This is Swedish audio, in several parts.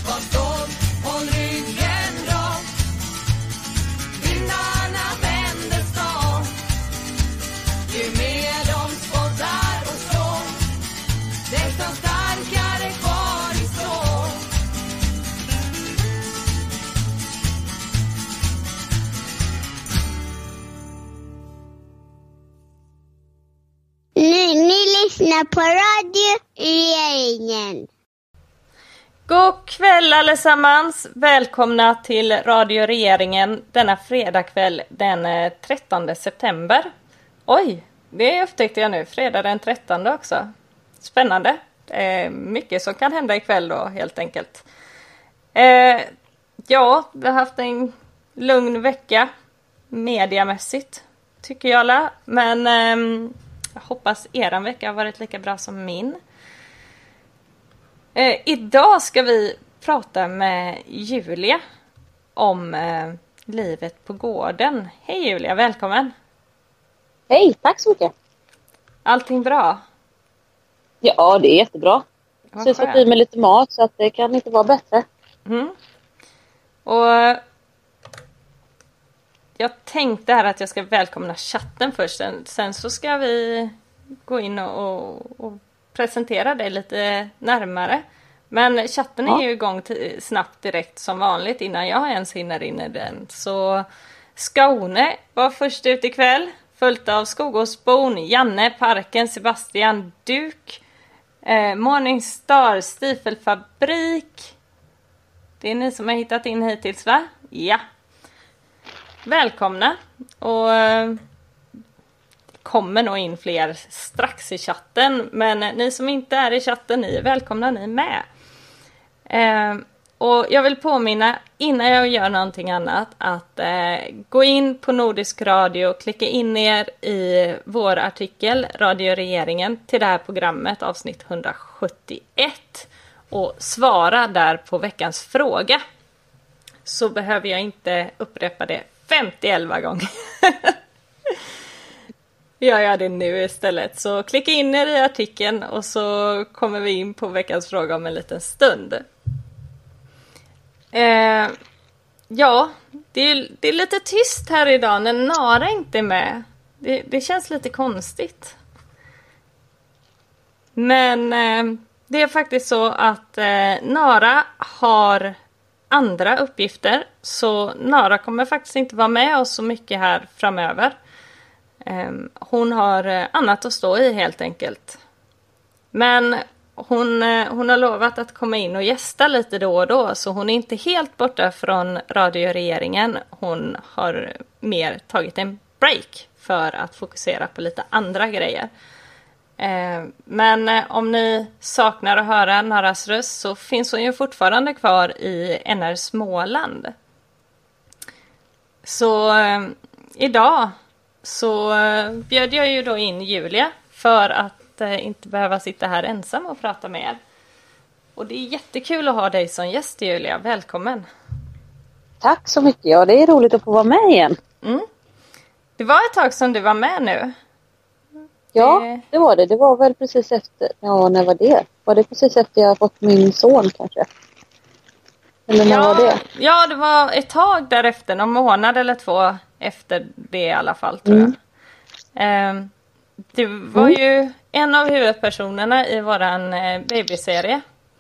Var stolt, håll ryggen rak. Vindarna vänder stan. Ju mer de spottar och slår, desto starkare kvar i står. Ni lyssnar på Radio Regeringen. God kväll allesammans. Välkomna till Radio Regeringen denna fredagkväll den 13 september. Oj, det upptäckte jag nu. Fredag den 13 också. Spännande. Mycket som kan hända ikväll då helt enkelt. Ja, vi har haft en lugn vecka mediamässigt tycker jag alla. Men jag hoppas eran vecka har varit lika bra som min. Idag ska vi prata med Julia om livet på gården. Hej Julia, välkommen! Hej, tack så mycket! Allting bra? Ja, det är jättebra. Så jag fått i mig lite mat så att det kan inte vara bättre. Och jag tänkte här att jag ska välkomna chatten först. Sen så ska vi gå in och presentera dig lite närmare. Men chatten är ju igång snabbt direkt som vanligt innan jag ens hinner in i den. Så Skåne var först ut ikväll. Följt av Skogåsbon, Janne, Parken, Sebastian, Duk, Morningstar, Stifelfabrik. Det är ni som har hittat in hittills va? Ja. Välkomna. Och kommer nog in fler strax i chatten. Men ni som inte är i chatten, ni är välkomna ni med. Och jag vill påminna innan jag gör någonting annat att gå in på Nordisk Radio och klicka in er i vår artikel Radio Regeringen till det här programmet avsnitt 171 och svara där på veckans fråga. Så behöver jag inte upprepa det 50-11 gånger. Jag gör det nu istället. Så klicka in er i artikeln och så kommer vi in på veckans fråga om en liten stund. Ja, det är lite tyst här idag när Nara inte är med. Det känns lite konstigt. Men det är faktiskt så att Nara har andra uppgifter. Så Nara kommer faktiskt inte vara med oss så mycket här framöver. Hon har annat att stå i helt enkelt. Men hon har lovat att komma in och gästa lite då och då. Så hon är inte helt borta från Radio Regeringen. Hon har mer tagit en break för att fokusera på lite andra grejer. Men om ni saknar att höra Naras röst så finns hon ju fortfarande kvar i NR Småland. Så idag så bjöd jag ju då in Julia för att inte behöva sitta här ensam och prata med er. Och det är jättekul att ha dig som gäst Julia, välkommen! Tack så mycket, ja det är roligt att få vara med igen. Det var ett tag som du var med nu. Ja, det var det. Det var väl precis efter, ja när var det? Var det precis efter jag fått min son kanske? Eller när var det? Ja, det var ett tag därefter, någon månad eller 2 efter det i alla fall tror jag. Du var ju en av huvudpersonerna i våran babyserie.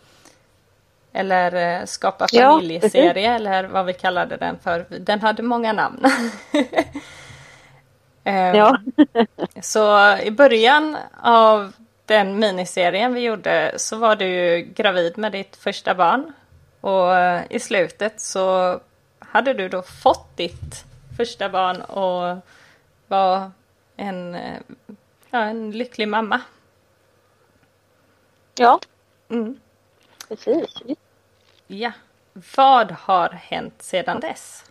Eller skapa familjeserie eller vad vi kallade den för. Den hade många namn. Ja. Så i början av den miniserien vi gjorde så var du ju gravid med ditt första barn. Och i slutet så hade du då fått ditt första barn och var en lycklig mamma. Ja, precis. Ja, vad har hänt sedan dess?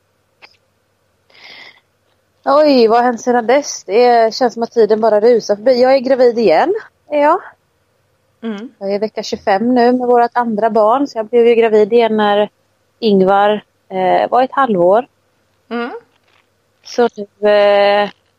Oj, vad har hänt sedan dess? Det känns som att tiden bara rusar förbi. Jag är gravid igen, är jag. Jag är vecka 25 nu med vårt andra barn. Så jag blev ju gravid igen när Ingvar var ett halvår. Så nu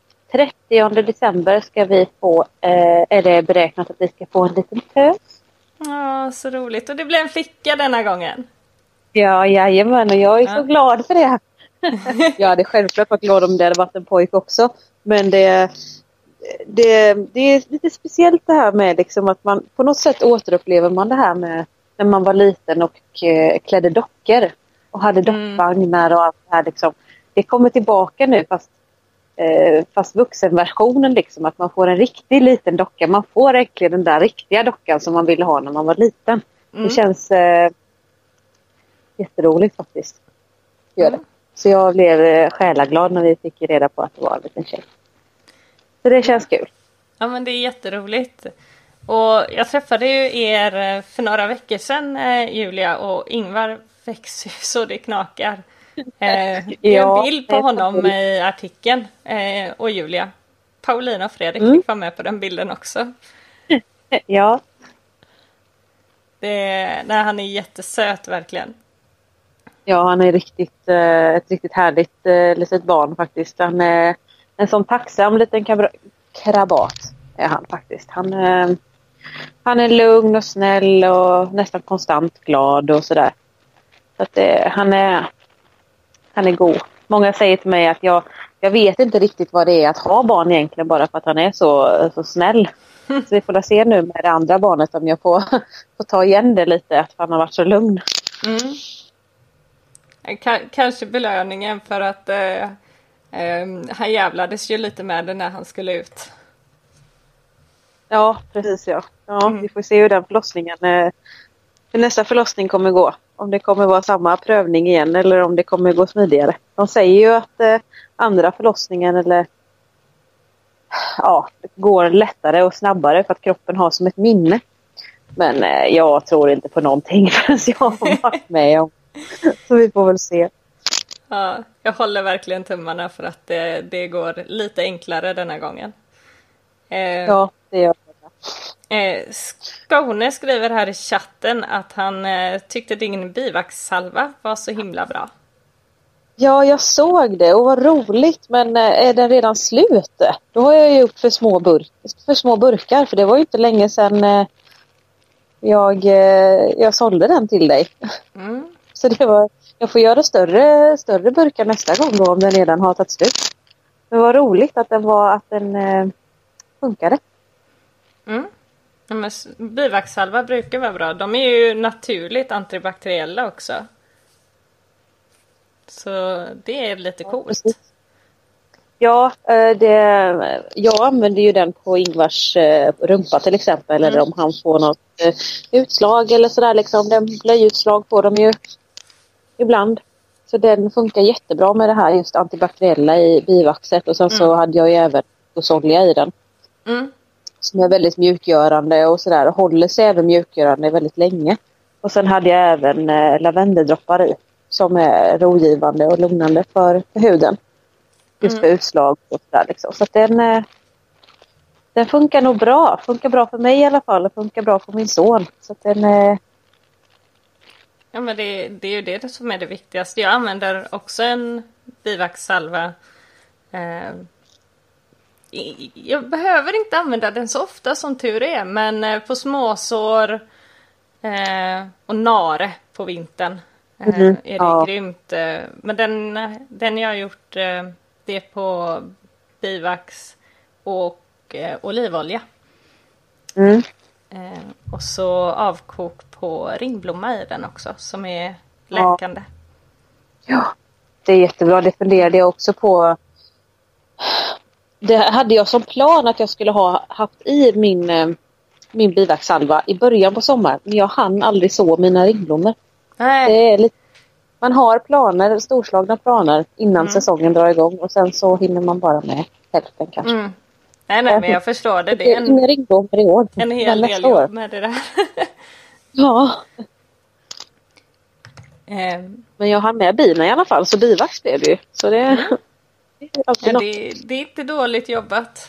30 december ska vi få, är det beräknat att vi ska få en liten tös. Ja, så roligt. Och det blev en flicka denna gången. Ja, jajamän, och jag är så glad för det. Jag hade självklart varit glad om det hade varit en pojk också. Men det är lite speciellt det här med liksom att man på något sätt återupplever man det här med när man var liten och klädde dockor och hade dockvagnar och allt det här liksom. Det kommer tillbaka nu fast vuxenversionen liksom, att man får en riktig liten docka. Man får äntligen den där riktiga dockan som man ville ha när man var liten. Det känns jätteroligt faktiskt. Gör det. Så jag blev själaglad när vi fick reda på att det var en liten tjej. Så det känns kul. Ja, men det är jätteroligt. Och jag träffade ju er för några veckor sedan, Julia, och Ingvar växer så det knakar. Det är en bild på honom i artikeln. Och Julia. Paulina och Fredrik fick vara med på den bilden också. Ja. Han är jättesöt verkligen. Ja, han är ett riktigt härligt litet barn faktiskt. Han är en sån tacksam liten krabat är han faktiskt. Han är lugn och snäll och nästan konstant glad och sådär. Så att han är god. Många säger till mig att jag vet inte riktigt vad det är att ha barn egentligen bara för att han är så snäll. Så vi får se nu med det andra barnet om jag får ta igen det lite att han har varit så lugn. Kanske belöningen för att han jävlades ju lite med det när han skulle ut. Ja, precis ja. Vi får se hur den förlossningen hur nästa förlossning kommer gå. Om det kommer vara samma prövning igen eller om det kommer gå smidigare. De säger ju att andra förlossningen går lättare och snabbare för att kroppen har som ett minne. Men jag tror inte på någonting förrän jag har varit med om. Så vi får väl se. Ja, jag håller verkligen tummarna för att det går lite enklare denna gången. Ja, det gör det. Skåne skriver här i chatten att han tyckte din bivaxsalva var så himla bra. Ja, jag såg det och vad roligt, men är den redan slut? Då har jag gjort för små burkar, för det var ju inte länge sedan jag sålde den till dig. Så jag får göra större burkar nästa gång då, om den redan har tagit slut. Det var roligt att den funkade. Ja, men bivaxsalva brukar vara bra. De är ju naturligt antibakteriella också. Så det är lite coolt. Precis. Ja, jag använder ju den på Ingvars rumpa till exempel. Eller om han får något utslag eller sådär. Liksom. Den blöjutslag får de ju ibland. Så den funkar jättebra med det här just antibakteriella i bivaxet. Och sen så hade jag ju även kokosolja i den. Som är väldigt mjukgörande och sådär. Och håller sig även mjukgörande väldigt länge. Och sen hade jag även lavendeldroppar i. Som är rogivande och lugnande för huden. Just för utslag och sådär liksom. Så att den funkar nog bra. Funkar bra för mig i alla fall. Och funkar bra för min son. Så att den... Ja, men det är ju det som är det viktigaste. Jag använder också en bivaxsalva. Jag behöver inte använda den så ofta som tur är. Men på småsår och nare på vintern är det grymt. Men den jag har gjort det är på bivax och olivolja. Och så avkok på ringblomma i den också som är läkande. Ja, det är jättebra. Det funderade jag också på. Det hade jag som plan att jag skulle ha haft i min bivaxsalva i början på sommaren. Men jag hann aldrig så mina ringblommor. Nej. Det är man har storslagna planer innan säsongen drar igång. Och sen så hinner man bara med hälften kanske. Nej, men jag förstår det. Det är inga ringblommor i år. En hel del jobb med det där. Ja. Men jag har med bina i alla fall. Så bivax blev det ju. Så det är alltid något. Det är inte dåligt jobbat.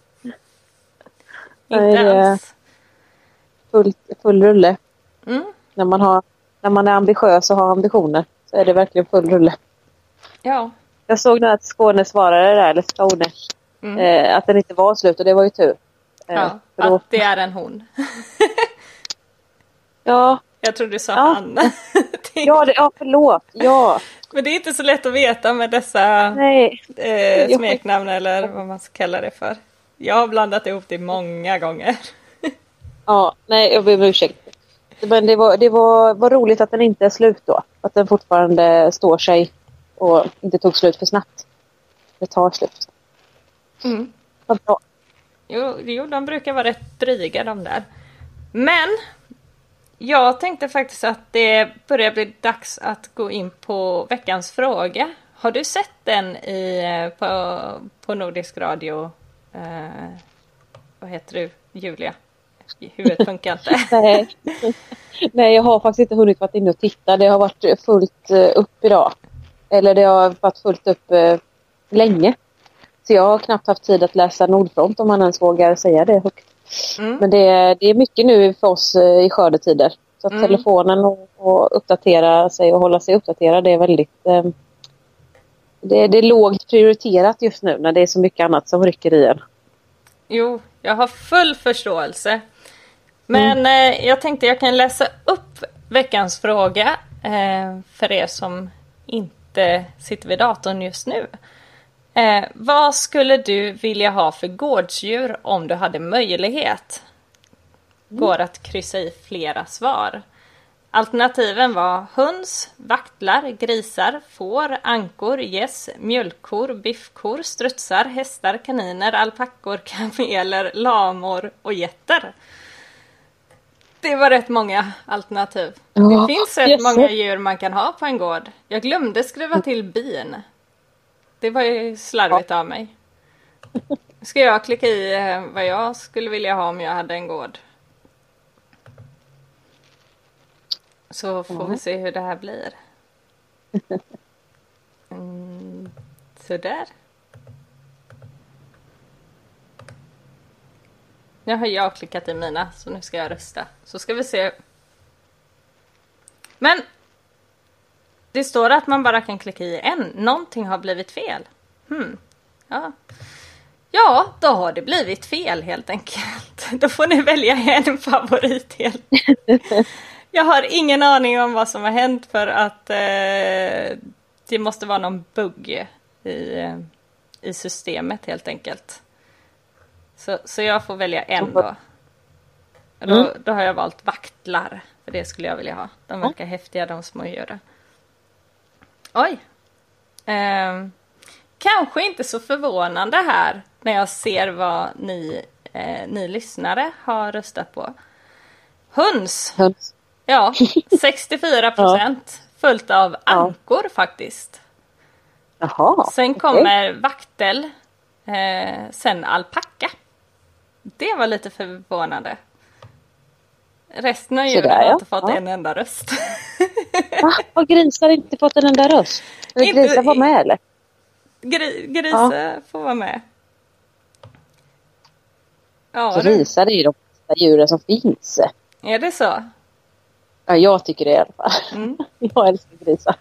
Nej, inte alls. Full rulle. När man är ambitiös och har ambitioner så är det verkligen full rulle. Ja. Jag såg att Skåne svarade där, eller Skåne, att den inte var slut och det var ju tur. Ja, att det är en hon. Ja. Jag tror du sa Ja. han. Ja, förlåt. Ja. Men det är inte så lätt att veta med dessa Nej. smeknamn eller vad man ska kalla det för. Jag har blandat ihop det många gånger. Ja, nej, jag ber om ursäkt. Men det var roligt att den inte är slut då. Att den fortfarande står sig och inte tog slut för snabbt. Det tar slut. Mm. Vad bra. Jo, de brukar vara rätt dryga de där. Men jag tänkte faktiskt att det börjar bli dags att gå in på veckans fråga. Har du sett den på Nordisk Radio? Vad heter du, Julia? Huvudet funkar inte. Nej, jag har faktiskt inte hunnit vara inne och titta. Det har varit fullt upp idag. Eller det har varit fullt upp länge. Så jag har knappt haft tid att läsa Nordfront om man ens vågar säga det högt. Mm. Men det är mycket nu för oss i skördetider. Så att telefonen och uppdatera sig och hålla sig uppdaterad, det är väldigt... Det är lågt prioriterat just nu när det är så mycket annat som rycker i en. Jo, jag har full förståelse. Men jag tänkte jag kan läsa upp veckans fråga för er som inte sitter vid datorn just nu. Vad skulle du vilja ha för gårdsdjur om du hade möjlighet? Går att kryssa i flera svar. Alternativen var höns, vaktlar, grisar, får, ankor, gäss, mjölkkor, biffkor, strutsar, hästar, kaniner, alpackor, kameler, lamor och getter. Det var rätt många alternativ. Det finns rätt många djur man kan ha på en gård. Jag glömde skriva till bin. Det var ju slarvigt av mig. Ska jag klicka i vad jag skulle vilja ha om jag hade en gård? Så får vi se hur det här blir. Sådär. Nu har jag klickat i mina, så nu ska jag rösta. Så ska vi se. Men det står att man bara kan klicka i en. Någonting har blivit fel. Ja, då har det blivit fel helt enkelt. Då får ni välja en favorit helt. Jag har ingen aning om vad som har hänt för att det måste vara någon bugg i systemet helt enkelt. Så jag får välja en då. Då har jag valt vaktlar. För det skulle jag vilja ha. De verkar häftiga, de små djuren. Oj. Kanske inte så förvånande här när jag ser vad ni lyssnare har röstat på. Höns. Ja, 64%. Följt av ankor faktiskt. Jaha, sen kommer vaktel. Sen alpacka. Det var lite förvånande. Resten av djuren har inte fått en enda röst. Har grisar inte fått en enda röst? Eller grisar var med eller? Grisar får vara med. Ja, grisar är ju de bästa djuren som finns. Är det så? Ja, jag tycker det i alla fall. Jag älskar grisar.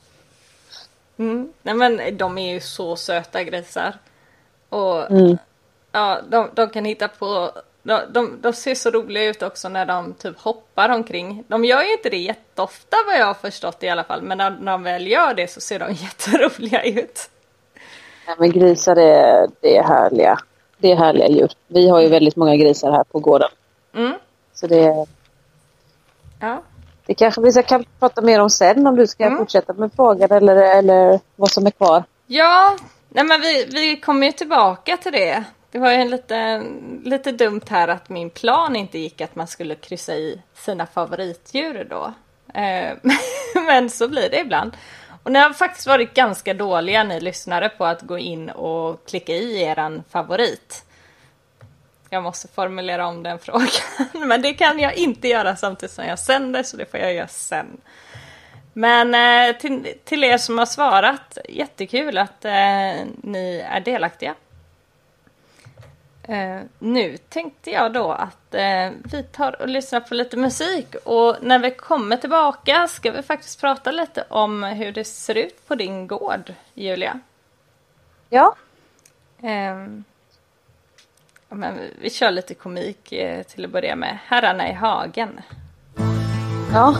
Nej, men de är ju så söta grisar. Och ja, de kan hitta på... De ser så roliga ut också när de typ hoppar omkring. De gör ju inte det jätteofta vad jag har förstått i alla fall. Men när de väl gör det så ser de jätteroliga ut. Ja, men grisar det är härliga. Det är härliga djur. Vi har ju väldigt många grisar här på gården. Så det... Ja. Det kanske vi kan prata mer om sen om du ska fortsätta med frågan eller vad som är kvar. Ja, nej men vi kommer ju tillbaka till det. Det var ju lite dumt här att min plan inte gick att man skulle kryssa i sina favoritdjur då. Men så blir det ibland. Och ni har faktiskt varit ganska dåliga ni lyssnare på att gå in och klicka i eran favorit. Jag måste formulera om den frågan. Men det kan jag inte göra samtidigt som jag sänder, så det får jag göra sen. Men till er som har svarat, jättekul att ni är delaktiga. Nu tänkte jag då att vi tar och lyssnar på lite musik. Och när vi kommer tillbaka ska vi faktiskt prata lite om hur det ser ut på din gård, Julia. Ja. Men vi kör lite komik till att börja med. Herrarna i hagen. Ja.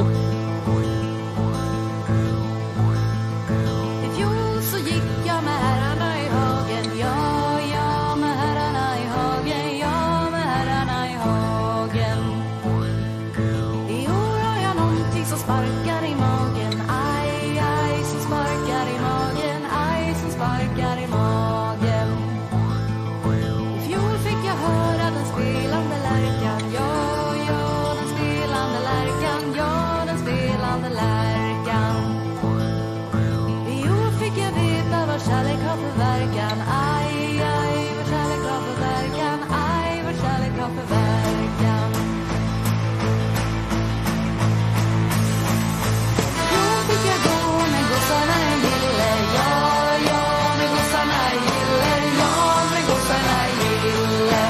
I fjol så gick jag med herrarna i hagen. Ja, med herrarna i hagen. Ja, med herrarna i hagen. I år har jag någonting som sparkar i magen. Aj, som sparkar i magen. Aj, som sparkar i magen. I fjol fick jag höra den spelande lärkan. Ja, den spelande lärkan. Ja, den spelande lärkan. I år fick jag veta vad kärlek har för verkan. Aj, vad kärlek har för verkan. Aj, vad kärlek har för verkan. Då fick jag gå med gossarna i gille. Ja, med gossarna i gille. Ja, med gossarna i gille.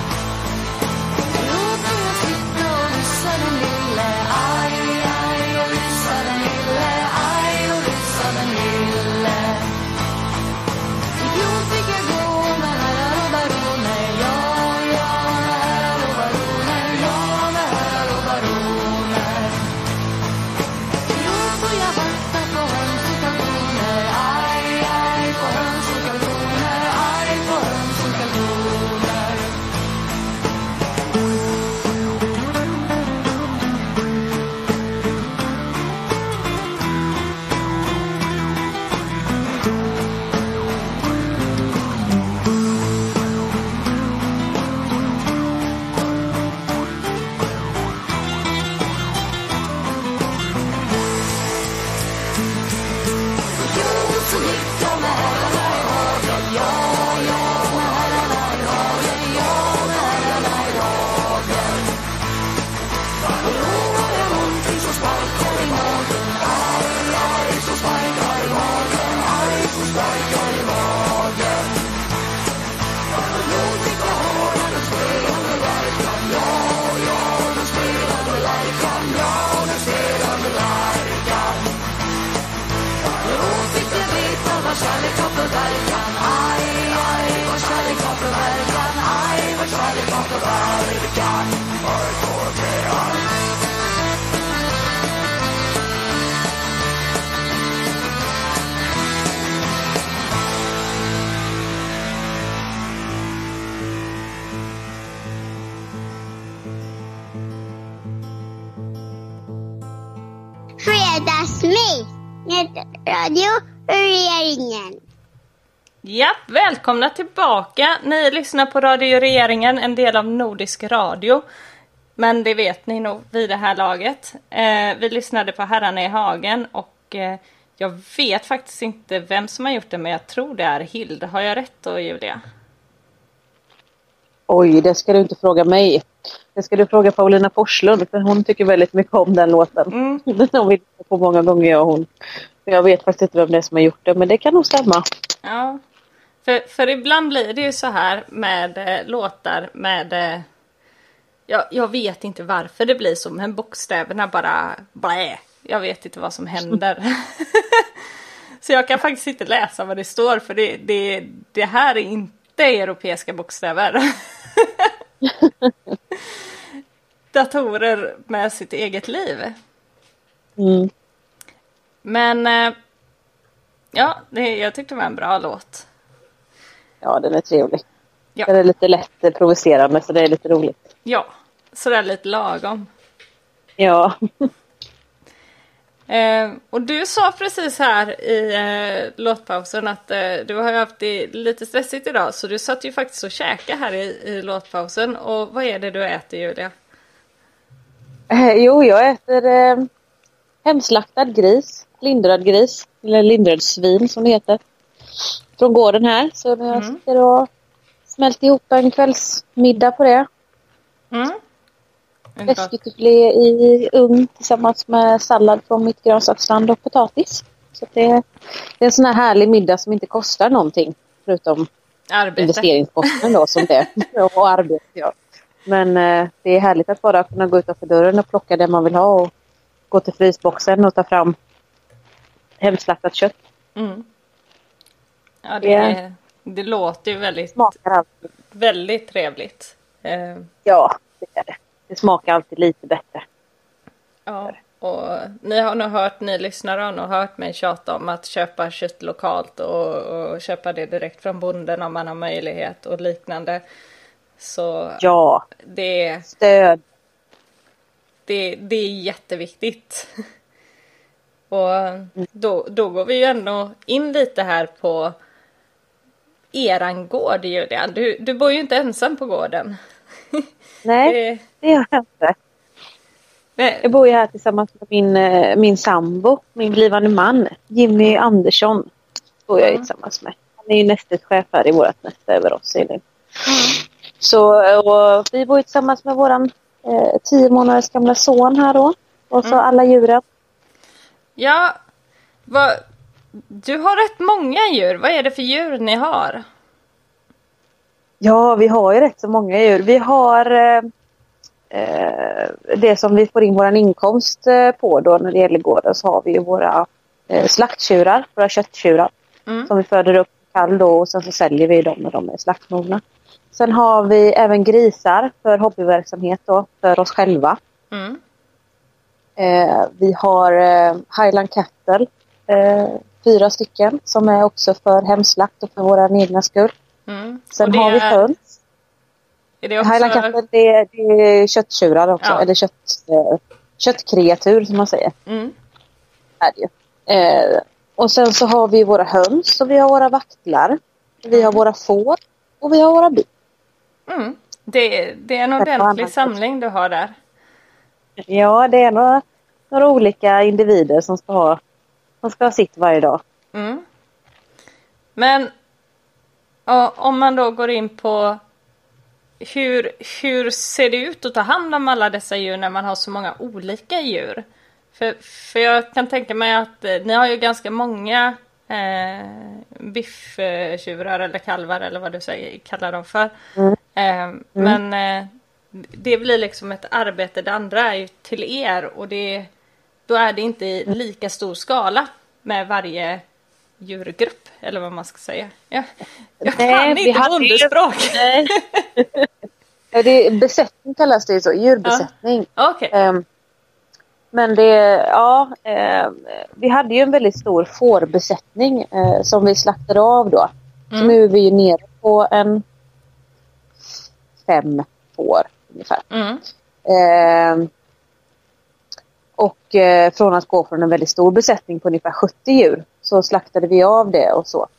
Låt mig jag sitta och lyssna den lille. Aj, och lyssna den lille. Aj, och lyssna den lille. I fjol fick jag gå med herrar och baroner. Ja, med herrar och baroner. Ja, med herrar och baroner. I år får jag vakta på höns och kalkoner. Aj, på höns och kalkoner. Aj, på höns och kalkoner. Så gick jag med herrarna i hagen. Ja, med herrarna i hagen. Ja, med herrarna i hagen. Och då har jag någonting som sparkar i magen. Aj, som sparkar i magen. Aj, som sparkar i magen. Och då fick jag höra den spelande lärkan. Ja, den spelande lärkan. Ja, den spelande lärkan. Då fick jag veta vad kärlek har för verkan. Aj, vad kärlek har för verkan. Aj, vad kärlek har för verkan. Fredagsmys med Radio Regeringen. Ja, välkomna tillbaka. Ni lyssnar på Radio Regeringen, en del av Nordisk Radio. Men det vet ni nog vid det här laget. Vi lyssnade på Herrarna i hagen och jag vet faktiskt inte vem som har gjort det, men jag tror det är Hilda. Har jag rätt då, Julia? Oj, det ska du inte fråga mig. Det ska du fråga Paulina Forslund, för hon tycker väldigt mycket om den låten. Den har vi lyssnat på många gånger, jag och hon. Jag vet faktiskt inte vem det är som har gjort det, men det kan nog stämma. Ja, för ibland blir det ju så här med låtar med... jag vet inte varför det blir så, men bokstäverna bara... Blä. Jag vet inte vad som händer. Så jag kan faktiskt inte läsa vad det står, för det här är inte europeiska bokstäver. Datorer med sitt eget liv. Mm. Men ja, jag tyckte det var en bra låt. Ja, den är trevlig. Ja. Den är lite lätt provocerande, så det är lite roligt. Ja, så det är lite lagom. Ja. Och du sa precis här i låtpausen att du har haft det lite stressigt idag. Så du satt ju faktiskt och käka här i låtpausen. Och vad är det du äter, Julia? Jo, jag äter hemslaktad gris. Lindrad gris. Eller lindrad svin som det heter. Från gården här. Så jag sitter och smält ihop en kvällsmiddag på det. Fläskfilé i ugn tillsammans med sallad från mitt grönsaksland och potatis. Så det är en sån här härlig middag som inte kostar någonting. Förutom investeringskostnaden då som det och arbete. Ja. Men det är härligt att bara kunna gå utanför dörren och plocka det man vill ha. Och gå till frysboxen och ta fram hemslaktat kött. Mm. Ja, det låter ju väldigt trevligt. Ja, det är det. Det smakar alltid lite bättre. Ja, och ni lyssnare har nog hört mig tjata om att köpa kött lokalt och köpa det direkt från bonden om man har möjlighet och liknande. Så Ja, stöd. Det är jätteviktigt. Och då går vi ju ändå in lite här på eran gård, Julia. Du bor ju inte ensam på gården. Nej, det gör jag inte. Jag bor ju här tillsammans med min sambo, min blivande man, Jimmy Andersson. Bor jag tillsammans med. Han är ju nästeschef här i vårt näste över oss. Så och vi bor ju tillsammans med våran 10 månaders gamla son här då. Och så alla djuren. Ja, du har rätt många djur. Vad är det för djur ni har? Ja, vi har ju rätt så många djur. Vi har det som vi får in våran inkomst på då när det gäller gården, så har vi ju våra slakttjurar, våra kötttjurar. Som vi föder upp kall då, och sen så säljer vi dem när de är slaktmogna. Sen har vi även grisar för hobbyverksamhet då, för oss själva. Vi har Highland Cattle, 4 stycken som är också för hemslakt och för våra egna skull. Sen har vi höns. Är det också... Highland Cattle, det är kötttjurar också, eller köttkreatur som man säger. Är det ju. Och sen så har vi våra höns och vi har våra vaktlar. Vi har våra får och vi har våra bin. Det är en ordentlig samling du har där. Ja, det är några olika individer som ska ha sitt varje dag. Men om man då går in på hur ser det ut att ta hand om alla dessa djur när man har så många olika djur? För jag kan tänka mig att ni har ju ganska många bifftjurar eller kalvar eller vad du kallar dem för. Men det blir liksom ett arbete. Det andra är ju till er, och då är det inte i lika stor skala med varje djurgrupp, eller vad man ska säga. Jag kan inte bondespråk. Besättning kallas det så, djurbesättning. Okay. Men vi hade ju en väldigt stor fårbesättning som vi slaktade av då. Så nu är vi ju nere på 5 får ungefär. Och från att gå från en väldigt stor besättning på ungefär 70 djur så slaktade vi av det och så.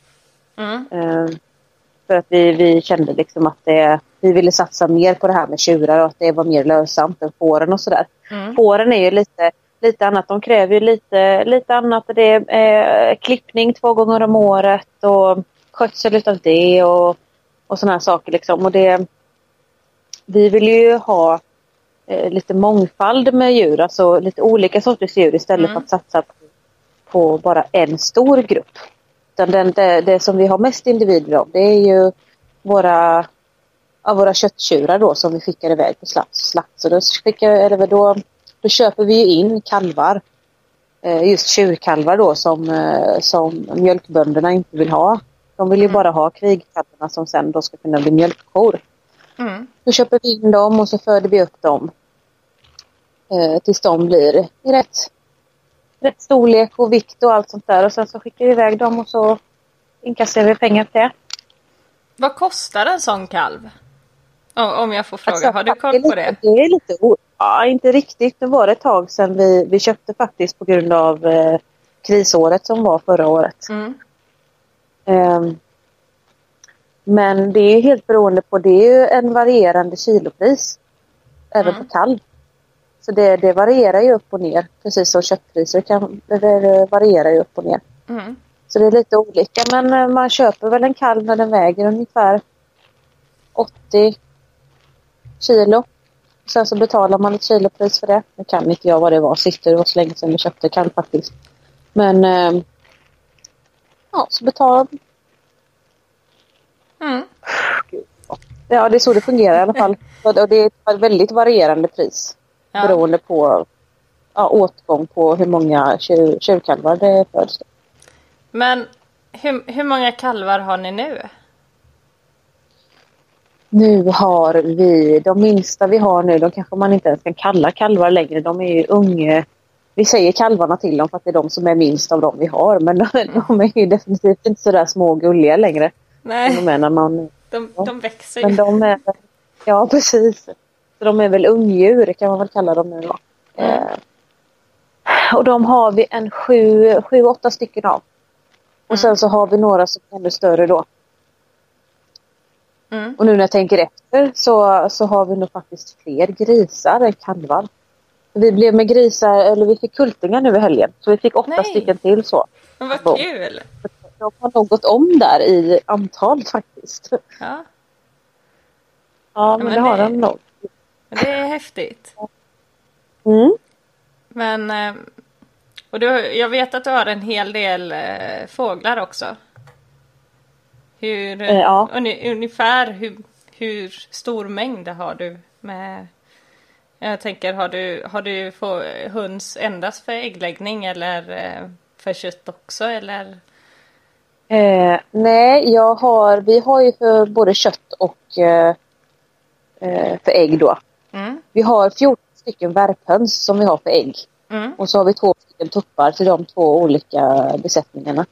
För att vi kände liksom att vi ville satsa mer på det här med tjurar och att det var mer lönsamt än fåren och sådär. Fåren är ju lite annat. De kräver ju lite annat. Det är klippning 2 gånger om året och skötsel utav det och sådana här saker liksom. Och vi vill ju ha lite mångfald med djur, alltså lite olika sorters djur istället för att satsa på bara en stor grupp. Det som vi har mest individer av, det är ju våra kötttjurar då som vi skickar iväg på slakt. Så då köper vi ju in kalvar, just tjurkalvar då som mjölkbönderna inte vill ha. De vill ju bara ha kvigkalvarna som sen då ska kunna bli mjölkkor. Då köper vi in dem och så föder vi upp dem tills de blir i rätt storlek och vikt och allt sånt där. Och sen så skickar vi iväg dem och så inkasserar vi pengar på det. Vad kostar en sån kalv? Om jag får fråga, alltså, har du koll på det? Det är lite inte riktigt. Det var ett tag sedan vi köpte faktiskt på grund av krisåret som var förra året. Men det är ju helt beroende på, det är ju en varierande kilopris även på kalv. Så det varierar ju upp och ner, precis som köttpriser det varierar ju upp och ner. Så det är lite olika, men man köper väl en kalv när den väger ungefär 80 kilo. Sen så betalar man ett kilopris för det. Nu kan inte jag vad det var sist, det var så länge sedan vi köpte kalv faktiskt. Men så betalar Ja, det är så det fungerar i alla fall. Och det är ett väldigt varierande pris. Beroende på åtgång på hur många tjurkalvar det föds. Men hur många kalvar har ni nu? Nu har vi, de minsta vi har nu, de kanske man inte ens kan kalla kalvar längre. De är ju unga. Vi säger kalvarna till dem för att det är de som är minst av dem vi har. Men de är ju definitivt inte så där små och gulliga längre. Nej, de är när man, de växer ju. Men de är, ja precis. Så de är väl ungdjur kan man väl kalla dem nu då. Och de har vi en 7-8 stycken av. Och sen så har vi några som är ännu större då. Och nu när jag tänker efter så har vi nog faktiskt fler grisar än kalvar. Vi blev med grisar, eller vi fick kultingar nu i helgen. Så vi fick 8 stycken till så. Men vad kul! De har nog gått om där i antal faktiskt. Ja. Ja, men det har de nog. Det är häftigt. Men, och jag vet att du har en hel del fåglar också. Ungefär hur stor mängd har du med? Jag tänker, har du höns endast för äggläggning eller för kött också eller? Nej, vi har ju för både kött och för ägg då. Vi har 14 stycken värphöns som vi har för ägg. Och så har vi 2 stycken tuppar till de 2 olika besättningarna.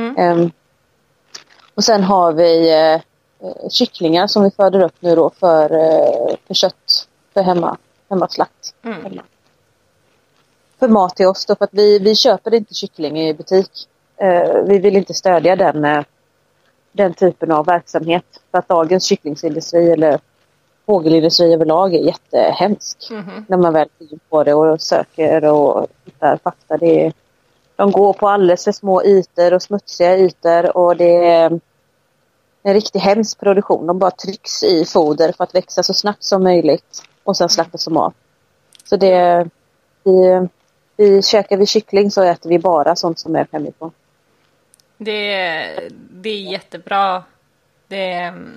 Och sen har vi kycklingar som vi föder upp nu då för kött, för hemmaslakt. För mat till oss då, för att vi köper inte kyckling i butik. Vi vill inte stödja den typen av verksamhet. För att dagens kycklingsindustri eller fågelindustri överlag är jättehemsk. När man väl går på det och söker och hittar fakta. De går på alldeles för små ytor och smutsiga ytor och det är en riktigt hemsk produktion. De bara trycks i foder för att växa så snabbt som möjligt och sen slaktas som mat. Så käkar vi kyckling så äter vi bara sånt som är hemifrån. Det är jättebra. Det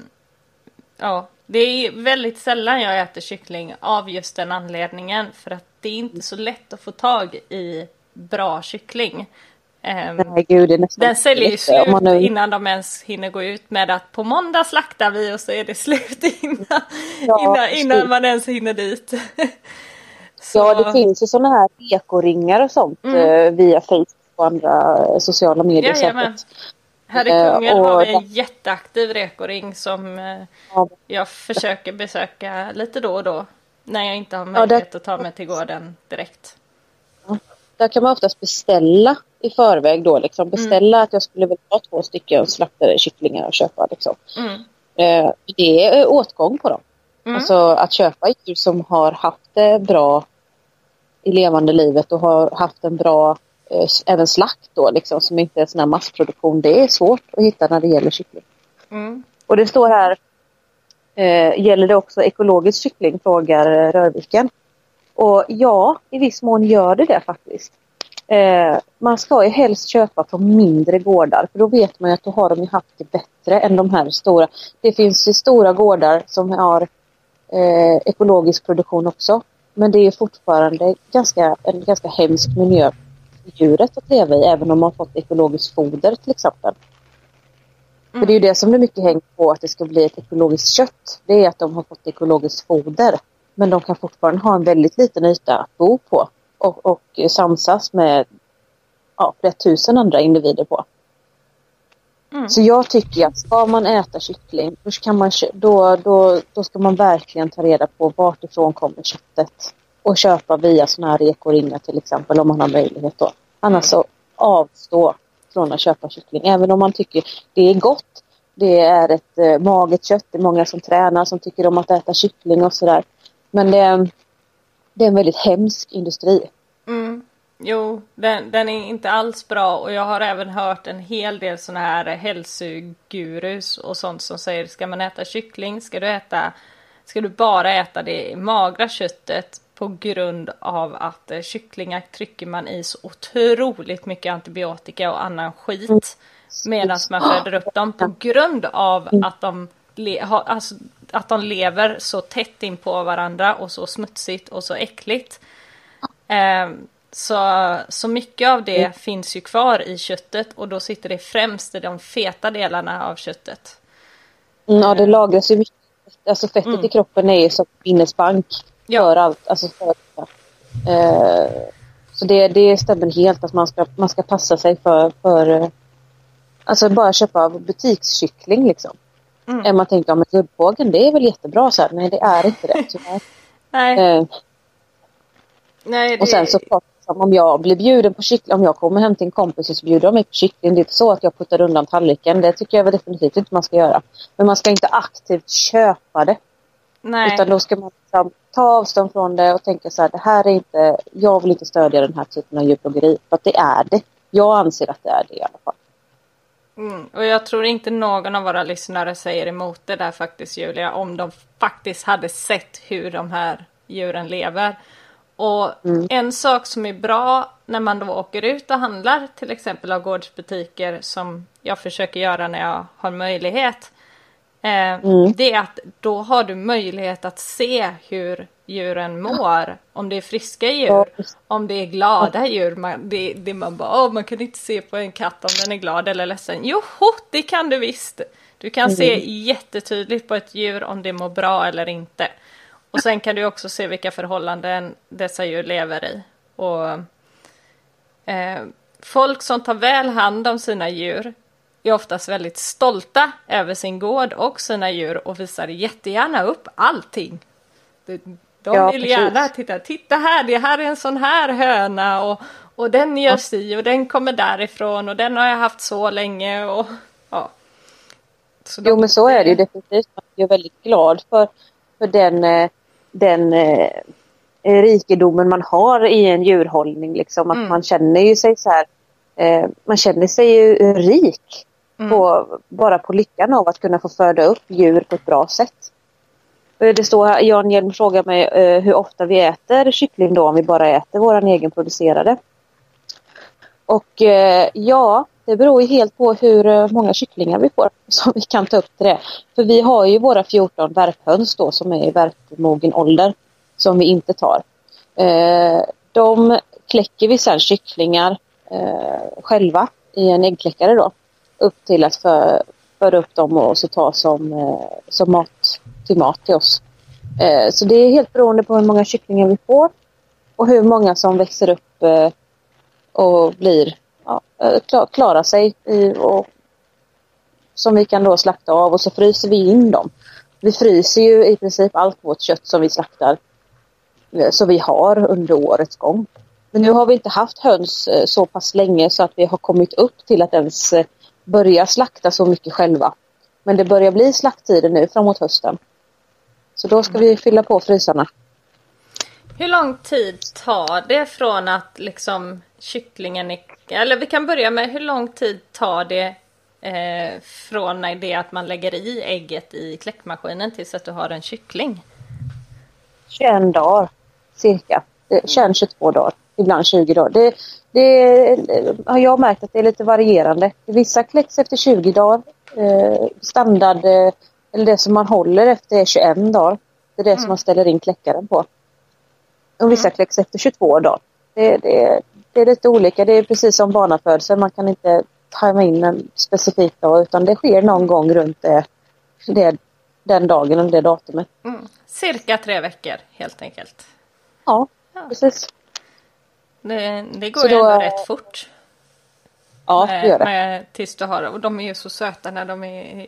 är väldigt sällan jag äter kyckling av just den anledningen. För att det är inte så lätt att få tag i bra kyckling. Nej, gud, det är nästan den säljer ju slut innan de ens hinner gå ut med att på måndag slaktar vi och så är det slut innan man ens hinner dit. Ja, det finns ju sådana här ekoringar och sånt via Facebook och andra sociala medier. Här i Kungälv har vi en jätteaktiv rekoring som jag försöker besöka lite då och då. När jag inte har möjlighet att ta mig till gården direkt. Ja, där kan man oftast beställa i förväg då. Liksom. Beställa att jag skulle vilja ha 2 stycken slaktade kycklingar och köpa. Liksom. Det är åtgång på dem. Alltså att köpa djur som har haft det bra i levande livet och har haft en bra även slakt då liksom, som inte är sån här massproduktion. Det är svårt att hitta när det gäller kyckling. Och det står här gäller det också ekologisk kyckling, frågar Rörviken. Och ja, i viss mån gör det faktiskt. Man ska ju helst köpa från mindre gårdar, för då vet man ju att då har de ju haft det bättre än de här stora. Det finns ju stora gårdar som har ekologisk produktion också. Men det är fortfarande en ganska hemsk miljö för djuret att leva i, även om man har fått ekologiskt foder till exempel. För det är ju det som det mycket hänger på att det ska bli ett ekologiskt kött. Det är att de har fått ekologiskt foder. Men de kan fortfarande ha en väldigt liten yta att bo på. Och samsas med flera tusen andra individer på. Så jag tycker att ska man äta kyckling då ska man verkligen ta reda på vart ifrån kommer köttet. Och köpa via såna här rekoringar till exempel om man har möjlighet då. Annars så avstå från att köpa kyckling. Även om man tycker det är gott. Det är ett maget kött. Det är många som tränar som tycker om att äta kyckling och sådär. Men det är en väldigt hemsk industri. Jo, den är inte alls bra. Och jag har även hört en hel del såna här hälsogurus och sånt som säger, ska man äta kyckling ska du bara äta det magra köttet, på grund av att kycklingar trycker man i så otroligt mycket antibiotika och annan skit medan man föder upp dem, på grund av att de lever så tätt in på varandra och så smutsigt och så äckligt. Så mycket av det finns ju kvar i köttet, och då sitter det främst i de feta delarna av köttet. Ja, det lagras ju mycket alltså fettet i kroppen är ju som minnesbank för allt. Alltså så det stämmer helt att man ska passa sig för alltså bara köpa butikskyckling liksom. Man tänker om guldfågeln, det är väl jättebra så här. Nej, det är inte det tyvärr. Nej. Nej, och sen så om jag blir bjuden på kyckling, om jag kommer hem till en kompis och så bjuder de mig på kyckling, det är inte så att jag puttar undan tallriken. Det tycker jag väl definitivt inte man ska göra. Men man ska inte aktivt köpa det. Nej. Utan då ska man liksom ta avstånd från det och tänka så här, det här är inte, jag vill inte stödja den här typen av djurplågeri. För att det är det. Jag anser att det är det i alla fall. Och jag tror inte någon av våra lyssnare säger emot det där faktiskt, Julia, om de faktiskt hade sett hur de här djuren lever. Och en sak som är bra när man då åker ut och handlar, till exempel av gårdsbutiker, som jag försöker göra när jag har möjlighet, det är att då har du möjlighet att se hur djuren mår. Om det är friska djur, om det är glada djur. Man kan inte se på en katt om den är glad eller ledsen. Jo, det kan du visst. Du kan se jättetydligt på ett djur om det mår bra eller inte. Och sen kan du också se vilka förhållanden dessa djur lever i. Och folk som tar väl hand om sina djur är oftast väldigt stolta över sin gård och sina djur och visar jättegärna upp allting. De vill gärna titta här, det här är en sån här höna och den gör si och den kommer därifrån och den har jag haft så länge och Så men så är det ju definitivt. Jag är väldigt glad för den rikedomen man har i en djurhållning liksom, att man känner ju sig så här, man känner sig ju rik bara på lyckan av att kunna få föda upp djur på ett bra sätt. Det står här, Jan Hjelm frågar mig hur ofta vi äter kyckling då, om vi bara äter våran egenproducerade. Och det beror ju helt på hur många kycklingar vi får som vi kan ta upp till det. För vi har ju våra 14 värphöns då som är i värpmogen ålder som vi inte tar. De kläcker vi sedan kycklingar själva i en äggkläckare då. Upp till att föra upp dem och så ta som mat till oss. Så det är helt beroende på hur många kycklingar vi får och hur många som växer upp och blir klarar sig och som vi kan då slakta av och så fryser vi in dem. Vi fryser ju i princip allt vårt kött som vi slaktar så vi har under årets gång. Men nu har vi inte haft höns så pass länge så att vi har kommit upp till att ens börja slakta så mycket själva. Men det börjar bli slakttider nu framåt hösten. Så då ska vi fylla på frysarna. Hur lång tid tar det från att liksom kycklingen eller vi kan börja med hur lång tid tar det från det att man lägger i ägget i kläckmaskinen tills att du har en kyckling? 21 dagar cirka. 21-22 dagar. Ibland 20 dagar. Det har jag märkt att det är lite varierande. Vissa kläcks efter 20 dagar. Standard eller det som man håller efter är 21 dagar. Det är det som man ställer in kläckaren på. Och vissa kläcks efter 22 dagar. Det är lite olika. Det är precis som barnafödsel. Man kan inte tajma in en specifik dag utan det sker någon gång runt den dagen eller det datumet. Cirka 3 veckor helt enkelt. Ja. Precis. Det går ju ändå rätt fort. Ja, det gör det. Tills du har, och de är ju så söta när de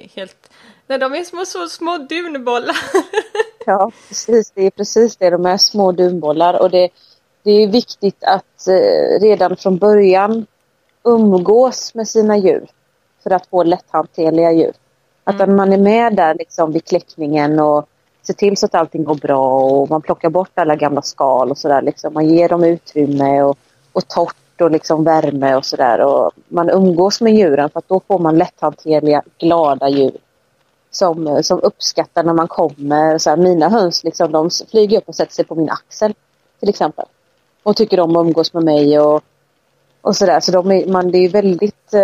är så små dunbollar. Ja, precis. Det är precis det. De är små dunbollar. Och det är viktigt att redan från början umgås med sina djur. För att få lätthanterliga djur. Att man är med där liksom vid kläckningen och ser till så att allting går bra. Och man plockar bort alla gamla skal och sådär. Liksom. Man ger dem utrymme och torrt och liksom värme och sådär. Och man umgås med djuren för att då får man lätthanterliga, glada djur. Som uppskattar när man kommer. Så här, mina höns liksom, de flyger upp och sätter sig på min axel till exempel. Och tycker om att umgås med mig och sådär. Så det är väldigt...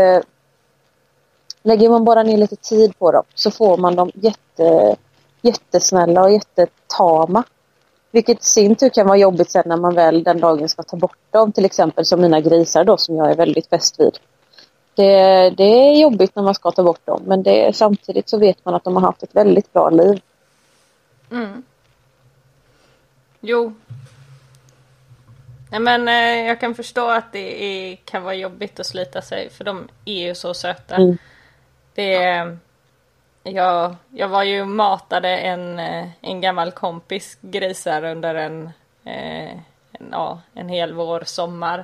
lägger man bara ner lite tid på dem så får man dem jättesnälla och jättetama. Vilket i sin tur kan vara jobbigt sen när man väl den dagen ska ta bort dem. Till exempel som mina grisar då som jag är väldigt fäst vid. Det är jobbigt när man ska ta bort dem. Men samtidigt så vet man att de har haft ett väldigt bra liv. Jo. Nej, men jag kan förstå att det kan vara jobbigt att slita sig, för de är ju så söta. Jag var ju matade en gammal kompis grisar under en hel vår, sommar.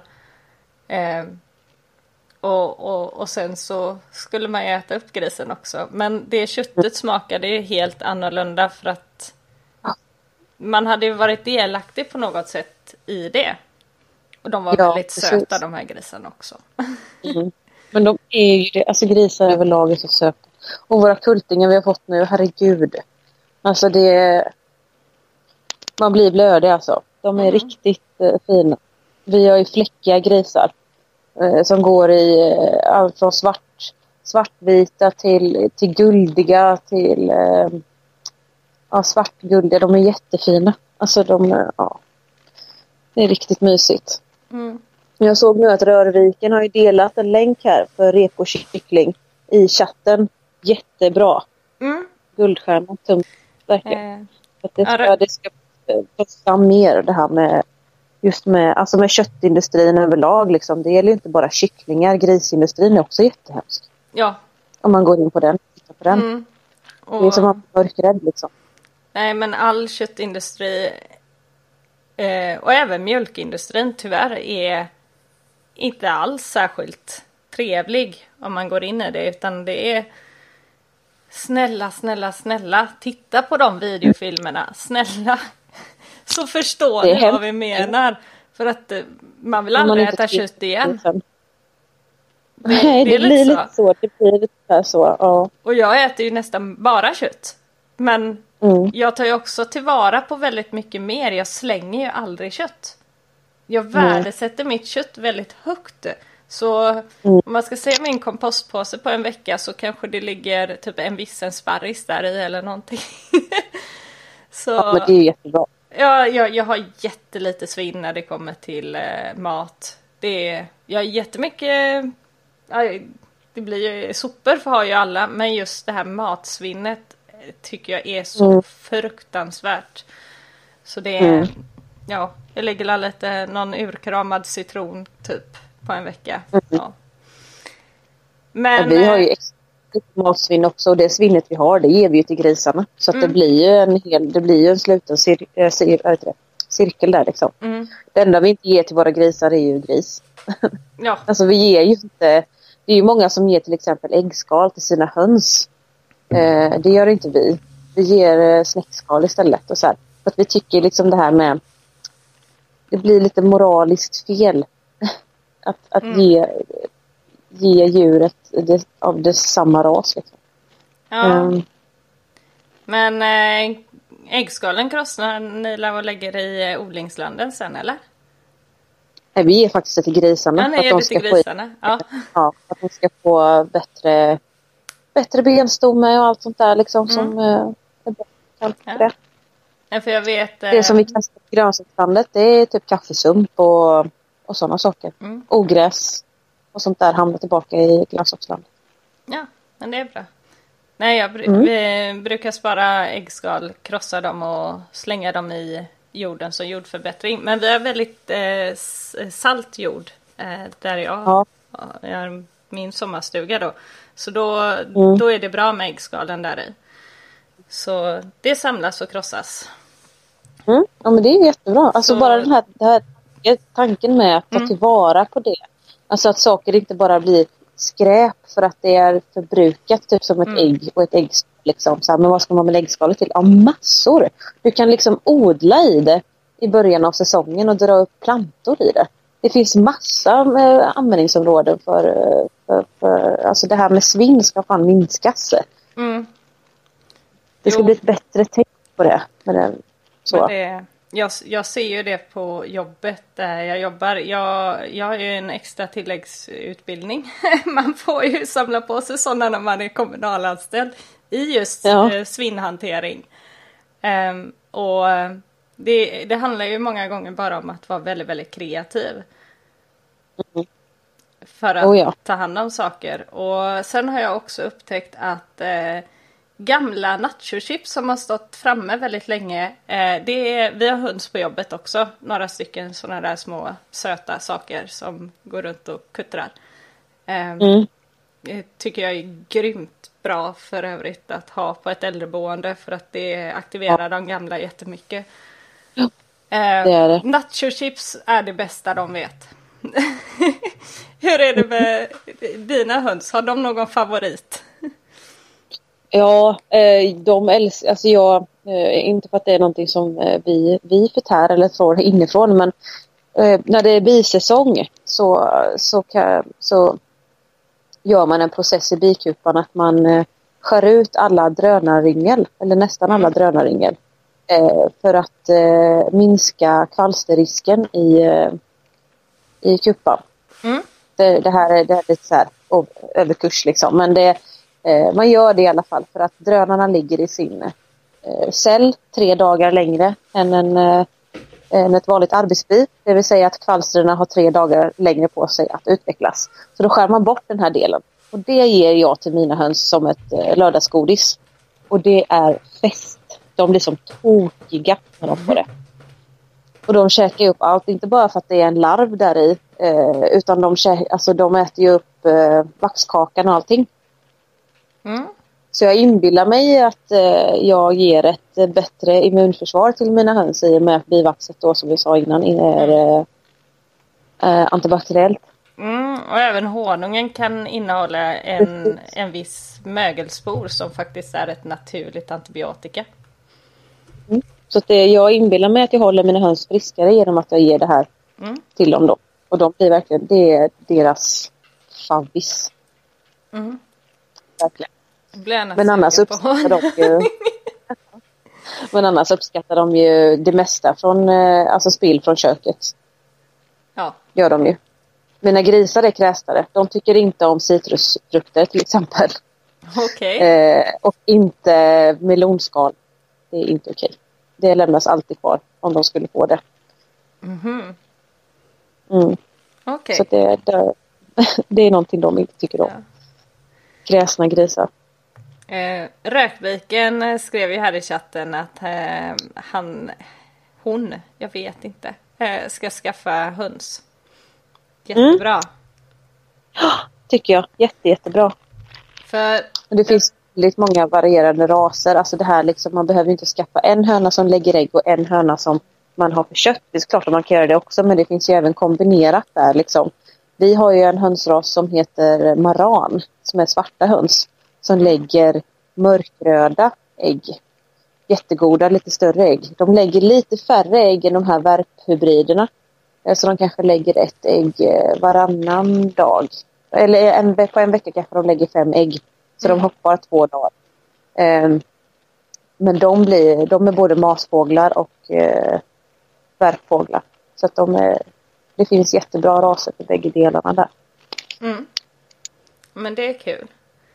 Och sen så skulle man ju äta upp grisen också. Men det köttet smakade ju helt annorlunda, för att man hade ju varit delaktig på något sätt i det. Och de var väldigt söta, de här grisarna också. Men de är ju det, alltså grisar överlag är så söta. Och våra kultingar vi har fått nu, herregud. Alltså man blir blödig alltså. De är riktigt fina. Vi har ju fläckiga grisar. Som går i allt från svartvita till guldiga till svartguldiga. De är jättefina. Alltså det är riktigt mysigt. Jag såg nu att Rörviken har ju delat en länk här för rekokyckling i chatten. Jättebra. Guldstjärna, tumt, verkligen. Det ska tas fram mer det här med just med köttindustrin överlag liksom. Det gäller ju inte bara kycklingar, grisindustrin är också jättehemsk. Ja. Om man går in på den, tittar på den. Det är som att man är mörkrädd liksom. Nej, men all köttindustri och även mjölkindustrin tyvärr är inte alls särskilt trevlig om man går in i det, utan det är snälla, titta på de videofilmerna, snälla, så förstår ni vad vi menar, för att man vill aldrig äta kött igen. Nej, det blir lite så. Det blir lite så, ja. Och jag äter ju nästan bara kött, men jag tar ju också tillvara på väldigt mycket mer. Jag slänger ju aldrig kött. Jag värdesätter mitt kött väldigt högt. Så om man ska se min kompostpåse på en vecka, så kanske det ligger typ en vissen sparris där i eller någonting. Så, ja, men det är jättebra. Jag har jättelite svinn när det kommer till mat. Jag har jättemycket... det blir ju sopor har ju alla, men just det här matsvinnet tycker jag är så fruktansvärt. Så det är... Ja, jag lägger lite någon urkramad citron typ på en vecka. Ja. Men vi har ju extra matsvinn också, och det svinnet vi har, det ger vi ju till grisarna. Så att det blir ju en sluten cirkel där liksom. Det enda vi inte ger till våra grisar är ju gris. Ja. Alltså vi ger ju inte, det är ju många som ger till exempel äggskal till sina höns. Det gör inte vi. Vi ger snäckskal istället och så här. För att vi tycker liksom det här med, det blir lite moraliskt fel att ge djuret av det samma ras liksom. Ja. Men äggskalen krossar ni och lägger i odlingslanden sen, eller? Nej, vi ger faktiskt det till grisarna. Ja, ni ger det till grisarna. Ja, för att de ska få bättre benstomme och allt sånt där liksom som är bra för det. Ja, för jag vet... Det som vi kastar på grönsakslandet, det är typ kaffesump och sådana saker. Ogräs och sånt där hamnar tillbaka i grönsakslandet. Ja, men det är bra. Nej, vi brukar spara äggskal, krossa dem och slänga dem i jorden som jordförbättring. Men vi har väldigt salt jord där jag har min sommarstuga då. Så då är det bra med äggskalen där i. Så det samlas och krossas. Ja, men det är jättebra. Alltså bara den här tanken med att ta tillvara på det. Alltså att saker inte bara blir skräp för att det är förbrukat, typ som ett ägg och ett äggskal liksom. Så här, men vad ska man med äggskalet till? Ja, massor. Du kan liksom odla i det i början av säsongen och dra upp plantor i det. Det finns massa användningsområden för alltså det här med svinn ska fan minskas. Det ska bli ett bättre tänk på det. Så. Jag ser ju det på jobbet där jag jobbar. Jag har ju en extra tilläggsutbildning. Man får ju samla på sig sådana när man är kommunalanställd i just svinnhantering. Och det handlar ju många gånger bara om att vara väldigt, väldigt kreativ. För att ta hand om saker. Och sen har jag också upptäckt att gamla nachochips som har stått framme väldigt länge. Vi har höns på jobbet också. Några stycken sådana där små söta saker som går runt och kuttrar. Det tycker jag är grymt bra för övrigt att ha på ett äldreboende för att det aktiverar de gamla jättemycket. Det är det. Nachochips är det bästa de vet. Hur är det med dina höns? Har de någon favorit? Ja, de älskar, alltså inte för att det är någonting som vi förtär eller får inifrån, men när det är bisäsong så gör man en process i bikupan att man skär ut alla drönarringel, eller nästan alla drönarringel, för att minska kvalsterrisken i kupan. Det här är lite så här överkurs liksom, men man gör det i alla fall för att drönarna ligger i sin cell 3 dagar längre än ett vanligt arbetsbi. Det vill säga att kvalsterna har 3 dagar längre på sig att utvecklas. Så då skär man bort den här delen. Och det ger jag till mina höns som ett lördagsgodis. Och det är fest. De blir som tokiga när de får det. Och de käkar upp allt, inte bara för att det är en larv där i, utan de äter ju upp vaxkakan och allting. Så jag inbillar mig att jag ger ett bättre immunförsvar till mina höns i och med att bivaxet då, som vi sa innan, är antibakteriellt. Och även honungen kan innehålla en viss mögelspor som faktiskt är ett naturligt antibiotika. Så att jag inbillar mig att jag håller mina höns friskare genom att jag ger det här till dem då. Och de blir verkligen, det är deras favvis. Verkligen. Men annars uppskattar de ju uppskattar de ju det mesta från spill från köket. Ja. Gör de ju. Mina grisar är krästare. De tycker inte om citrusfrukter till exempel. Okej. Och inte melonskal. Det är inte okej. Det lämnas alltid kvar om de skulle få det. Okej. Så det är någonting de inte tycker om. Ja. Kräsna grisar. Rökviken skrev ju här i chatten att hon, jag vet inte, ska skaffa höns. Jättebra. Tycker jag. Jättebra. Men det finns väldigt många varierande raser. Alltså det här liksom, man behöver inte skaffa en höna som lägger ägg och en höna som man har för kött. Det är klart att man kan göra det också, men det finns ju även kombinerat där liksom. Vi har ju en hönsras som heter Maran, som är svarta höns, som lägger mörkröda ägg. Jättegoda, lite större ägg. De lägger lite färre ägg än de här värphybriderna. Så de kanske lägger ett ägg varannan dag. Eller på en vecka kanske de lägger 5 ägg. Så de hoppar 2 dagar. Men de är både masfåglar och värpfåglar. Så att det finns jättebra raser på bägge delarna där. Men det är kul.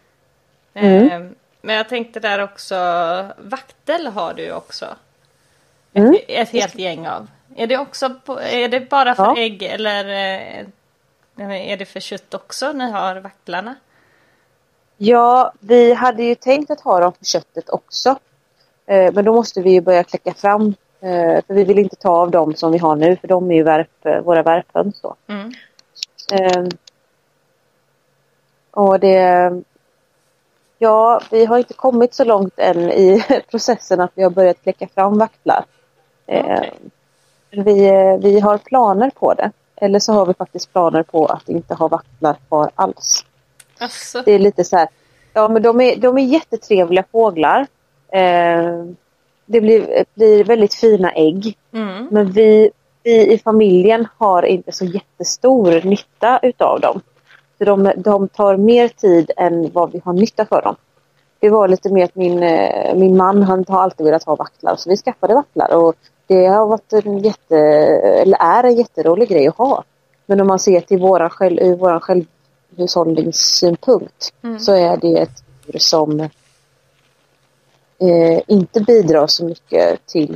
Men jag tänkte där också, vaktel har du också. Ett helt gäng av. Är det bara för ägg eller är det för kött också ni har vaktlarna? Ja, vi hade ju tänkt att ha dem för köttet också. Men då måste vi ju börja kläcka fram. För vi vill inte ta av dem som vi har nu. För de är ju våra värphöns då. Och vi har inte kommit så långt än i processen att vi har börjat kläcka fram vaktlar. Vi har planer på det. Eller så har vi faktiskt planer på att inte ha vaktlar kvar alls. Asså. Det är lite så här. Ja, men de är jättetrevliga fåglar. Det blir väldigt fina ägg. Men vi i familjen har inte så jättestor nytta utav dem. Så de tar mer tid än vad vi har nytta för dem. Det var lite mer att min man, han har alltid velat ha vaktlar. Så vi skaffade vaktlar. Och det har varit är en jätterolig grej att ha. Men om man ser till våran självhushållningssynpunkt så är det ett djur som inte bidrar så mycket till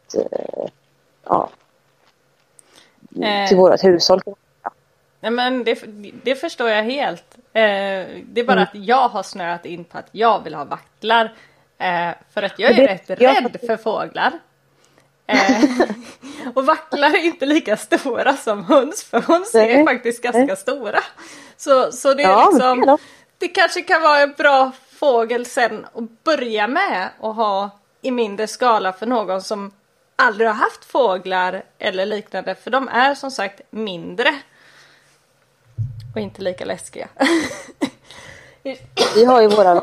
till vårat hushåll. Nej, men det förstår jag helt. Det är bara att jag har snöat in på att jag vill ha vaktlar. För att jag är rätt rädd för fåglar. Och vacklar är inte lika stora som höns. För höns är faktiskt ganska stora. Så det är liksom... Det kanske kan vara en bra fågel sen att börja med och ha i mindre skala för någon som aldrig har haft fåglar eller liknande. För de är som sagt mindre. Och inte lika läskiga. Vi har ju våra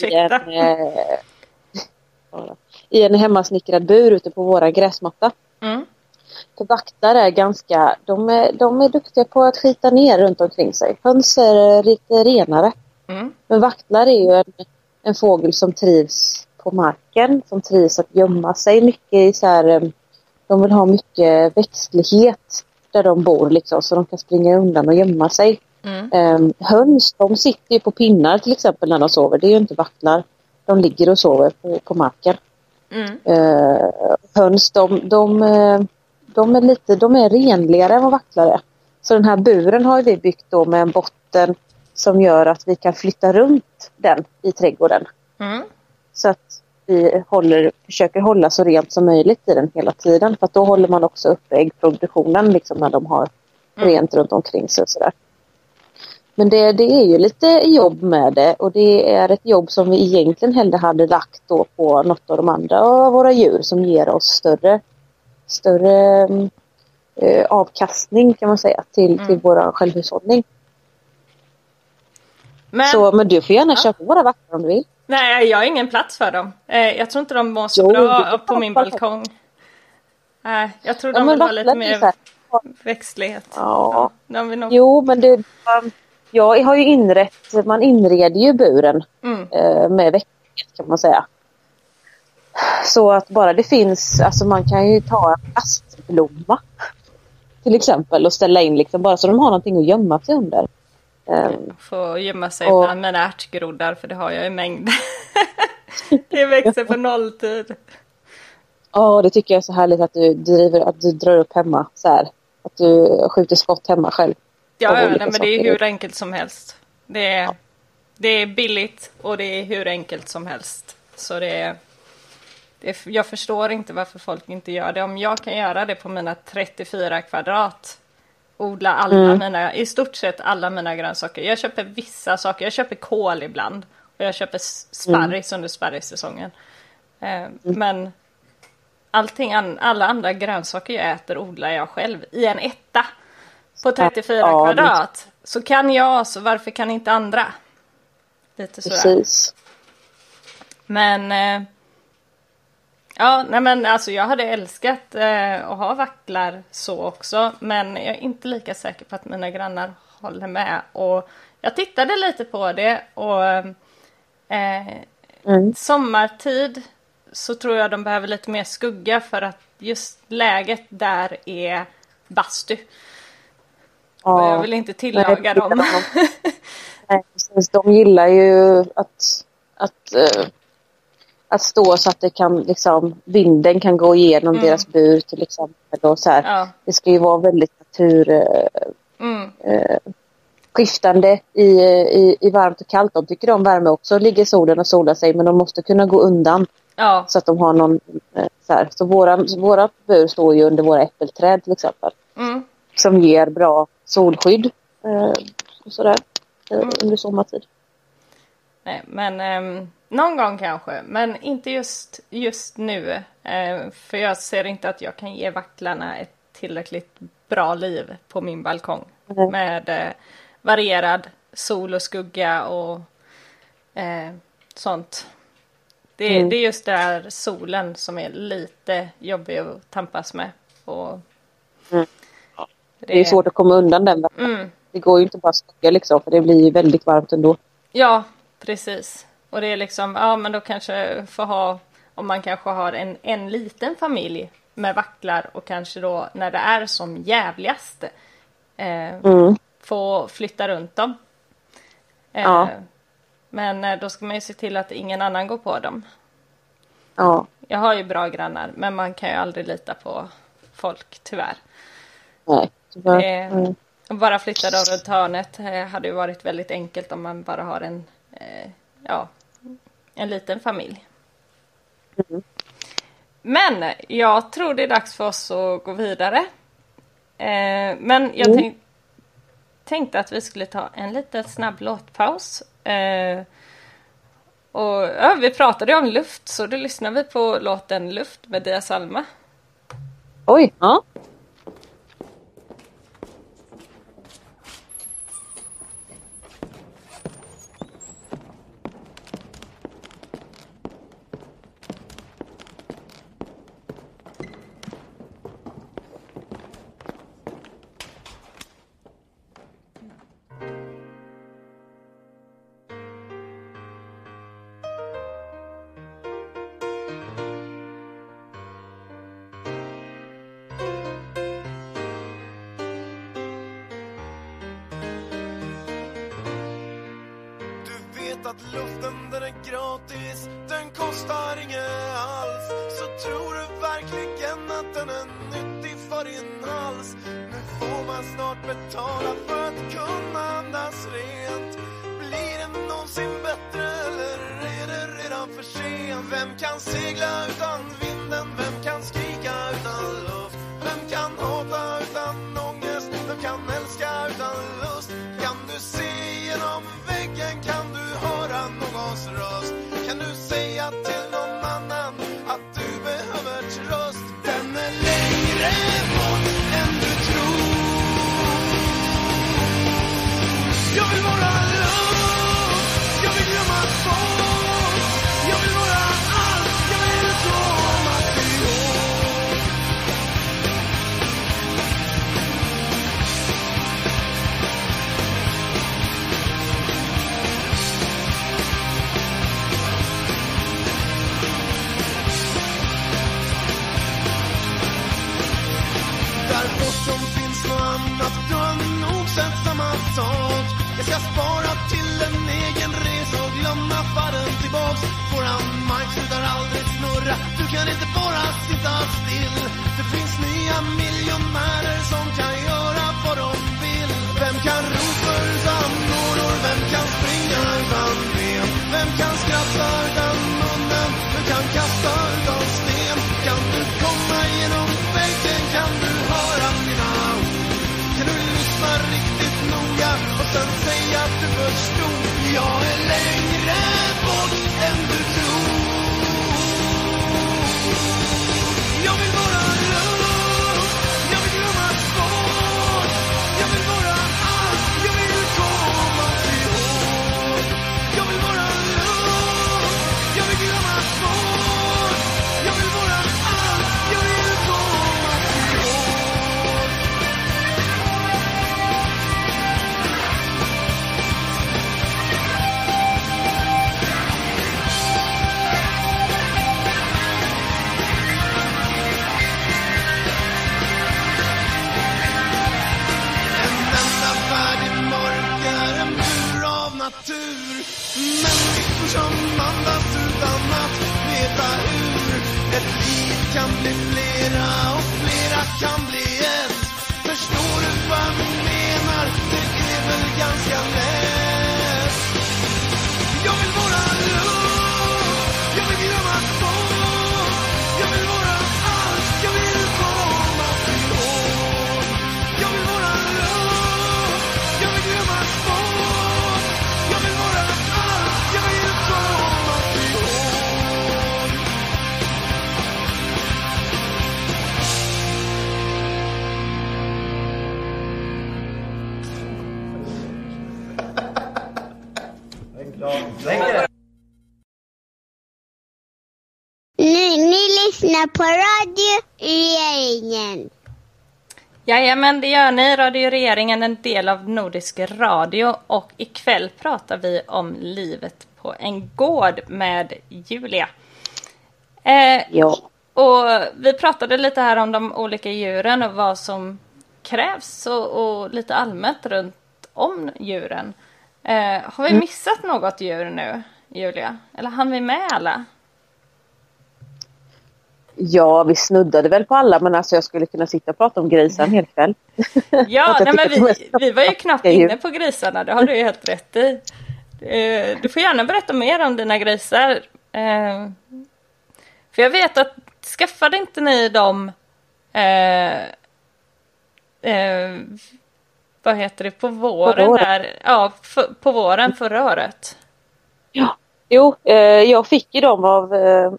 i en hemmasnickrad bur ute på våra gräsmatta. För vaktar är ganska, de är duktiga på att skita ner runt omkring sig. Höns är lite renare. Men vaktlar är ju en fågel som trivs på marken, som trivs att gömma sig mycket i så här, de vill ha mycket växtlighet där de bor liksom, så de kan springa undan och gömma sig. Höns, de sitter ju på pinnar till exempel när de sover. Det är ju inte vaktlar. De ligger och sover på marken. Höns, de är renligare än vad vaktlar är. Så den här buren har vi byggt då med en botten som gör att vi kan flytta runt den i trädgården. Så att vi försöker hålla så rent som möjligt i den hela tiden. För att då håller man också upp äggproduktionen liksom, när de har rent runt omkring sig och sådär. Men det är ju lite jobb med det, och det är ett jobb som vi egentligen hellre hade lagt då på något av de andra av våra djur som ger oss större avkastning kan man säga till vår självhushållning. Men du får gärna köpa våra vakter om du vill. Nej, jag har ingen plats för dem. Jag tror inte de mår så bra på min balkong. Jag tror de vill ha lite mer växtlighet. Ja. Jo, men jag har ju man inreder ju buren med växtlighet kan man säga. Så att bara det finns, alltså man kan ju ta en plastblomma till exempel och ställa in liksom, bara så de har någonting att gömma sig under. Få gömma sig bland mina ärtgroddar, för det har jag i mängd. Det växer på nolltid. Ja, det tycker jag är så härligt att du drar upp hemma så här. Att du skjuter skott hemma själv. Ja, men det är hur enkelt som helst. Det är billigt och det är hur enkelt som helst. Så jag förstår inte varför folk inte gör det. Om jag kan göra det på mina 34 kvadrat, odla i stort sett alla mina grönsaker. Jag köper vissa saker. Jag köper kål ibland. Och jag köper sparris under sparrissäsongen. Men alla andra grönsaker jag äter odlar jag själv i en etta på 34 kvadrat. Så kan jag, så varför kan inte andra? Lite sådär. Precis. Men alltså jag hade älskat att ha vaktlar så också, men jag är inte lika säker på att mina grannar håller med. Och jag tittade lite på det och sommartid så tror jag de behöver lite mer skugga, för att just läget där är bastu. Och jag vill inte tillaga dem. Nej, precis. De gillar ju att stå så att det kan, liksom, vinden kan gå igenom deras bur till exempel. Och så här. Ja. Det ska ju vara väldigt skiftande i varmt och kallt. De tycker om värme också, ligger i solen och solar sig, men de måste kunna gå undan. Ja. Så att de har någon så här. Så våra bur står ju under våra äppelträd till exempel. Som ger bra solskydd och sådär under sommartid. Nej, men någon gång kanske, men inte just nu. För jag ser inte att jag kan ge vaktlarna ett tillräckligt bra liv på min balkong. Med varierad sol och skugga och sånt. Det är just där solen som är lite jobbig att tampas med. Och det är svårt att komma undan den. Det går ju inte bara att skugga liksom, för det blir väldigt varmt ändå. Ja, precis. Och det är liksom, men då kanske får ha, om man kanske har en liten familj med vaktlar och kanske då när det är som jävligast få flytta runt dem. Men då ska man ju se till att ingen annan går på dem. Ja. Jag har ju bra grannar, men man kan ju aldrig lita på folk, tyvärr. Nej, tyvärr. Bara flytta dem runt hörnet hade ju varit väldigt enkelt om man bara har en liten familj. Men jag tror det är dags för oss att gå vidare. Men jag tänkte att vi skulle ta en liten snabb låtpaus. Och vi pratade om luft, så då lyssnar vi på låten Luft med Dia Salma. Oj, ja. Att luften den är gratis, den kostar inget alls. Så tror du verkligen att den är nyttig för din hals? Nu får man snart betala för att kunna andas rent. Blir det någonsin bättre eller är det redan för sent? Vem kan segla utan vinden? Vem kan skrika utan luft? Vem kan hata utan ångest? Vem kan älska utan lust? Kan du se genom väggen? Kan du höra någons röst? Kan du säga till någon annan att du behöver tröst? Den är längre bort än du tror. Jag vill vara lugn, jag vill glömma bort. Jag vill vara allt, jag vill komma ihåg. Där bortom finns något annat, du har nog sett samma sak. Jag ska spara till en egen resa och glömma färden tillbaks. Våran mark slutar aldrig snurra, du kan inte bara sitta still. Det finns nya miljonärer som kan göra vad de vill. Vem kan ropa utan nålor, vem kan springa utan ben? Vem kan skratta utan munnen, vem kan kasta utan sten? Kan du komma genom väggen, kan du höra mina ord? Kan du lyssna riktigt noga och sen säga att du förstod? Jag är längre bort än du tror. Jag vill vara lugn, jag vill glömma bort. Jag vill vara allt, jag vill komma ihåg. Jag vill vara lugn, jag vill glömma bort. Jag vill vara allt, jag vill komma ihåg. En enda värld i mörker, en bur av natur. Människor som andas utan att veta hur. Ett liv kan bli flera och flera kan bli ett. Förstår du vad jag menar? Det är väl ganska lätt. Jag vill vara lugn, jag vill glömma bort. Jag vill vara allt, jag vill komma ihåg. Jag vill vara lugn, jag vill glömma bort. Jag vill vara allt, jag vill komma ihåg. Ni lyssnar på Radio Regeringen. Jajamän, det gör ni. Radio Regeringen, en del av Nordisk Radio. Och ikväll pratar vi om livet på en gård med Julia. Ja. Och vi pratade lite här om de olika djuren och vad som krävs och lite allmänt runt om djuren. Har vi missat något djur nu, Julia? Eller hann vi med alla? Ja, vi snuddade väl på alla, men alltså jag skulle kunna sitta och prata om grisen en hel kväll. Ja, nej, men vi var ju knappt inne på grisarna, det har du ju helt rätt i. Du får gärna berätta mer om dina grisar. För jag vet att skaffade inte ni dem vad heter det, på våren där? Ja, på våren förra året. Ja, jo, jag fick ju dem av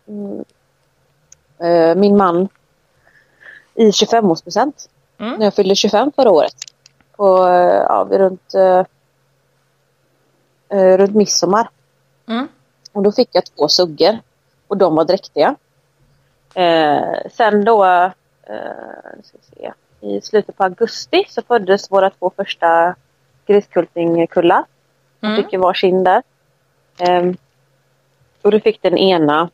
min man i 25-årspresent. När jag fyllde 25 förra året. Runt midsommar. Och då fick jag 2 suggor. Och de var dräktiga. Sen då ska vi se, i slutet på augusti så föddes våra 2 första griskultingkullar. De fick ju varsin där. Och då fick den ena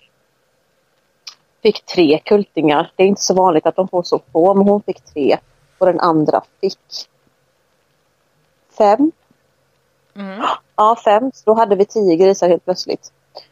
3 kultingar. Det är inte så vanligt att de får så få, men hon fick 3. Och den andra fick 5. Ja, 5. Så då hade vi 10 grisar helt plötsligt.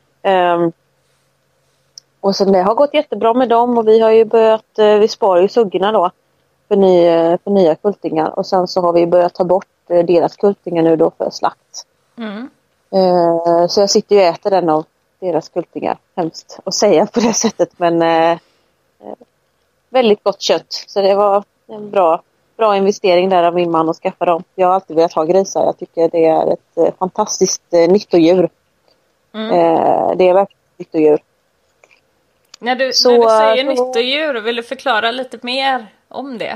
Och sen det har gått jättebra med dem. Och vi har ju börjat, vi sparar ju suggorna då. För nya kultingar. Och sen så har vi börjat ta bort deras kultingar nu då för slakt. Så jag sitter ju och äter den av deras kultingar. Hemskt att säga på det sättet. Men väldigt gott kött. Så det var en bra investering där av min man att skaffa dem. Jag har alltid velat ha grisar. Jag tycker det är ett fantastiskt nyttodjur. Det är verkligen ett nyttodjur. När du säger nyttodjur, vill du förklara lite mer om det?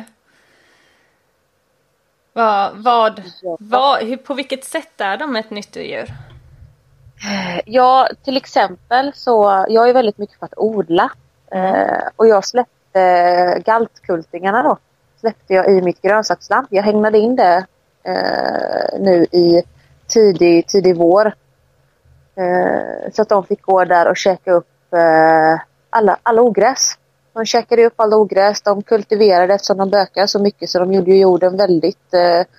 På vilket sätt är de ett nyttodjur? Ja, till exempel så jag är väldigt mycket för att odla. Och jag släppte galtkultingarna då. Släppte jag i mitt grönsaksland. Jag hängde in det nu i tidig vår. Så att de fick gå där och käka upp alla ogräs. De käkade upp alla ogräs. De kultiverade eftersom de bökade så mycket så de gjorde ju jorden väldigt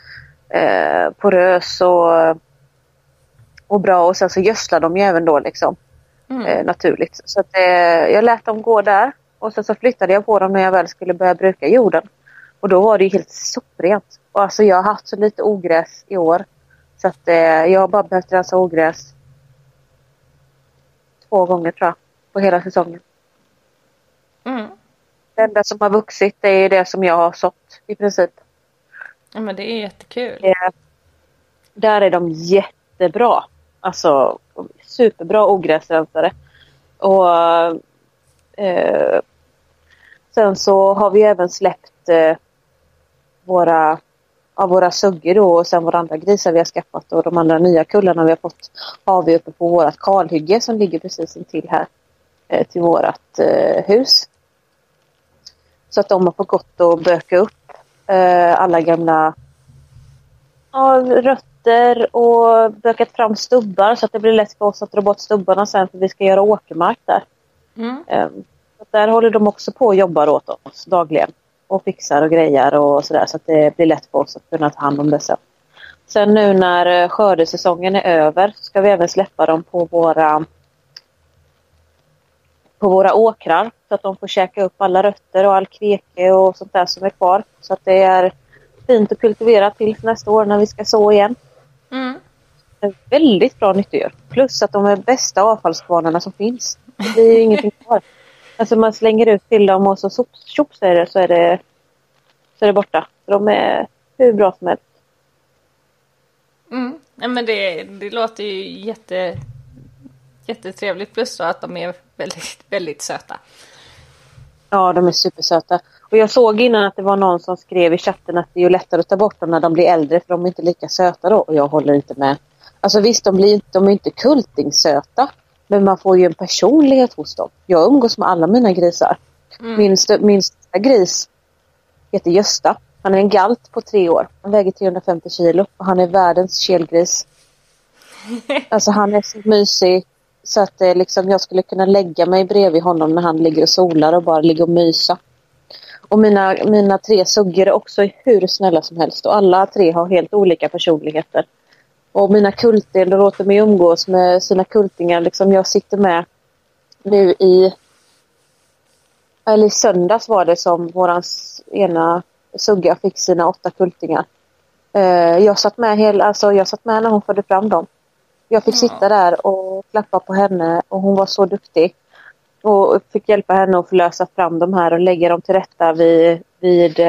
porös och bra. Och sen så gödslade de ju även då liksom naturligt. Så att jag lät dem gå där. Och sen så flyttade jag på dem när jag väl skulle börja bruka jorden. Och då var det ju helt soprent. Och alltså jag har haft så lite ogräs i år. Så att jag har bara behövt rensa ogräs 2 gånger tror jag. På hela säsongen. Det enda som har vuxit det är det som jag har sått i princip. Ja, men det är jättekul. Där är de jättebra. Alltså superbra ogräsrensare. Och sen så har vi även släppt våra suggor då, och sen våra andra grisar vi har skaffat och de andra nya kullarna vi har fått har vi uppe på vårat kalhygge som ligger precis intill här till vårat hus. Så att de har fått gått och böka upp alla gamla rötter och bökat fram stubbar så att det blir lätt för oss att dra bort stubbarna sen för vi ska göra åkermark där. Så där håller de också på och jobbar åt oss dagligen och fixar och grejer och sådär så att det blir lätt för oss att kunna ta hand om det sen. Sen nu när skördesäsongen är över så ska vi även släppa dem på våra åkrar så att de får käka upp alla rötter och all kveke och sånt där som är kvar. Så att det är fint att kultivera till nästa år när vi ska så igen. Det är väldigt bra nyttodjur. Plus att de är bästa avfallskvarnarna som finns. Det blir ju ingenting kvar. Alltså man slänger ut till dem och så så är det borta. Så de är hur bra som helst. Ja, men det låter ju jättetrevligt plus då att de är väldigt, väldigt söta. Ja, de är supersöta. Och jag såg innan att det var någon som skrev i chatten att det är ju lättare att ta bort dem när de blir äldre för de är inte lika söta då. Och jag håller inte med. Alltså visst, de är inte kultingsöta. Men man får ju en personlighet hos dem. Jag umgås med alla mina grisar. Min största gris heter Gösta. Han är en galt på 3 år. Han väger 350 kilo. Och han är världens kelgris. Alltså han är så mysig. Så att liksom, jag skulle kunna lägga mig bredvid honom när han ligger och solar och bara ligger och mysa. Och mina 3 suggor är också hur snälla som helst. Och alla 3 har helt olika personligheter. Och mina kulter, de låter mig umgås med sina kultingar. Liksom jag sitter med nu i söndags var det som vårans ena sugga fick sina 8 kultingar. Jag satt med när hon förde fram dem. Jag fick sitta där och klappa på henne och hon var så duktig. Och fick hjälpa henne att förlösa fram de här och lägga dem till rätta vid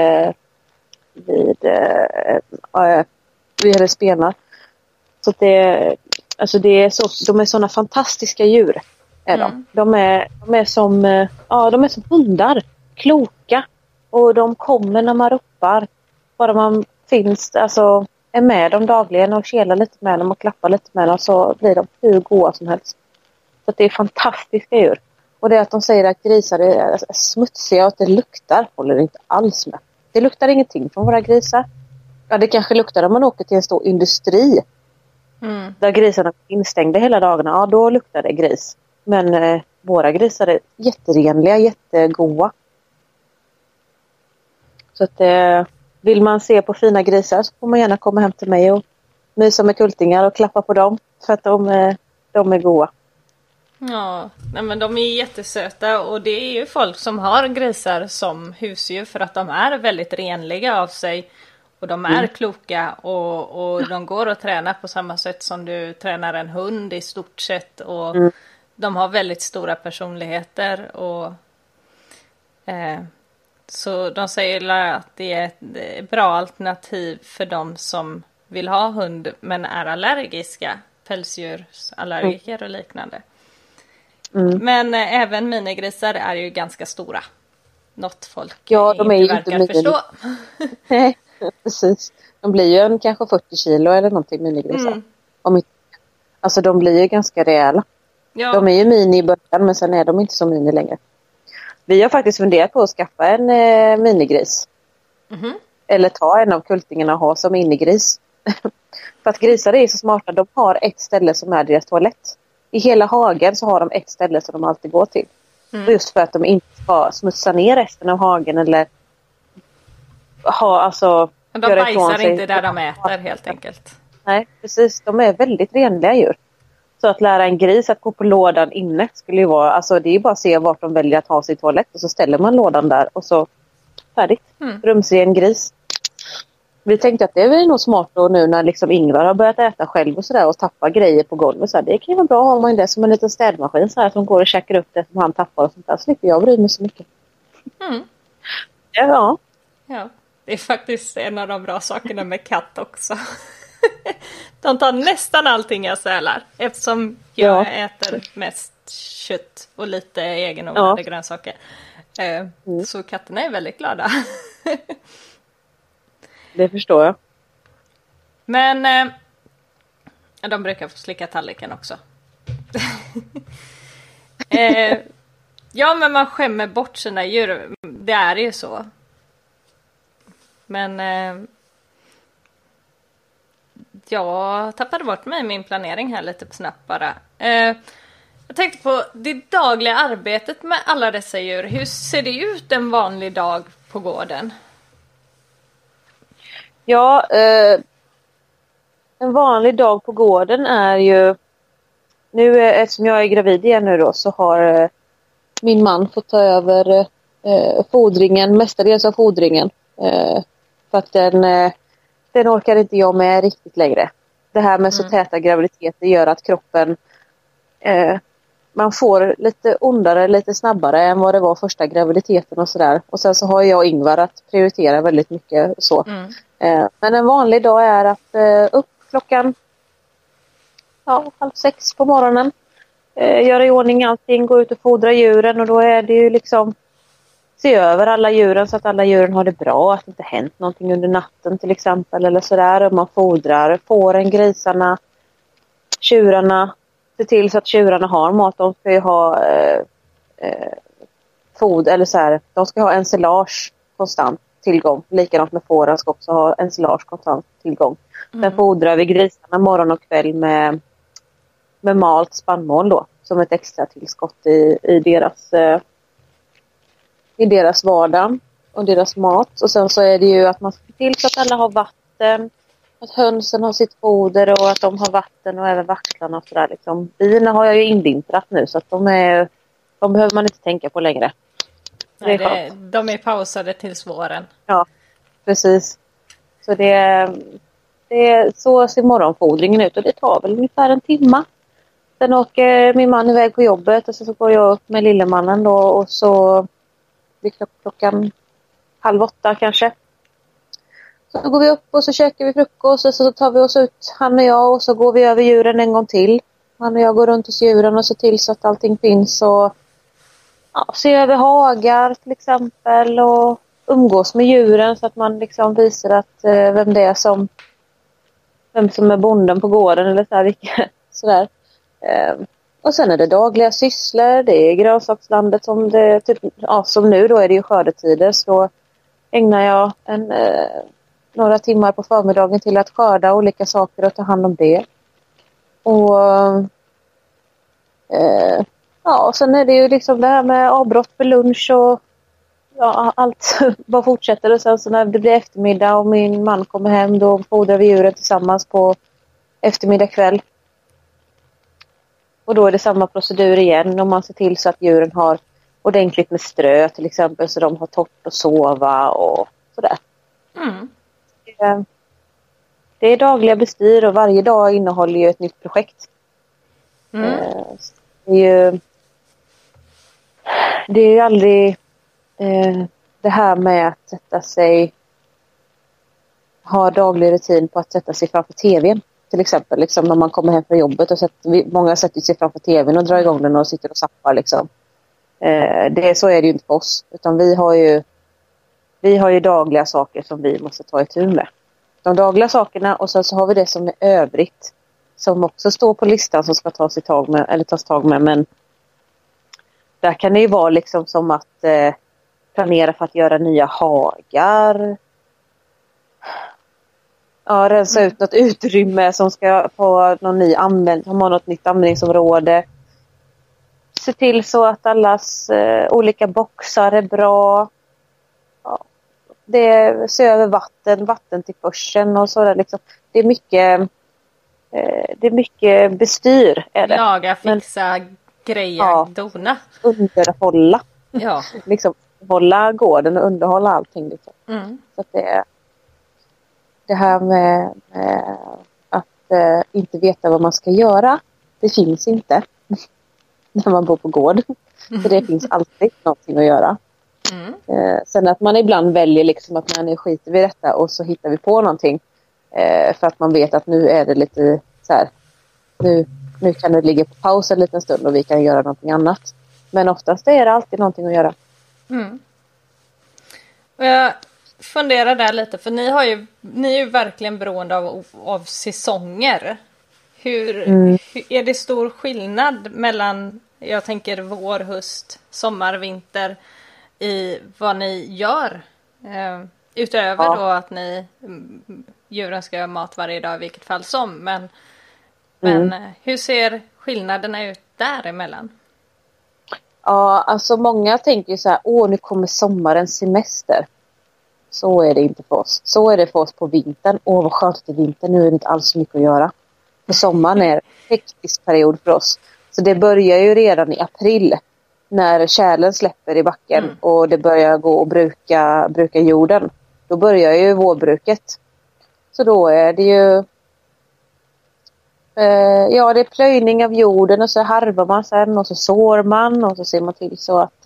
hennes spenar. Så att det är så, de är såna fantastiska djur. Är de. De är som hundar. Kloka. Och de kommer när man ropar. Bara man finns, alltså är med dem dagligen och kelar lite med dem och klappar lite med dem, så blir de hur goda som helst. Så att det är fantastiska djur. Och det att de säger att grisar är smutsiga och att det luktar, håller det inte alls med. Det luktar ingenting från våra grisar. Ja, det kanske luktar om man åker till en stor industri. Där grisarna är instängda hela dagarna. Ja, då luktar det gris. Men våra grisar är jätterenliga, jättegoda. Så att vill man se på fina grisar så får man gärna komma hem till mig och mysa med kultingar och klappa på dem. För att de är goda. Ja, nej men de är jättesöta, och det är ju folk som har grisar som husdjur för att de är väldigt renliga av sig. Och de är kloka och de går att träna på samma sätt som du tränar en hund i stort sett. Och de har väldigt stora personligheter. Och, så de säger att det är ett bra alternativ för de som vill ha hund men är allergiska. Pälsdjursallergiker och liknande. Men även minigrisar är ju ganska stora. Något folk de är ju inte verkar förstå. Nej, precis. De blir ju kanske 40 kilo eller någonting, minigrisar. Alltså de blir ju ganska rejäla. Ja. De är ju mini i början, men sen är de inte så mini längre. Vi har faktiskt funderat på att skaffa en minigris. Eller ta en av kultingarna och ha som minigris. För att grisar är så smarta. De har ett ställe som är deras toalett. I hela hagen så har de ett ställe som de alltid går till. Och just för att de inte ska smutsa ner resten av hagen eller de bajsar inte där de äter helt enkelt. Nej, precis. De är väldigt renliga djur. Så att lära en gris att gå på lådan inne skulle ju vara, alltså det är bara att se vart de väljer att ha sin toalett och så ställer man lådan där och så färdigt. Rumsren gris. Vi tänkte att det är nog smart då nu när liksom Ingvar har börjat äta själv och sådär och tappa grejer på golvet. Så det kan ju vara bra att ha man det som en liten städmaskin så här som går och käkar upp det som han tappar och sånt där. Så slipper jag bry mig så mycket. Ja. Det är faktiskt en av de bra sakerna med katt också. De tar nästan allting jag sälar. Eftersom jag äter mest kött och lite egenodlade grönsaker. Så katterna är väldigt glada. Det förstår jag. Men de brukar få slicka tallriken också. Ja, men man skämmer bort sina djur. Det är ju så. Men jag tappade bort mig i min planering här lite snabbt bara. Jag tänkte på det dagliga arbetet med alla dessa djur. Hur ser det ut en vanlig dag på gården? Ja, en vanlig dag på gården är ju... Nu eftersom jag är gravid igen nu då så har min man fått ta över fodringen, mestadels av fodringen. För att den orkar inte jag med riktigt längre. Det här med så täta graviditeter gör att kroppen man får lite ondare, lite snabbare än vad det var första graviditeten och sådär. Och sen så har jag och Ingvar att prioritera väldigt mycket så. Men en vanlig dag är att upp klockan 5:30 på morgonen. Göra i ordning allting, gå ut och fodra djuren och då är det ju liksom se över alla djuren så att alla djuren har det bra, att det inte hänt någonting under natten till exempel eller sådär. Och man fodrar fåren, grisarna, tjurarna, se till så att tjurarna har mat. De ska ju ha foder eller så här, de ska ha ensilage konstant tillgång. Likadant med fåren ska också ha ensilage konstant tillgång. Sen fodrar vi grisarna morgon och kväll med malt spannmål då som ett extra tillskott i deras vardag och deras mat. Och sen så är det ju att man ska se till så att alla har vatten, att hönsen har sitt foder och att de har vatten och även vaktlarna och sådär liksom. Bina har jag ju invintrat nu så att de behöver man inte tänka på längre. Nej, de är pausade tills våren. Ja, precis. Så det är så ser morgonfodringen ut och det tar väl ungefär en timme. Sen åker min man iväg på jobbet och så går jag upp med lillemannen då och så blir klockan 7:30 kanske. Så går vi upp och så käkar vi frukost och så tar vi oss ut, han och jag, och så går vi över djuren en gång till. Han och jag går runt hos djuren och ser till så att allting finns och ser över hagar till exempel och umgås med djuren så att man liksom visar att vem som är bonden på gården eller sådär. Och sen är det dagliga sysslor, det är grönsakslandet som det som nu då är det ju skördetider, så ägnar jag några timmar på förmiddagen till att skörda olika saker och ta hand om det. Och sen är det ju liksom det här med avbrott för lunch och allt bara fortsätter. Och sen så när det blir eftermiddag och min man kommer hem, då fodrar vi djuren tillsammans på eftermiddag kväll. Och då är det samma procedur igen, om man ser till så att djuren har ordentligt med strö till exempel, så de har torrt att sova och sådär. Det är dagliga bestyr och varje dag innehåller ju ett nytt projekt. Det är ju aldrig det här med att sätta sig, ha daglig rutin på att sätta sig framför tvn till exempel, liksom när man kommer hem från jobbet och många sätter sig framför tvn och drar igång den och sitter och zappar liksom. Så är det ju inte för oss, utan vi har ju dagliga saker som vi måste ta itu med. De dagliga sakerna, och sen så har vi det som är övrigt som också står på listan som ska tas tag med, men där kan det ju vara liksom som att planera för att göra nya hagar. Ja, rensa ut något utrymme som ska få något nytt användningsområde. Se till så att allas olika boxar är bra. Ja, se över vattentillförseln och sådär liksom. Det är mycket bestyr är det. Laga, fixa, greja, dona. Underhålla. Ja. Liksom hålla gården och underhålla allting liksom. Så att det här med att inte veta vad man ska göra, det finns inte när man bor på gård. För det finns alltid någonting att göra. Sen att man ibland väljer liksom att nu skiter vi i detta och så hittar vi på någonting. För att man vet att nu är det lite så här, nu kan det ligga på paus en liten stund och vi kan göra någonting annat. Men oftast är det alltid någonting att göra. Och jag funderar där lite, för ni är ju verkligen beroende av säsonger. Hur är det stor skillnad mellan, jag tänker vår, höst, sommar, vinter i vad ni gör? Utöver då att djuren ska ha mat varje dag i vilket fall som. Men hur ser skillnaderna ut däremellan? Ja, alltså många tänker ju så här, nu kommer sommarens semester. Så är det inte för oss. Så är det för oss på vintern. Vad skönt det är vinter, nu är det inte alls så mycket att göra. För sommaren är en hektisk period för oss. Så det börjar ju redan i april. När kärlen släpper i backen och det börjar gå och bruka jorden. Då börjar ju vårbruket. Så då är det ju det är plöjning av jorden och så harvar man sen och så sår man och så ser man till så att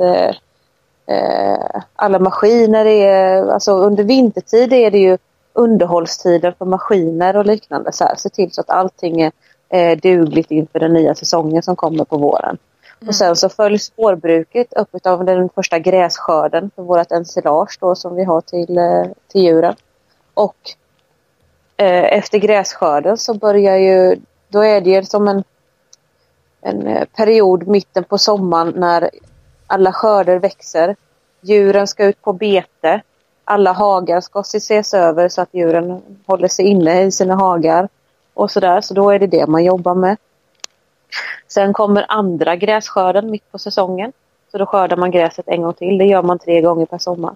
alla maskiner alltså under vintertid är det ju underhållstider för maskiner och liknande så här. Se till så att allting är dugligt inför den nya säsongen som kommer på våren. Och sen så följs vårbruket upp av den första grässkörden för vårt ensilage då som vi har till djuren. Och efter grässkörden så då är det som en period mitten på sommaren när alla skörder växer. Djuren ska ut på bete. Alla hagar ska ses över så att djuren håller sig inne i sina hagar. Och sådär, så då är det man jobbar med. Sen kommer andra grässkörden mitt på säsongen. Så då skördar man gräset en gång till. Det gör man 3 gånger per sommar.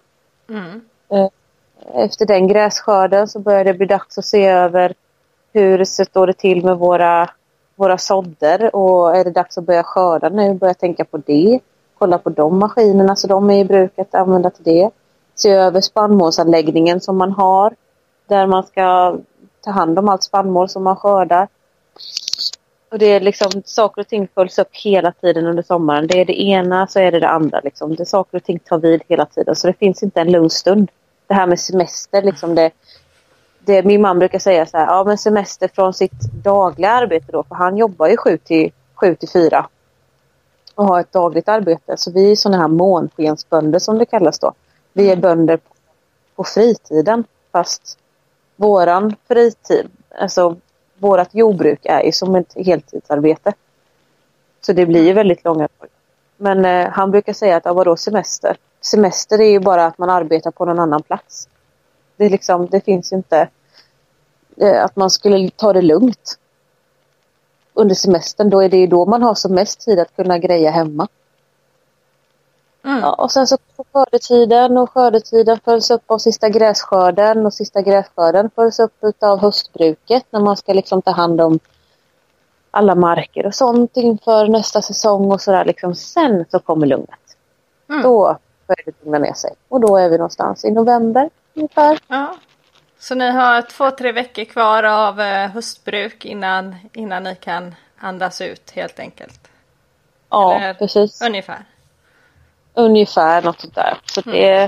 Efter den grässkörden så börjar det bli dags att se över hur står det till med våra sådder. Och är det dags att börja skörda nu? Börja tänka på det. Kolla på de maskinerna så de är i bruket, använda till det. Se över spannmålsanläggningen som man har. Där man ska ta hand om allt spannmål som man skördar. Och det är liksom, saker och ting följs upp hela tiden under sommaren. Det är det ena så är det andra. Liksom. Det saker och ting tar vid hela tiden. Så det finns inte en lugn stund. Det här med semester, liksom min man brukar säga så här, ja men semester från sitt dagliga arbete då. För han jobbar ju 7 till 4. Och har ett dagligt arbete. Så vi är sådana här månskensbönder som det kallas då. Vi är bönder på fritiden. Fast våran fritid, alltså vårat jordbruk är ju som ett heltidsarbete. Så det blir ju väldigt långa dagar. Men han brukar säga att vadå semester? Semester är ju bara att man arbetar på någon annan plats. Det är liksom, det finns ju inte att man skulle ta det lugnt. Under semestern, då är det ju då man har som mest tid att kunna greja hemma. Ja, och sen så skördetiden följs upp av sista grässkörden och sista grässkörden följs upp av höstbruket när man ska liksom ta hand om alla marker och sånt inför nästa säsong och sådär liksom. Sen så kommer lugnet. Då börjar det lugna ner sig och då är vi någonstans i november ungefär. Ja. Så ni har 2-3 veckor kvar av höstbruk innan ni kan andas ut helt enkelt? Ja, eller precis. Ungefär något sånt där. Så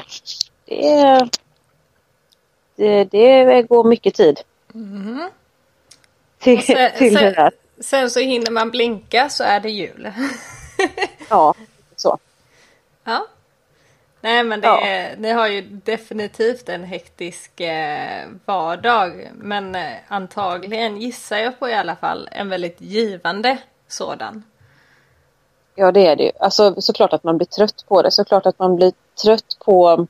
det går mycket tid. Till det där. Sen så hinner man blinka så är det jul. Ja, så. Ja. Nej men ni har ju definitivt en hektisk vardag. Men antagligen gissar jag på i alla fall en väldigt givande sådan. Ja, det är det ju. Alltså såklart att man blir trött på det. Såklart att man blir trött på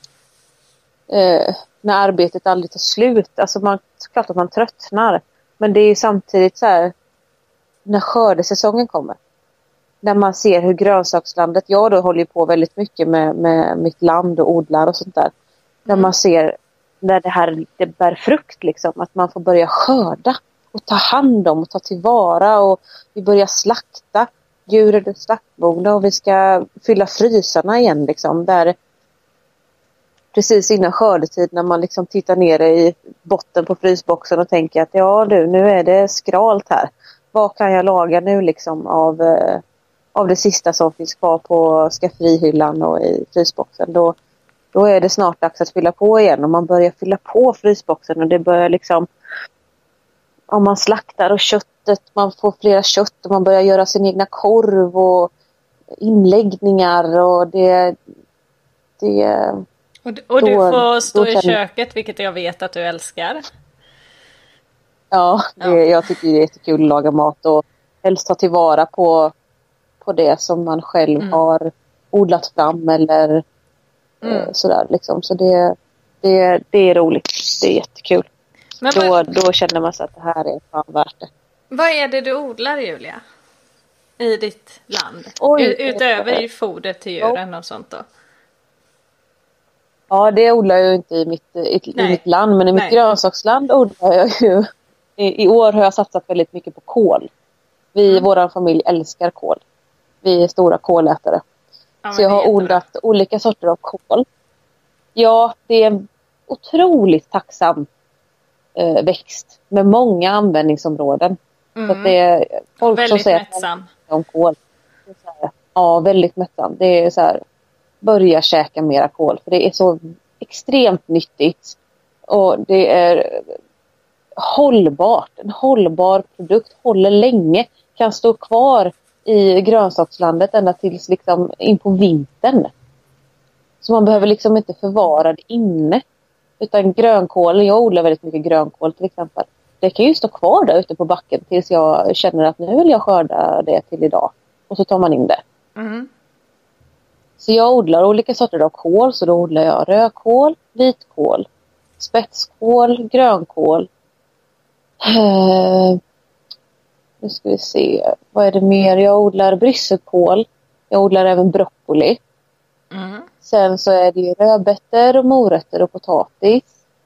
när arbetet aldrig tar slut. Alltså såklart att man tröttnar. Men det är ju samtidigt så här när skördesäsongen kommer. När man ser hur grönsakslandet, jag då håller ju på väldigt mycket med mitt land och odlar och sånt där. När man ser när det bär frukt liksom. Att man får börja skörda och ta hand om och ta tillvara och vi börjar slakta. Djuren är slaktmogna och vi ska fylla frysarna igen liksom. Där precis innan skördetid när man liksom tittar ner i botten på frysboxen och tänker att ja du, nu är det skralt här. Vad kan jag laga nu liksom av det sista som finns kvar på skaffrihyllan och i frysboxen. Då är det snart dags att fylla på igen och man börjar fylla på frysboxen och det börjar liksom om man slaktar och köttet, man får flera kött och man börjar göra sin egna korv och inläggningar och det och du får stå i köket, vilket jag vet att du älskar. Ja, jag tycker det är jättekul att laga mat och helst ta tillvara på det som man själv har odlat fram eller sådär liksom. Så det är roligt, det är jättekul. Men då känner man sig att det här är fan värt det. Vad är det du odlar, Julia? I ditt land? Utöver i foder till djuren och sånt då? Ja, det odlar jag ju inte i mitt land. Men i mitt grönsaksland odlar jag ju. I år har jag satsat väldigt mycket på kål. Vår familj älskar kål. Vi är stora kålätare. Ja, så jag har odlat olika sorter av kål. Ja, det är en otroligt tacksam växt med många användningsområden. Så att det är folk väldigt som säger mättsam. Om kål. Det är så här, ja, väldigt mättsam. Det är så här, börja käka mera kål för det är så extremt nyttigt och det är hållbart. En hållbar produkt håller länge, kan stå kvar i grönsakslandet ända tills liksom in på vintern. Så man behöver liksom inte förvara det inne. Utan grönkål, jag odlar väldigt mycket grönkål till exempel. Det kan ju stå kvar där ute på backen tills jag känner att nu vill jag skörda det till idag. Och så tar man in det. Så jag odlar olika sorter av kål. Så då odlar jag rödkål, vitkål, spetskål, grönkål. Nu ska vi se. Vad är det mer? Jag odlar brysselkål. Jag odlar även broccoli. Sen så är det ju rödbetor och morötter och potatis.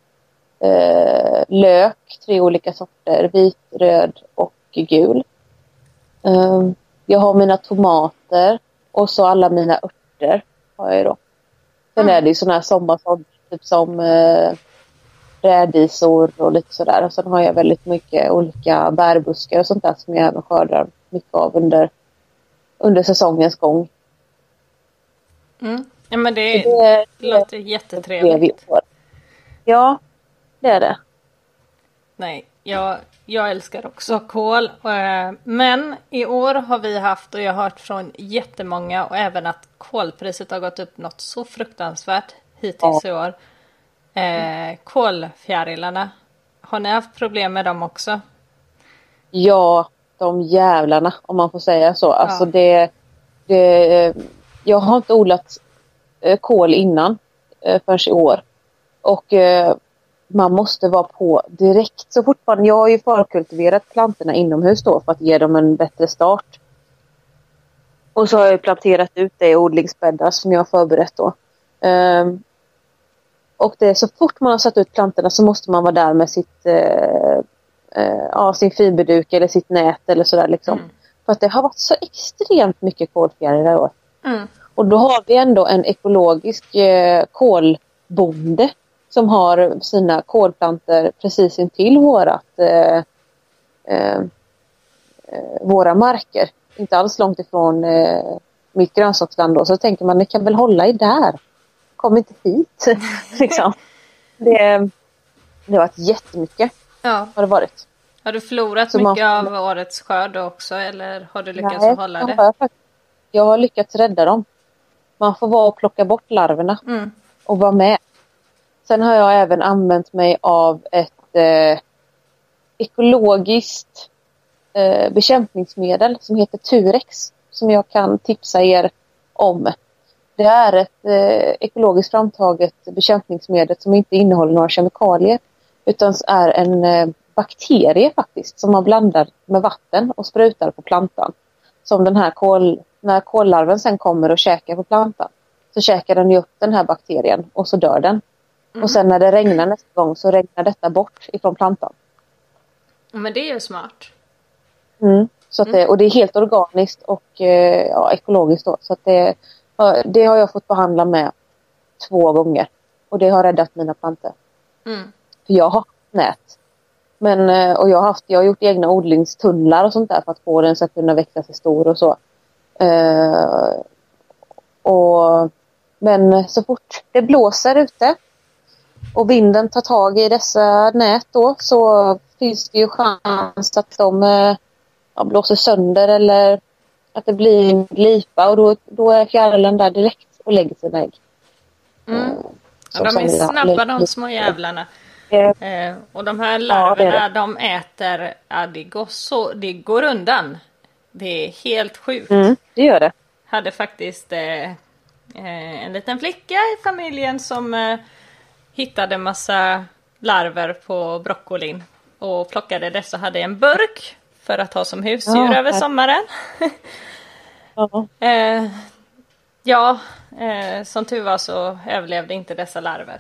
Lök, 3 olika sorter. Vit, röd och gul. Jag har mina tomater. Och så alla mina örter har jag då. Sen är det ju sådana här sommarsådd typ som rädisor och lite sådär. Och sen har jag väldigt mycket olika bärbuskar och sånt där som jag även skördar mycket av under säsongens gång. Ja, men det låter jättetrevligt. Ja, det är det. Nej, jag älskar också kål. Men i år har vi haft, och jag har hört från jättemånga, och även att kålpriset har gått upp något så fruktansvärt hittills i år. Kålfjärilarna. Har ni haft problem med dem också? Ja, de jävlarna, om man får säga så. Alltså jag har inte odlat kål innan förrän i år. Och man måste vara på direkt. Så fortfarande, jag har ju förkultiverat plantorna inomhus då för att ge dem en bättre start. Och så har jag planterat ut det i odlingsbäddar som jag har förberett då. Och det är så fort man har satt ut plantorna så måste man vara där med sin fiberduk eller sitt nät eller sådär liksom. För att det har varit så extremt mycket kålfjärilar i år. Och då har vi ändå en ekologisk kålbonde som har sina kålplantor precis intill våra marker. Inte alls långt ifrån mitt grönsaksland då. Så tänker man, det kan väl hålla i där. Kom inte hit. liksom. Det har varit jättemycket. Ja. Har det varit. Har du förlorat mycket av årets skörd också? Eller har du lyckats hålla det? Jag har lyckats rädda dem. Man får vara och plocka bort larverna. Och vara med. Sen har jag även använt mig av ett ekologiskt bekämpningsmedel som heter Turex. Som jag kan tipsa er om. Det är ett ekologiskt framtaget bekämpningsmedel som inte innehåller några kemikalier. Utan är en bakterie faktiskt som man blandar med vatten och sprutar på plantan. Som den här när kållarven sen kommer och käkar på plantan. Så käkar den ju upp den här bakterien och så dör den. Och sen när det regnar nästa gång så regnar detta bort ifrån plantan. Men det är ju smart. Så att och det är helt organiskt och ekologiskt då. Så att det har jag fått behandla med 2 gånger. Och det har räddat mina plantor. För jag har nät. Men, och jag har gjort egna odlingstunnlar och sånt där för att få den så att kunna växa sig stor och så. Men så fort det blåser ute och vinden tar tag i dessa nät då så finns det ju chans att de blåser sönder eller att det blir en glipa och då är fjärilen där direkt och lägger sina ägg. Ja, de är snabba de små jävlarna. Och de här larverna de äter, det går undan. Det är helt sjukt. Det gör det. Hade faktiskt en liten flicka i familjen som hittade massa larver på broccolin och plockade dessa och hade en burk för att ha som husdjur över sommaren. Som tur var så överlevde inte dessa larver.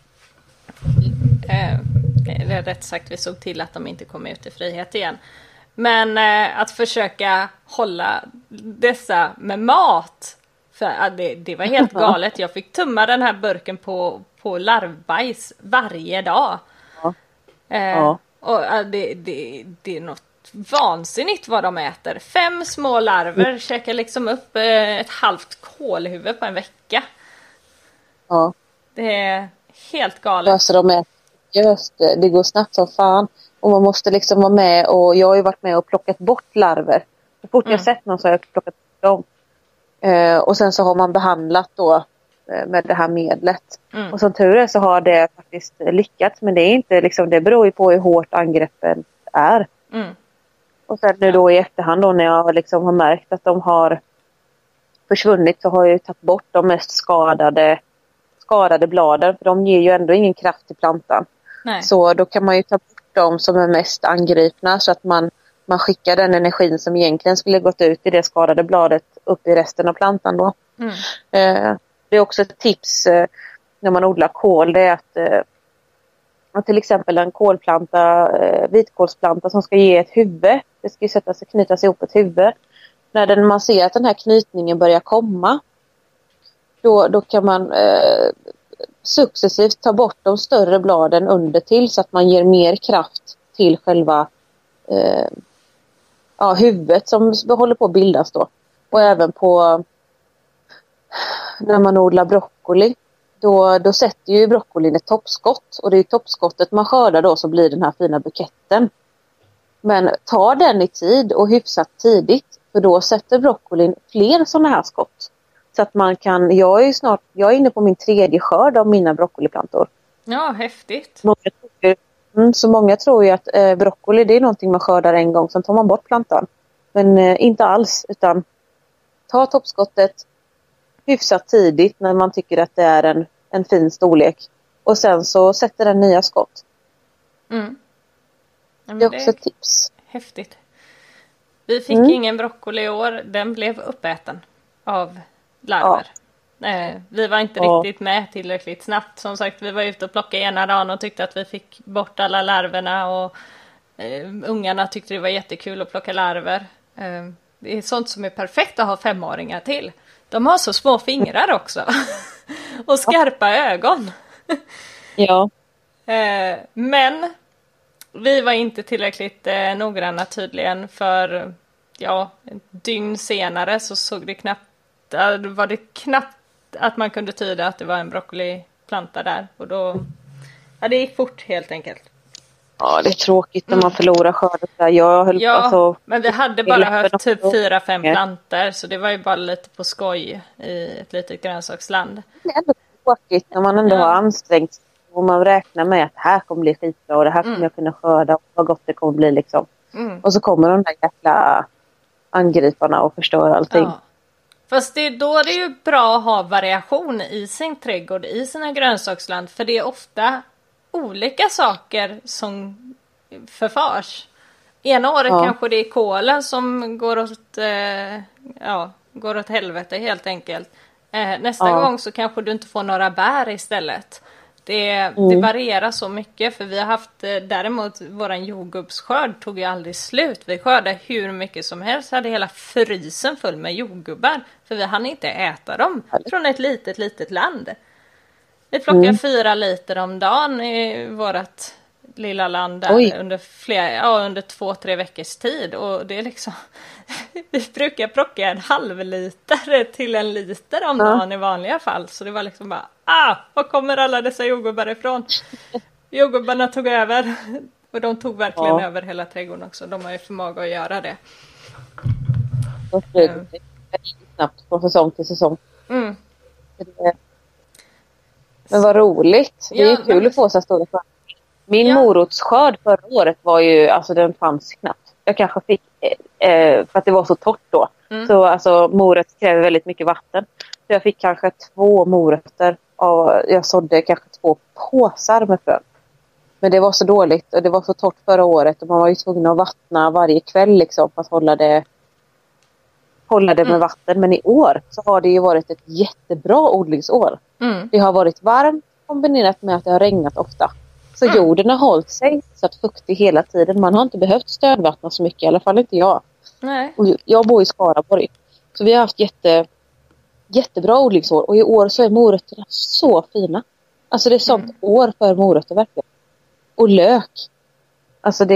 Eller rätt sagt, vi såg till att de inte kom ut i frihet igen. Men att försöka hålla dessa med mat, för det var helt galet. Jag fick tumma den här burken på larvbajs varje dag. Och det är något vansinnigt vad de äter. 5 små larver käkar liksom upp ett halvt kålhuvud på en vecka. Ja. Det är helt galet. Alltså det går snabbt som fan. Och man måste liksom vara med. Och jag har ju varit med och plockat bort larver. Så fort jag sett någon så har jag plockat bort dem. Och sen så har man behandlat då med det här medlet. Och som tur är så har det faktiskt lyckats. Men det är inte liksom, det beror ju på hur hårt angreppen är. Och sen nu då i efterhand då när jag liksom har märkt att de har försvunnit så har jag ju tagit bort de mest skadade bladen. För de ger ju ändå ingen kraft till plantan. Nej. Så då kan man ju ta bort de som är mest angripna så att man skickar den energin som egentligen skulle gått ut i det skadade bladet upp i resten av plantan då. Det är också ett tips när man odlar kål, det är att till exempel en kålplanta, vitkålsplanta som ska ge ett huvud, det ska ju knytas ihop ett huvud. När man ser att den här knytningen börjar komma, då kan man successivt ta bort de större bladen under till så att man ger mer kraft till själva huvudet som håller på att bildas då. Och även på när man odlar broccoli, då sätter ju broccolin ett toppskott. Och det är toppskottet man skördar då så blir den här fina buketten. Men ta den i tid och hyfsat tidigt, för då sätter broccolin fler sådana här skott. Så att man kan, jag är inne på min 3:e skörd av mina broccoliplantor. Ja, häftigt. Så många tror ju att broccoli det är någonting man skördar en gång, sen tar man bort plantan. Men inte alls, utan ta toppskottet hyfsat tidigt när man tycker att det är en fin storlek. Och sen så sätter den nya skott. Mm. Ja, det är också ett tips. Häftigt. Vi fick ingen broccoli i år. Den blev uppäten av larver. Ja. Vi var inte riktigt med tillräckligt snabbt. Som sagt, vi var ute och plockade ena dagen och tyckte att vi fick bort alla larverna. Och ungarna tyckte det var jättekul att plocka larver. Det är sånt som är perfekt att ha 5-åringar till. De har så små fingrar också. Och skarpa ögon. Ja. Men vi var inte tillräckligt noggranna tydligen, för ett dygn senare så såg det var det knappt att man kunde tyda att det var en broccoliplanta där. Och då, det gick fort helt enkelt. Ja, det är tråkigt när man förlorar skördet där. Men vi hade bara haft typ 4-5 planter, så det var ju bara lite på skoj i ett litet grönsaksland. Det är ändå tråkigt när man ändå har ansträngt sig och man räknar med att det här kommer bli skitbra och det här kommer jag kunna skörda och vad gott det kommer bli liksom. Och så kommer de där jäkla angriparna och förstör allting. Ja. Fast då är det ju bra att ha variation i sin trädgård, i sina grönsaksland, för det är ofta olika saker som förfars. Ena året kanske det är kålen som går åt helvete helt enkelt. Nästa gång så kanske du inte får några bär istället. Det varierar så mycket, för vi har haft däremot våran jordgubbsskörd tog ju aldrig slut. Vi skördade hur mycket som helst, hade hela frysen full med jordgubbar, för vi hann inte äta dem från ett litet land. Vi plockar 4 liter om dagen i vårat lilla land där under 2-3 veckors tid. Och det är liksom, vi brukar plocka en halv liter till 1 liter om dagen i vanliga fall. Så det var liksom bara, var kommer alla dessa jordgubbar ifrån? Jordgubbarna tog över. Och de tog verkligen över hela trädgården också. De har ju förmåga att göra det. Det är snabbt från säsong till säsong. Men vad roligt. Det är kul att få så stora skörd. Min morotsskörd förra året var ju, alltså den fanns knappt. Jag kanske fick, för att det var så torrt då. Så alltså morötter kräver väldigt mycket vatten. Så jag fick kanske 2 morötter. Och jag sådde kanske 2 påsar med frön. Men det var så dåligt och det var så torrt förra året. Och man var ju tvungen att vattna varje kväll liksom för att hålla det med vatten. Men i år så har det ju varit ett jättebra odlingsår. Det har varit varmt kombinerat med att det har regnat ofta. Så jorden har hållit sig så att fuktig hela tiden. Man har inte behövt stödvattna så mycket, i alla fall inte jag. Nej. Och jag bor i Skaraborg. Så vi har haft jättebra odlingsår. Och i år så är morötterna så fina. Alltså det är sånt år för morötter verkligen. Och lök. Alltså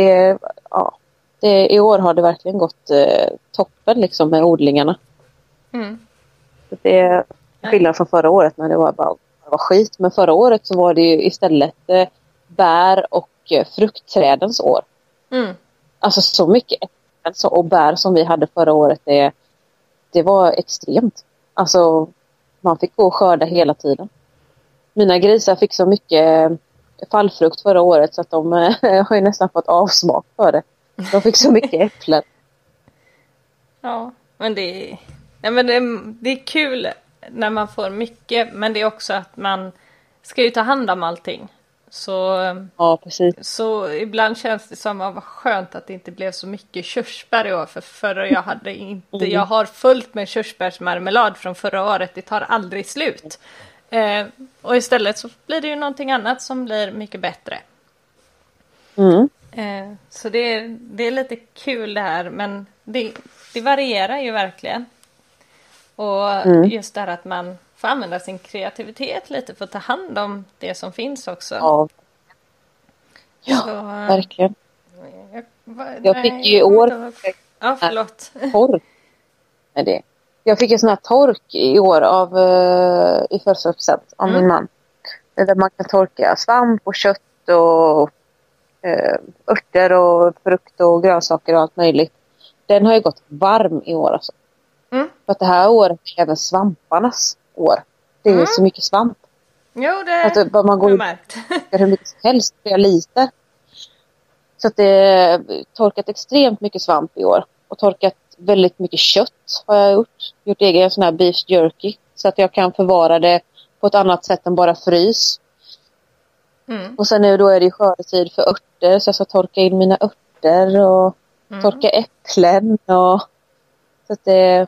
i år har det verkligen gått toppen liksom med odlingarna. Så det är skillnad från förra året när det var skit. Men förra året så var det ju istället bär och fruktträdens år. Alltså så mycket äpplen och bär som vi hade förra året, det var extremt. Alltså man fick gå och skörda hela tiden. Mina grisar fick så mycket fallfrukt förra året så att de har ju nästan fått avsmak för det. De fick så mycket äpplen. Ja, men det är kul när man får mycket, men det är också att man ska ju ta hand om allting. Så, precis. Så ibland känns det som att det var skönt att det inte blev så mycket körsbär i år. För förra jag hade inte, jag har fullt med körsbärsmarmelad från förra året. Det tar aldrig slut. Och istället så blir det ju någonting annat som blir mycket bättre. Så det är lite kul det här. Men det varierar ju verkligen. Och just det här att man få använda sin kreativitet lite för att ta hand om det som finns också. Ja, så, verkligen. Jag fick ju i år... Ja, förlåt. Tork. Är det. Jag fick en sån här tork i år i första present av min man. Där man kan torka svamp och kött och örter och frukt och grönsaker och allt möjligt. Den har ju gått varm i år alltså. För att det här året är även svamparnas år. Det är så mycket svamp. Jo, det att man går märkt. hur mycket som helst, flera liter. Så att det är torkat extremt mycket svamp i år. Och torkat väldigt mycket kött har jag gjort. Gjort egen sån här beef jerky. Så att jag kan förvara det på ett annat sätt än bara frys. Och sen nu då är det ju skördetid för örter. Så jag ska torka in mina örter och torka äpplen. Och, så att det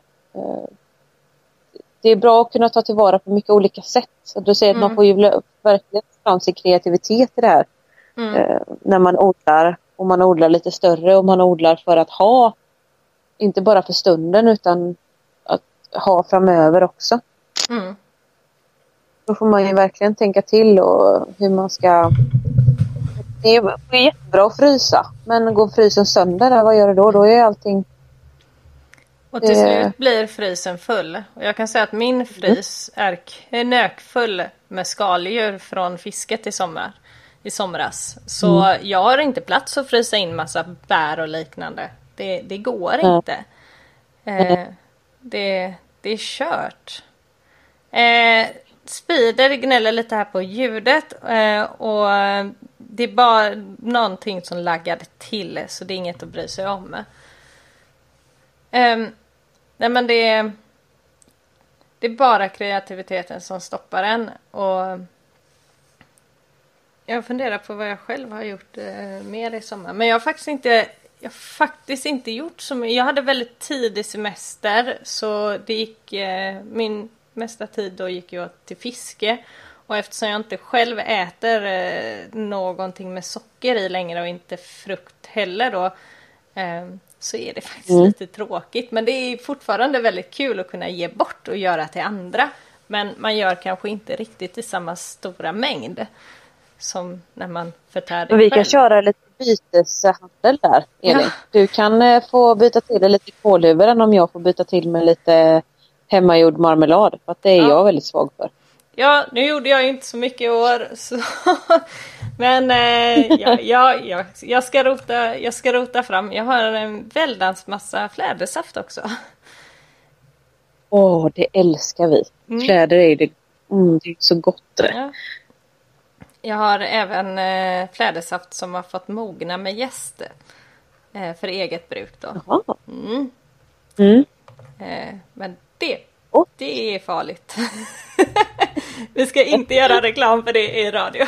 är bra att kunna ta tillvara på mycket olika sätt. Så du säger att man får ju verkligen fram sin kreativitet i det här. När man odlar. Och man odlar lite större. Och man odlar för att ha. Inte bara för stunden utan att ha framöver också. Då får man ju verkligen tänka till och hur man ska... Det är jättebra att frysa. Men går frysen sönder där, vad gör du då? Då är allting... Och till slut blir frysen full. Och jag kan säga att min frys är knökfull med skaldjur från fisket i somras. Så jag har inte plats att frysa in massa bär och liknande. Det går inte. Det är kört. Spider gnäller lite här på ljudet. Och det är bara någonting som laggade till. Så det är inget att bry sig om. Nej, men det är bara kreativiteten som stoppar en. Och jag funderar på vad jag själv har gjort mer i sommar. Men jag har faktiskt inte gjort så mycket. Jag hade väldigt tidig semester. Så det gick min mesta tid då gick jag till fiske. Och eftersom jag inte själv äter någonting med socker i längre och inte frukt heller då. Så är det faktiskt lite tråkigt. Men det är fortfarande väldigt kul att kunna ge bort och göra till andra. Men man gör kanske inte riktigt i samma stora mängd som när man förtär det. Vi kan köra lite byteshandel där, Elin. Ja. Du kan få byta till det lite kålhuvuden om jag får byta till med lite hemmagjord marmelad. För att det är jag väldigt svag för. Ja, nu gjorde jag inte så mycket i år. Så men jag ska rota fram. Jag har en väldans massa flädersaft också. Det älskar vi. Fläder är det är så gott det. Ja. Jag har även flädersaft som har fått mogna med jäst för eget bruk då. Men det är farligt. Vi ska inte göra reklam för det i radio.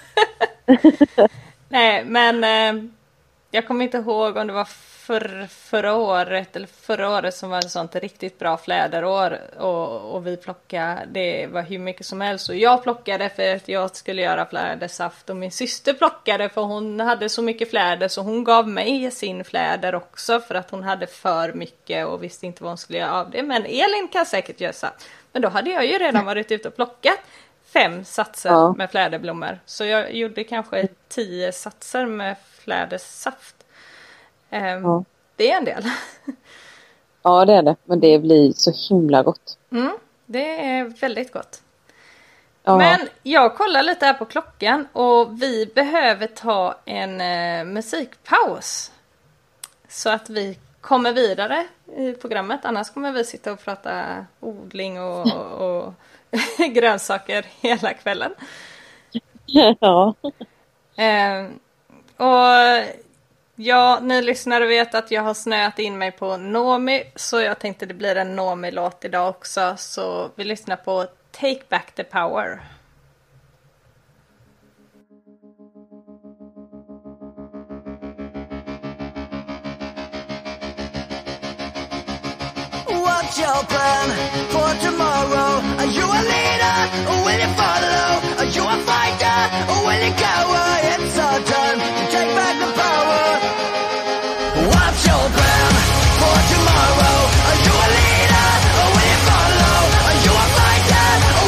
Nej, men jag kommer inte ihåg om det var förra året som var ett sånt riktigt bra fläderår och vi plockade, det var hur mycket som helst, och jag plockade för att jag skulle göra flädersaft och min syster plockade för hon hade så mycket fläder så hon gav mig sin fläder också för att hon hade för mycket och visste inte vad hon skulle göra av det. Men Elin kan säkert göra så. Men då hade jag ju redan varit ute och plockat 5 satser med fläderblommor, så jag gjorde kanske 10 satser med flädersaft. Det är en del. Ja, det är det. Men det blir så himla gott. Det är väldigt gott. Ja. Men jag kollar lite här på klockan och vi behöver ta en musikpaus. Så att vi kommer vidare i programmet. Annars kommer vi sitta och prata odling och grönsaker hela kvällen. Ja. Och ja, ni lyssnare vet att jag har snöat in mig på Nomi, så jag tänkte det blir en Nomi-låt idag också. Så vi lyssnar på Take Back the Power. What's your plan for tomorrow? Are you a leader or will you follow? Are you a fighter or will you cower? It's our time to take back the power. What's your plan for tomorrow? Are you a leader or will you follow? Are you a fighter or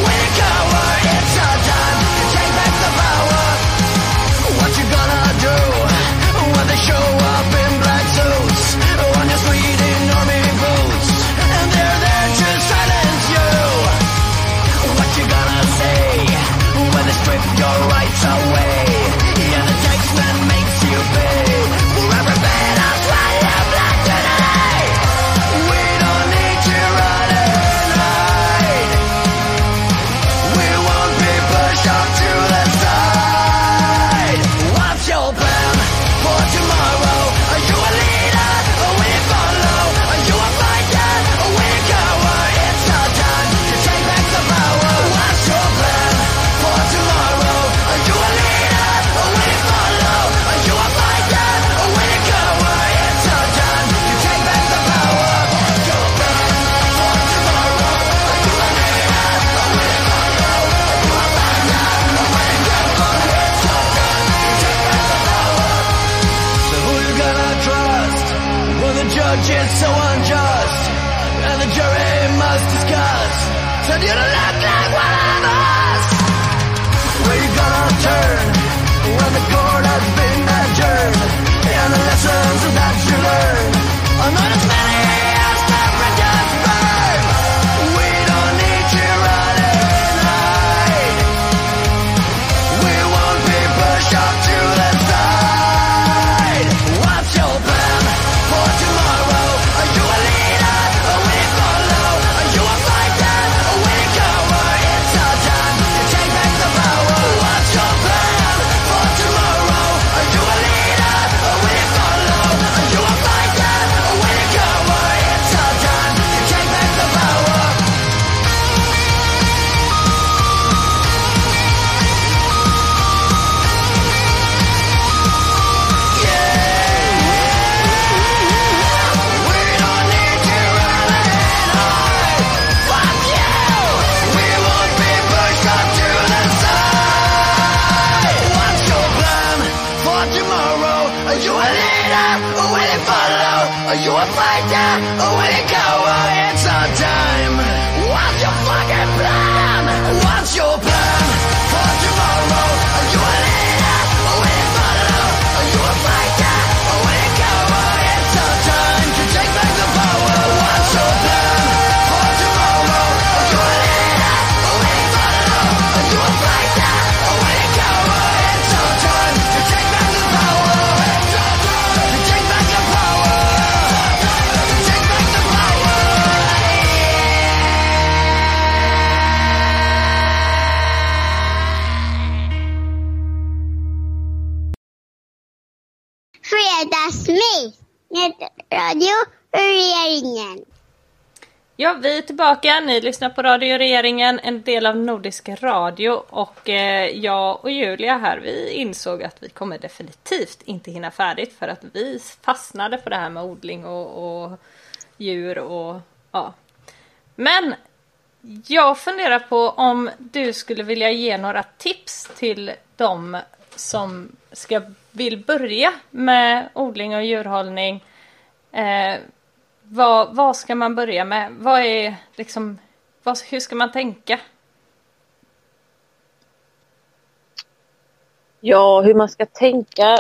is so unjust, and the jury must discuss. Said you don't look like one of us. Where you gonna turn when the court has been adjourned? And the lessons that you learn are not as many as the bridges burn. We don't need you running hide. We won't be pushed off to the side. What's your plan for tomorrow? Are you a leader or will you follow? Are you a fighter or will you cower? It's our time to take back the power. What's your plan for tomorrow? Are you a leader or will you follow? Are you a fighter or will you cower? It's our time to take back the power. We don't need to run and hide. Fuck you! We won't be pushed up to the side. What's your plan for tomorrow? Are you a leader or will you follow? Are you a fighter or will you cower? It's our time. What's your fucking plan? What's your plan for tomorrow? Are you a leader or will you follow? Are you a fighter or will you cower? It's our time to take back the power. What's your plan for tomorrow? Are you a leader or will you follow? Are you a fighter or will you cower? It's our time to take back the power. To take back the power. To take back the power. Fredagsmys med Radio Regeringen. Ja, vi är tillbaka. Ni lyssnar på Radio Regeringen, en del av Nordisk Radio. Och jag och Julia här, vi insåg att vi kommer definitivt inte hinna färdigt. För att vi fastnade på det här med odling och djur och ja. Men jag funderar på om du skulle vilja ge några tips till dem som vill börja med odling och djurhållning. Vad ska man börja med? Vad är liksom, hur ska man tänka? Ja, hur man ska tänka.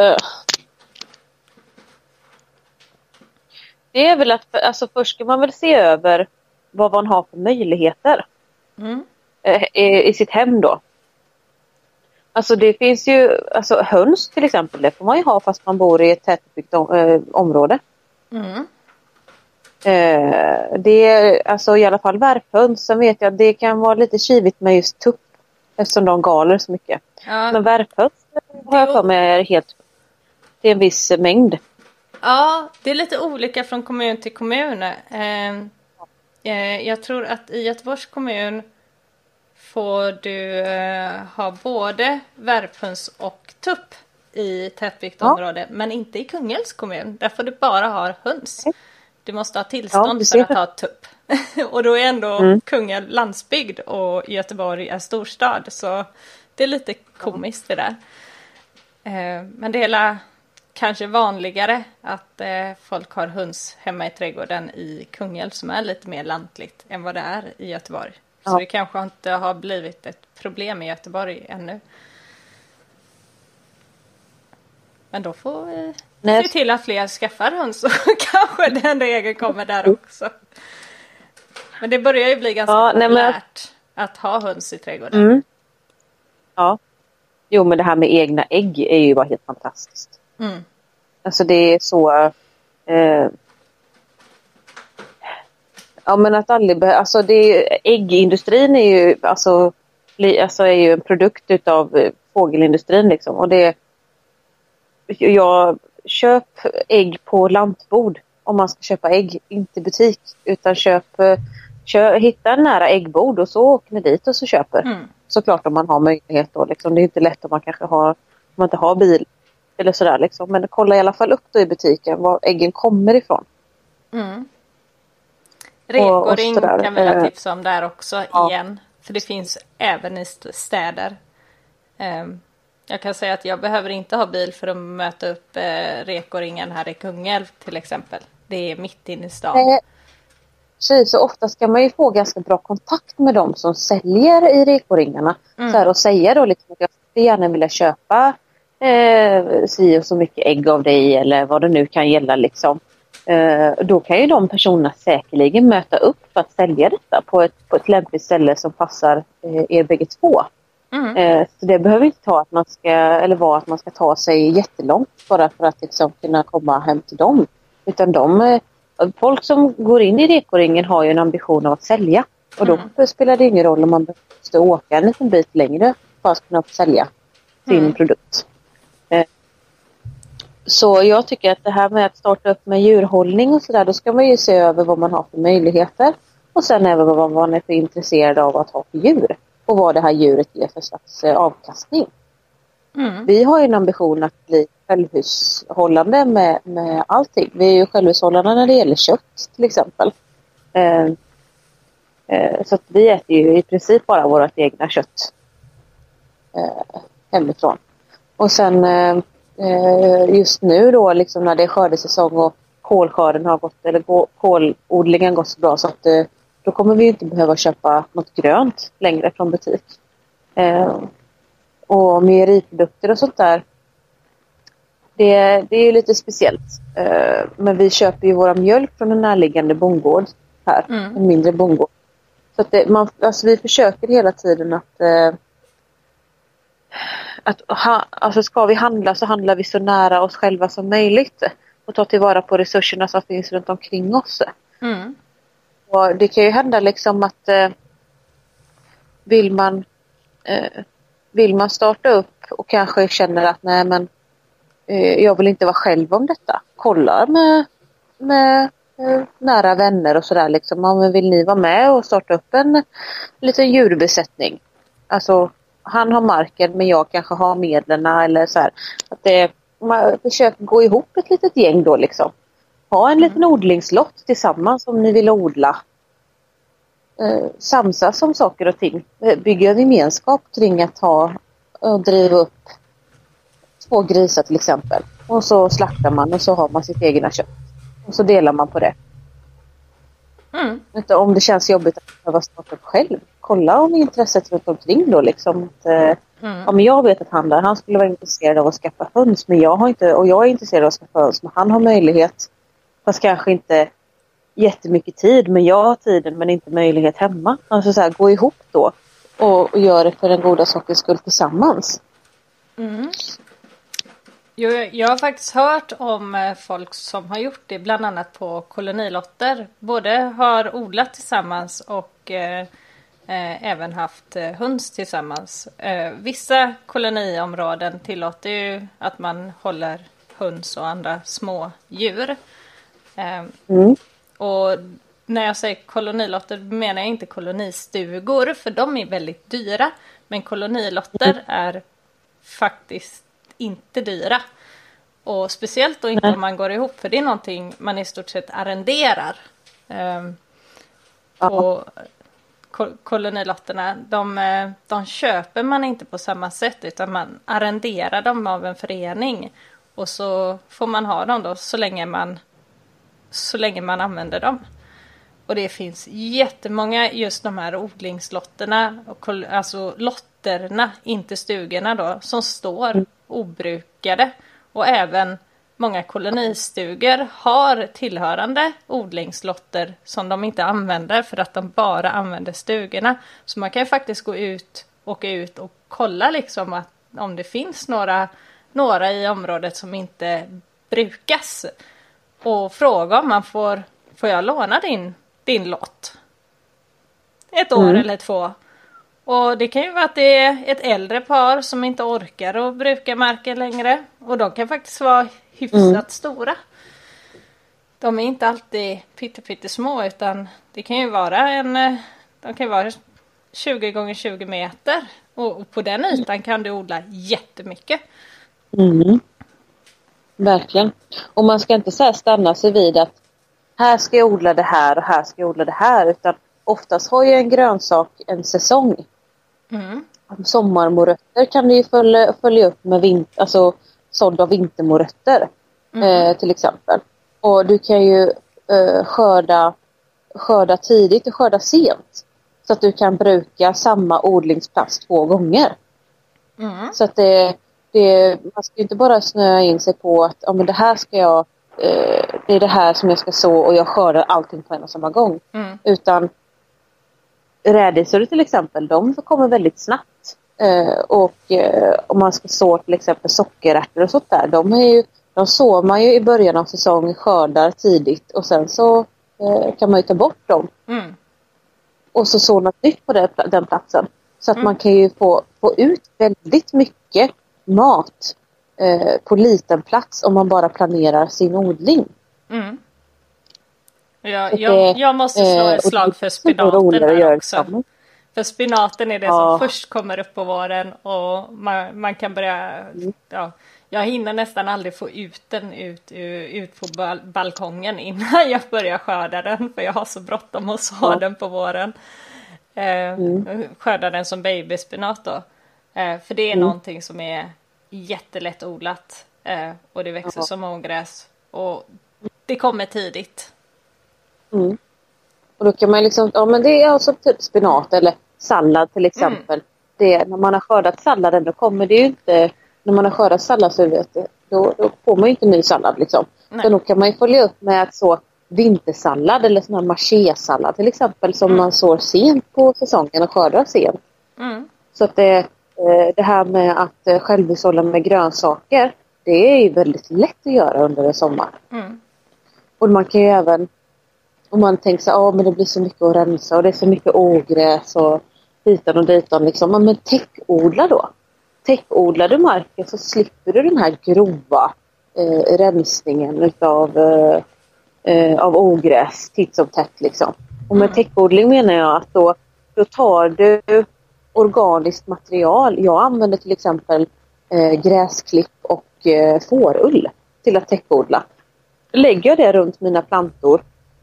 Det är väl att alltså, först ska man väl se över vad man har för möjligheter i sitt hem då. Alltså det finns ju, alltså höns till exempel, det får man ju ha fast man bor i ett tätbebyggt område. Det är alltså i alla fall värphöns. Sen vet jag att det kan vara lite kivigt med just tupp eftersom de galer så mycket. Ja. Men värphöns har jag för mig är helt till en viss mängd. Ja, det är lite olika från kommun till kommun. Jag tror att i Göteborgs kommun får du ha både värphöns och tupp i tätbyggt område, men inte i Kungälvs kommun. Där får du bara ha höns. Du måste ha tillstånd för att ha tupp. Och då är ändå Kungälv landsbygd och Göteborg är storstad. Så det är lite komiskt det där. Men det är kanske vanligare att folk har höns hemma i trädgården i Kungälv som är lite mer lantligt än vad det är i Göteborg. Så det kanske inte har blivit ett problem i Göteborg ännu. Men då får vi se till att fler skaffar höns och kanske den regeln kommer där också. Men det börjar ju bli ganska populärt att ha höns i trädgården. Ja. Jo, men det här med egna ägg är ju bara helt fantastiskt. Alltså det är så... ja, men att aldrig alltså äggindustrin är ju är ju en produkt utav fågelindustrin liksom. Och jag köp ägg på lantbord om man ska köpa ägg, inte butik, utan hitta en nära äggbord och så åker ni dit och så köper. Såklart om man har möjlighet då liksom. Det är inte lätt om man kanske om man inte har bil eller sådär liksom. Men kolla i alla fall upp då i butiken var äggen kommer ifrån. Rekoring kan vi ha tips om där också igen. För det finns även i städer. Jag kan säga att jag behöver inte ha bil för att möta upp rekoringen här i Kungälv till exempel. det är mitt inne i stan. Precis, så ofta ska man ju få ganska bra kontakt med dem som säljer i rekoringarna. Så här, och säga då liksom att jag skulle gärna vilja köpa si och så mycket ägg av dig eller vad det nu kan gälla liksom. Då kan ju de personerna säkerligen möta upp för att sälja detta på ett lämpligt ställe som passar er bägge två. Så det behöver inte ta att man ska, eller vara att man ska ta sig jättelångt bara för att liksom kunna komma hem till dem. Utan folk som går in i rekoringen har ju en ambition av att sälja. Och då spelar det ingen roll om man måste åka en liten bit längre för att kunna sälja sin produkt. Så jag tycker att det här med att starta upp med djurhållning och sådär, då ska man ju se över vad man har för möjligheter. Och sen även vad man är för intresserad av att ha för djur. Och vad det här djuret ger för slags avkastning. Vi har ju en ambition att bli självhushållande med allting. Vi är ju självhushållande när det gäller kött till exempel. Så att vi äter ju i princip bara vårt egna kött hemifrån. Och sen just nu då liksom när det är skördesäsong och kolskörden har gått, eller kolodlingen gått så bra så att då kommer vi ju inte behöva köpa något grönt längre från butik. Och mejeriprodukter och sånt där, det är ju lite speciellt. Men vi köper ju våra mjölk från en närliggande bondgård här, en mindre bondgård. Så att alltså vi försöker hela tiden alltså ska vi handla så handlar vi så nära oss själva som möjligt och ta tillvara på resurserna som finns runt omkring oss. Och det kan ju hända liksom att vill man starta upp och kanske känner att nej men jag vill inte vara själv om detta. Kolla med nära vänner och sådär liksom. Men vill ni vara med och starta upp en liten djurbesättning? Alltså han har marken men jag kanske har medlen eller så här. Att man försöker gå ihop ett litet gäng då liksom. Ha en liten odlingslott tillsammans om ni vill odla. Samsas om saker och ting. Bygga en gemenskap kring att driva upp 2 grisar till exempel. Och så slaktar man och så har man sitt egna kött. Och så delar man på det. Om det känns jobbigt att behöva starta upp själv. Kolla om intresset runt omkring då liksom. Ja, men jag vet att han skulle vara intresserad av att skaffa höns. Men jag har inte, och jag är intresserad av att skaffa höns. Men han har möjlighet. Fast kanske inte jättemycket tid. Men jag har tiden men inte möjlighet hemma. Alltså så här, gå ihop då. Och gör det för den goda sakens skull tillsammans. Jag har faktiskt hört om folk som har gjort det bland annat på kolonilotter. Både har odlat tillsammans och även haft höns tillsammans. Vissa koloniområden tillåter ju att man håller höns och andra små djur. Och när jag säger kolonilotter menar jag inte kolonistugor för de är väldigt dyra. Men kolonilotter är faktiskt inte dyra. Och speciellt då inte om man går ihop för det är någonting man i stort sett arrenderar. Och kolonilotterna de köper man inte på samma sätt utan man arrenderar dem av en förening. Och så får man ha dem då så länge man använder dem. Och det finns jättemånga just de här odlingslotterna, alltså lotterna, inte stugorna då, som står obrukade. Och även många kolonistugor har tillhörande odlingslotter som de inte använder för att de bara använder stugorna. Så man kan ju faktiskt åka ut och kolla liksom om det finns några i området som inte brukas. Och fråga om man får jag låna din lott? Ett år eller 2. Och det kan ju vara att det är ett äldre par som inte orkar att bruka marken längre. Och de kan faktiskt vara hyfsat stora. De är inte alltid pyttesmå utan det kan ju vara de kan vara 20 gånger 20 meter. Och på den ytan kan du odla jättemycket. Verkligen. Och man ska inte så här stanna sig vid att här ska jag odla det här och här ska jag odla det här. Utan oftast har ju en grönsak en säsong. Sommarmorötter kan du ju följa upp med sådd av vintermorötter till exempel. Och du kan ju skörda tidigt och skörda sent. Så att du kan bruka samma odlingsplats 2 gånger. Så att man ska inte bara snöa in sig på att men det här ska jag, det är det här som jag ska så och jag skördar allting på en och samma gång. Utan rädisor till exempel, de kommer väldigt snabbt. Och om man ska så till exempel sockerärtor och sånt där, de sår man ju i början av säsongen, skördar tidigt och sen så kan man ju ta bort dem. Och så så något nytt på den platsen. Så att man kan ju få ut väldigt mycket mat på liten plats om man bara planerar sin odling. Jag måste slå ett slag för spinaten där också. För spinaten är det som först kommer upp på våren och man kan börja... Ja, jag hinner nästan aldrig få ut den ut på balkongen innan jag börjar skörda den. För jag har så bråttom att så den på våren. Skörda den som babyspinat då. För det är någonting som är jättelätt odlat. Och det växer som ogräs. Och det kommer tidigt. Och då kan man liksom, men det är alltså typ spinat eller sallad till exempel. När man har skördat salladen, då kommer det ju inte, när man har skördat salladshuvudet, då får man ju inte ny sallad liksom. Så då kan man ju följa upp med att så vintersallad eller sån här machésallad till exempel, som man sår sent på säsongen och skördar sent. Så att det här med att självhushålla med grönsaker, det är ju väldigt lätt att göra under en sommar. Och man kan ju även, om man tänker så men det blir så mycket att rensa och det är så mycket ogräs och hitan och ditan liksom. Men täckodla då. Täckodlar du marken så slipper du den här grova rensningen av ogräs titt som tätt liksom. Och med täckodling menar jag att då tar du organiskt material. Jag använder till exempel gräsklipp och fårull till att täckodla. Då lägger jag det runt mina plantor.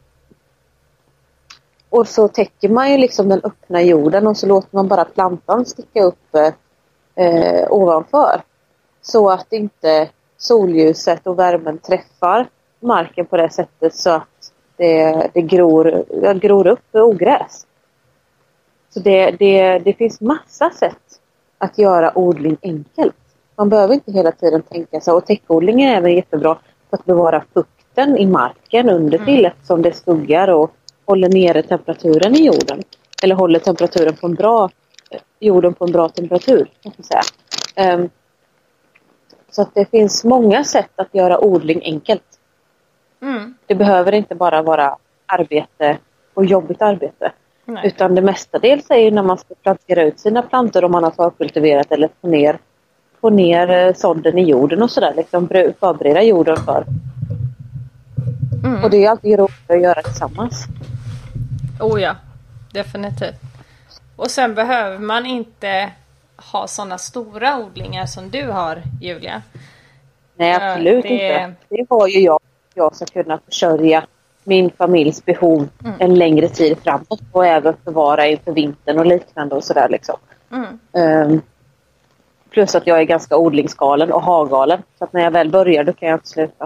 Och så täcker man ju liksom den öppna jorden och så låter man bara plantan sticka upp ovanför. Så att inte solljuset och värmen träffar marken på det sättet så att det gror upp ogräs. Så det finns massa sätt att göra odling enkelt. Man behöver inte hela tiden tänka så. Och täckodling är även jättebra för att bevara fukten i marken under till eftersom det skuggar och håller nere temperaturen i jorden. Eller håller temperaturen på jorden på en bra temperatur. Kan man säga. Så att det finns många sätt att göra odling enkelt. Det behöver inte bara vara arbete och jobbigt arbete. Nej. Utan det mestadels är ju när man ska plantera ut sina plantor om man har förkultiverat eller få ner sådden i jorden och sådär. Liksom förbereda jorden för. Och det är alltid roligt att göra tillsammans. Oh ja, definitivt. Och sen behöver man inte ha sådana stora odlingar som du har, Julia. Nej, absolut inte. Det har ju jag ska kunna försörja min familjs behov en längre tid framåt och även förvara inför vintern och liknande och sådär liksom. Plus att jag är ganska odlingsgalen och hagalen. Så att när jag väl börjar då kan jag inte sluta.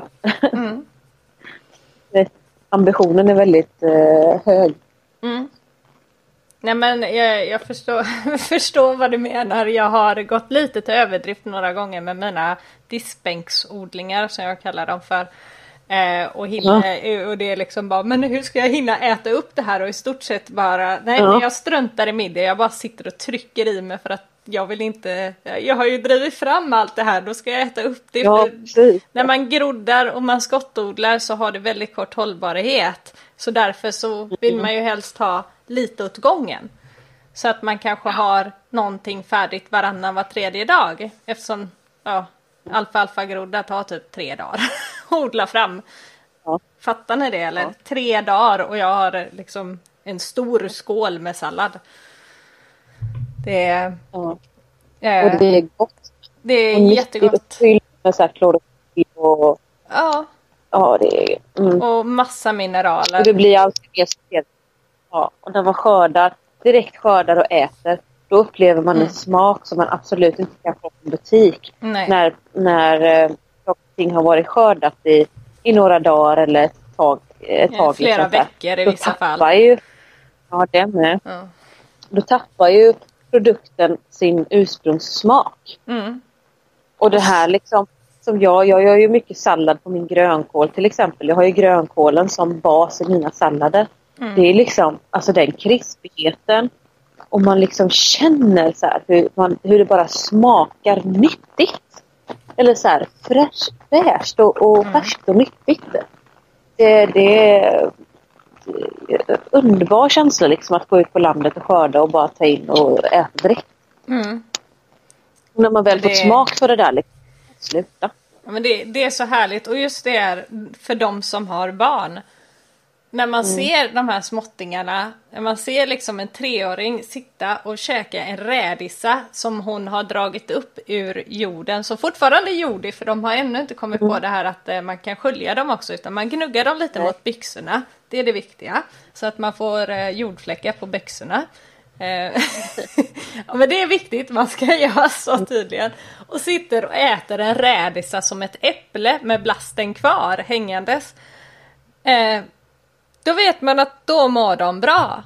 Ambitionen är väldigt hög. Nej men jag förstår vad du menar. Jag har gått lite till överdrift några gånger med mina diskbänksodlingar som jag kallar dem för. Och det är liksom bara, men hur ska jag hinna äta upp det här och i stort sett bara, jag struntar i middag, jag bara sitter och trycker i mig för att jag vill inte, jag har ju drivit fram allt det här, då ska jag äta upp det. När man groddar och man skottodlar så har det väldigt kort hållbarhet, så därför så vill man ju helst ha lite åt gången. Så att man kanske har någonting färdigt var tredje dag, eftersom alfalfa-groddar tar typ 3 dagar odla fram. Fattar ni det? Eller 3 dagar och jag har liksom en stor skål med sallad. Det är och det är gott. Det är jättegott. Med så här klorofyll och det är och massa mineraler. Och det blir alltid mer speciellt. Ja, och när man direkt skördar och äter, då upplever man en smak som man absolut inte kan få i butik. Nej. När någonting har varit skördat i i några dagar eller ett tag. Flera liksom, veckor i vissa fall. Det med. Ja. Då tappar ju produkten sin ursprungssmak. Och det här liksom, som jag gör ju mycket sallad på min grönkål till exempel. Jag har ju grönkålen som bas i mina sallader. Det är liksom, alltså den krispigheten. Och man liksom känner så här hur det bara smakar nyttigt. Eller så här fräscht och färskt och nyttigt. Det är underbar känsla liksom att gå ut på landet och skörda och bara ta in och äta direkt. När man väl fått smak för det där liksom, sluta. Ja, men det är så härligt, och just det är för de som har barn. När man ser de här småttingarna, när man ser liksom en 3-åring sitta och käka en rädisa som hon har dragit upp ur jorden, som fortfarande är jordig, för de har ännu inte kommit på det här att man kan skölja dem också, utan man gnuggar dem lite mot byxorna. Det är det viktiga, så att man får jordfläckar på byxorna. Ja, men det är viktigt, man ska göra så tydligen. Och sitter och äter en rädisa som ett äpple med blasten kvar hängandes. Då vet man att då mår de bra.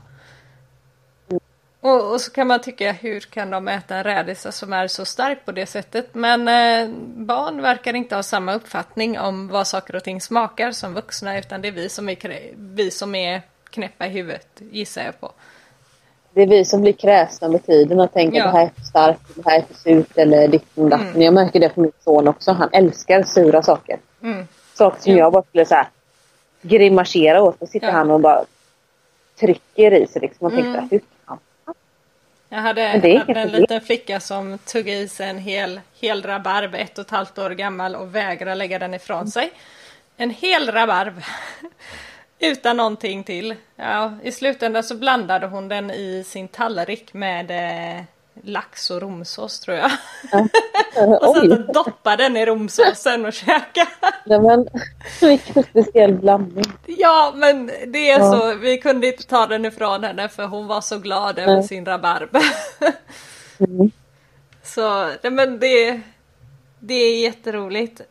Och så kan man tycka, hur kan de äta en rädisa som är så stark på det sättet? Men barn verkar inte ha samma uppfattning om vad saker och ting smakar som vuxna, utan det är vi som är knäppa i huvudet, gissar jag på. Det är vi som blir kräsna med tiden och tänker att det här är för starkt, det här är för surt eller ditt och datten. Jag märker det på min son också. Han älskar sura saker. Saker som jag bara skulle så här grimasera åt, och sitter han och bara trycker i sig liksom, och tänker hur fan. Jag hade en liten flicka som tog i sig en hel rabarb, 1,5 år gammal, och vägrade lägga den ifrån sig. En hel rabarb. Utan någonting till. Ja, i slutändan så blandade hon den i sin tallrik med lax och romsås, tror jag. Och sen doppade den i romsåsen och käkade. Men vilken speciell blandning. Ja, men det är så. Vi kunde inte ta den ifrån henne, för hon var så glad över sin rabarb. Så men det är jätteroligt.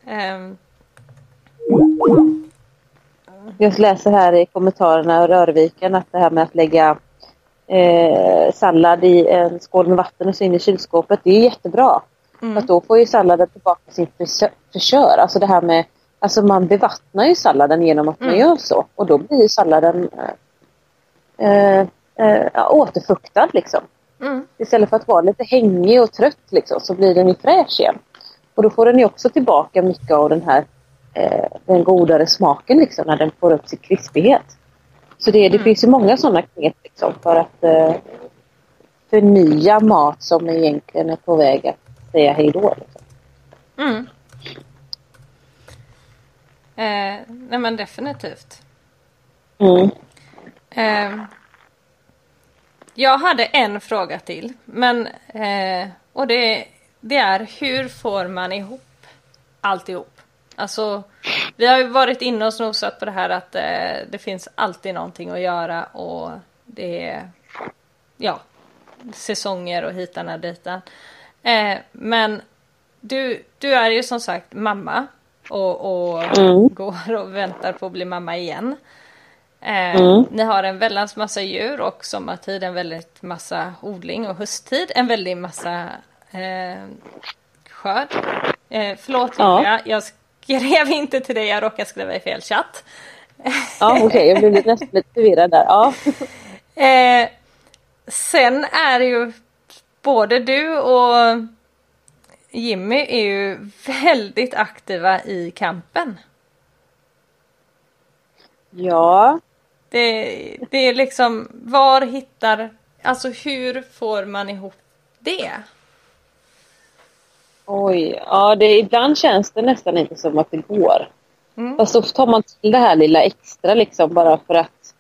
Jag läser här i kommentarerna i Rörviken att det här med att lägga sallad i en skål med vatten och så in i kylskåpet, det är jättebra. För att då får ju salladen tillbaka sin fräschör. Alltså det här med, alltså man bevattnar ju salladen genom att man gör så. Och då blir ju salladen återfuktad liksom. Istället för att vara lite hängig och trött liksom, så blir den ju fräsch igen. Och då får den ju också tillbaka mycket av den här den godare smaken liksom, när den får upp sin krispighet. Så det finns ju många sådana knep liksom, för att förnya mat som egentligen är på väg att säga hej då liksom. Nej, men definitivt. Jag hade en fråga till, men och det är, hur får man ihop alltihop? Alltså, vi har ju varit inne och snosat på det här att det finns alltid någonting att göra, och det är säsonger och hitarna ditan. Men du är ju som sagt mamma och går och väntar på att bli mamma igen. Ni har en väldans massa djur, och sommartid en väldigt massa odling, och hösttid en väldigt massa skörd. Förlåt Julia, jag skrev inte till dig, jag råkade skriva i fel chatt. Ja, okej, jag blev nästan lite förvirrad där. Ja. Sen är ju både du och Jimmy är ju väldigt aktiva i kampen. Ja. Det är liksom, alltså hur får man ihop det? Oj, ja, ibland känns det nästan inte som att det går. Fast så tar man till det här lilla extra liksom, bara för att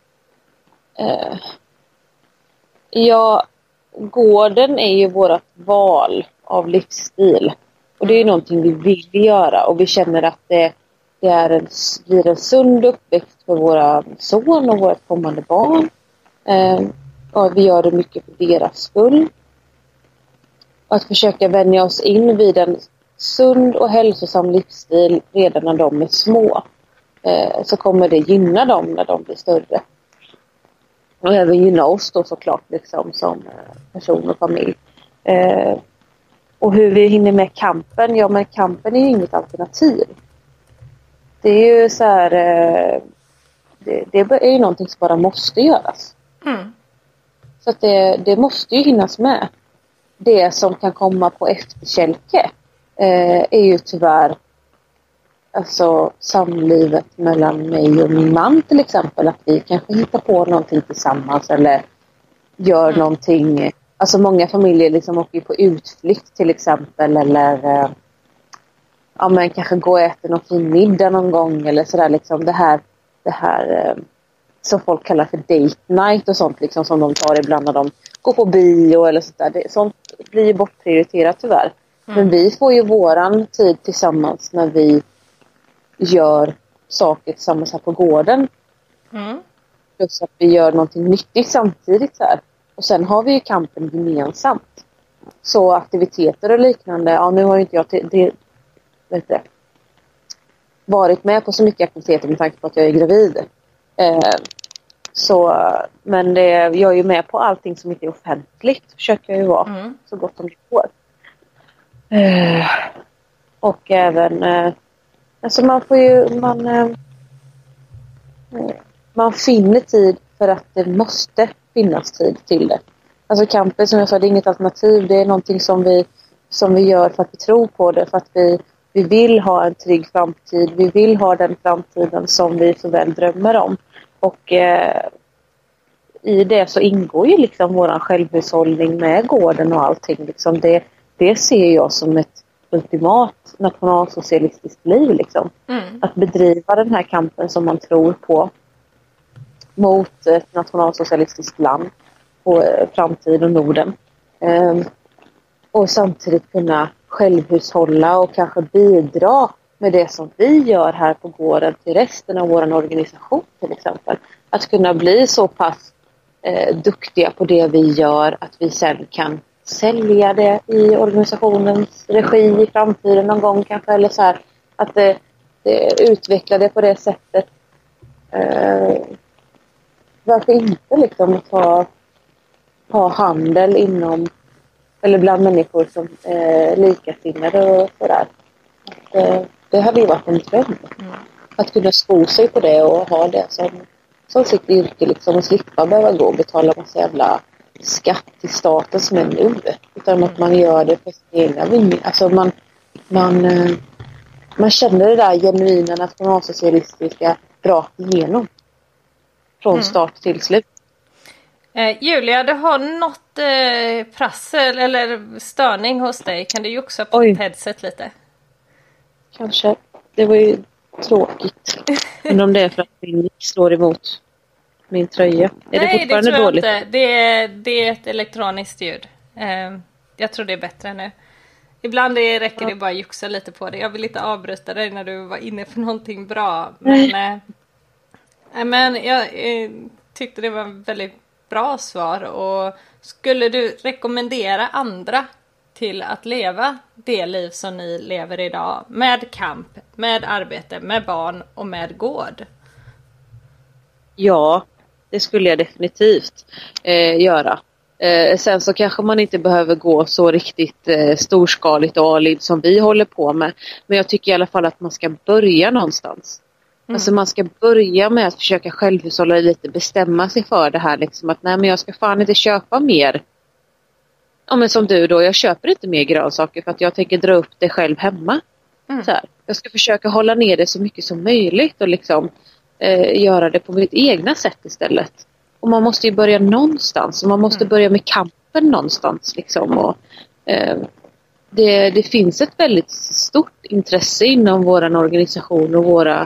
gården är ju vårt val av livsstil. Och det är någonting vi vill göra, och vi känner att det blir en sund uppväxt för våra son och våra kommande barn. Och vi gör det mycket för deras skull. Att försöka vänja oss in vid en sund och hälsosam livsstil redan när de är små. så kommer det gynna dem när de blir större. Och även gynna oss då såklart liksom, som person och familj. Och hur vi hinner med kampen. Ja, men kampen är ju inget alternativ. Det är ju så här... Det är ju någonting som bara måste göras. Så att det måste ju hinnas med. Det som kan komma på efterkälke är ju tyvärr alltså samlivet mellan mig och min man till exempel. Att vi kanske hittar på någonting tillsammans eller gör någonting. Alltså många familjer liksom åker på utflykt till exempel. Eller ja, men kanske gå och äta någon fin middag någon gång. Eller sådär liksom det här som folk kallar för date night och sånt liksom, som de tar ibland när de går på bio eller sånt där. Sånt blir ju bortprioriterat tyvärr. Men vi får ju våran tid tillsammans när vi gör saker tillsammans här på gården. Plus att vi gör någonting nyttigt samtidigt så här. Och sen har vi ju kampen gemensamt. Så aktiviteter och liknande. Ja, nu har ju inte jag varit med på så mycket aktiviteter med tanke på att jag är gravid. Men jag är ju med på allting som inte är offentligt. Försöker jag ju vara så gott som det går. Och även alltså man finner tid för att det måste finnas tid till det. Alltså kampen, som jag sa, det är inget alternativ. Det är någonting som vi gör för att vi tror på det. För att vi vill ha en trygg framtid. Vi vill ha den framtiden som vi så väl drömmer om. Och i det så ingår ju liksom våran självhushållning med gården och allting. Liksom det ser jag som ett ultimat nationalsocialistiskt liv. Liksom. Att bedriva den här kampen som man tror på mot ett nationalsocialistiskt land på framtiden och Norden. Och samtidigt kunna självhushålla och kanske bidra med det som vi gör här på gården till resten av vår organisation till exempel. Att kunna bli så pass duktiga på det vi gör att vi sen kan sälja det i organisationens regi i framtiden någon gång kanske. Eller så här, att utveckla det på det sättet. Varför inte liksom att ha handel inom eller bland människor som likasinnade och sådär. Det hade ju varit en dröm. Att kunna sko sig på det och ha det som sitt yrke liksom, och slippa behöva gå och betala massa jävla skatt till staten som är nu. Utan att man gör det för sin egna vinning. Alltså man känner det där genuina nationalsocialistiska rakt igenom. Från start till slut. Julia, du har något prassel eller störning hos dig. Kan du joxa på ditt headset lite? Kanske. Det var ju tråkigt. Men om det är för att min mick slår emot min tröja. Är det fortfarande dåligt? Nej, det tror jag inte. Det är ett elektroniskt ljud. Jag tror det är bättre nu. Ibland räcker det bara att joxa lite på det. Jag vill inte avbryta dig när du var inne för någonting bra. Men jag tyckte det var en väldigt bra svar. Och skulle du rekommendera andra till att leva det liv som ni lever idag? Med kamp, med arbete, med barn och med gård? Ja, det skulle jag definitivt göra. Sen så kanske man inte behöver gå så riktigt storskaligt och alid som vi håller på med. Men jag tycker i alla fall att man ska börja någonstans. Alltså man ska börja med att försöka självhushålla lite, bestämma sig för det här liksom, att nej, men jag ska fan inte köpa mer. Ja, men som du då, jag köper inte mer grönsaker för att jag tänker dra upp det själv hemma. Så här. Jag ska försöka hålla ner det så mycket som möjligt och liksom göra det på mitt egna sätt istället. Och man måste ju börja någonstans och man måste börja med kampen någonstans liksom. Och det finns ett väldigt stort intresse inom våran organisation och våra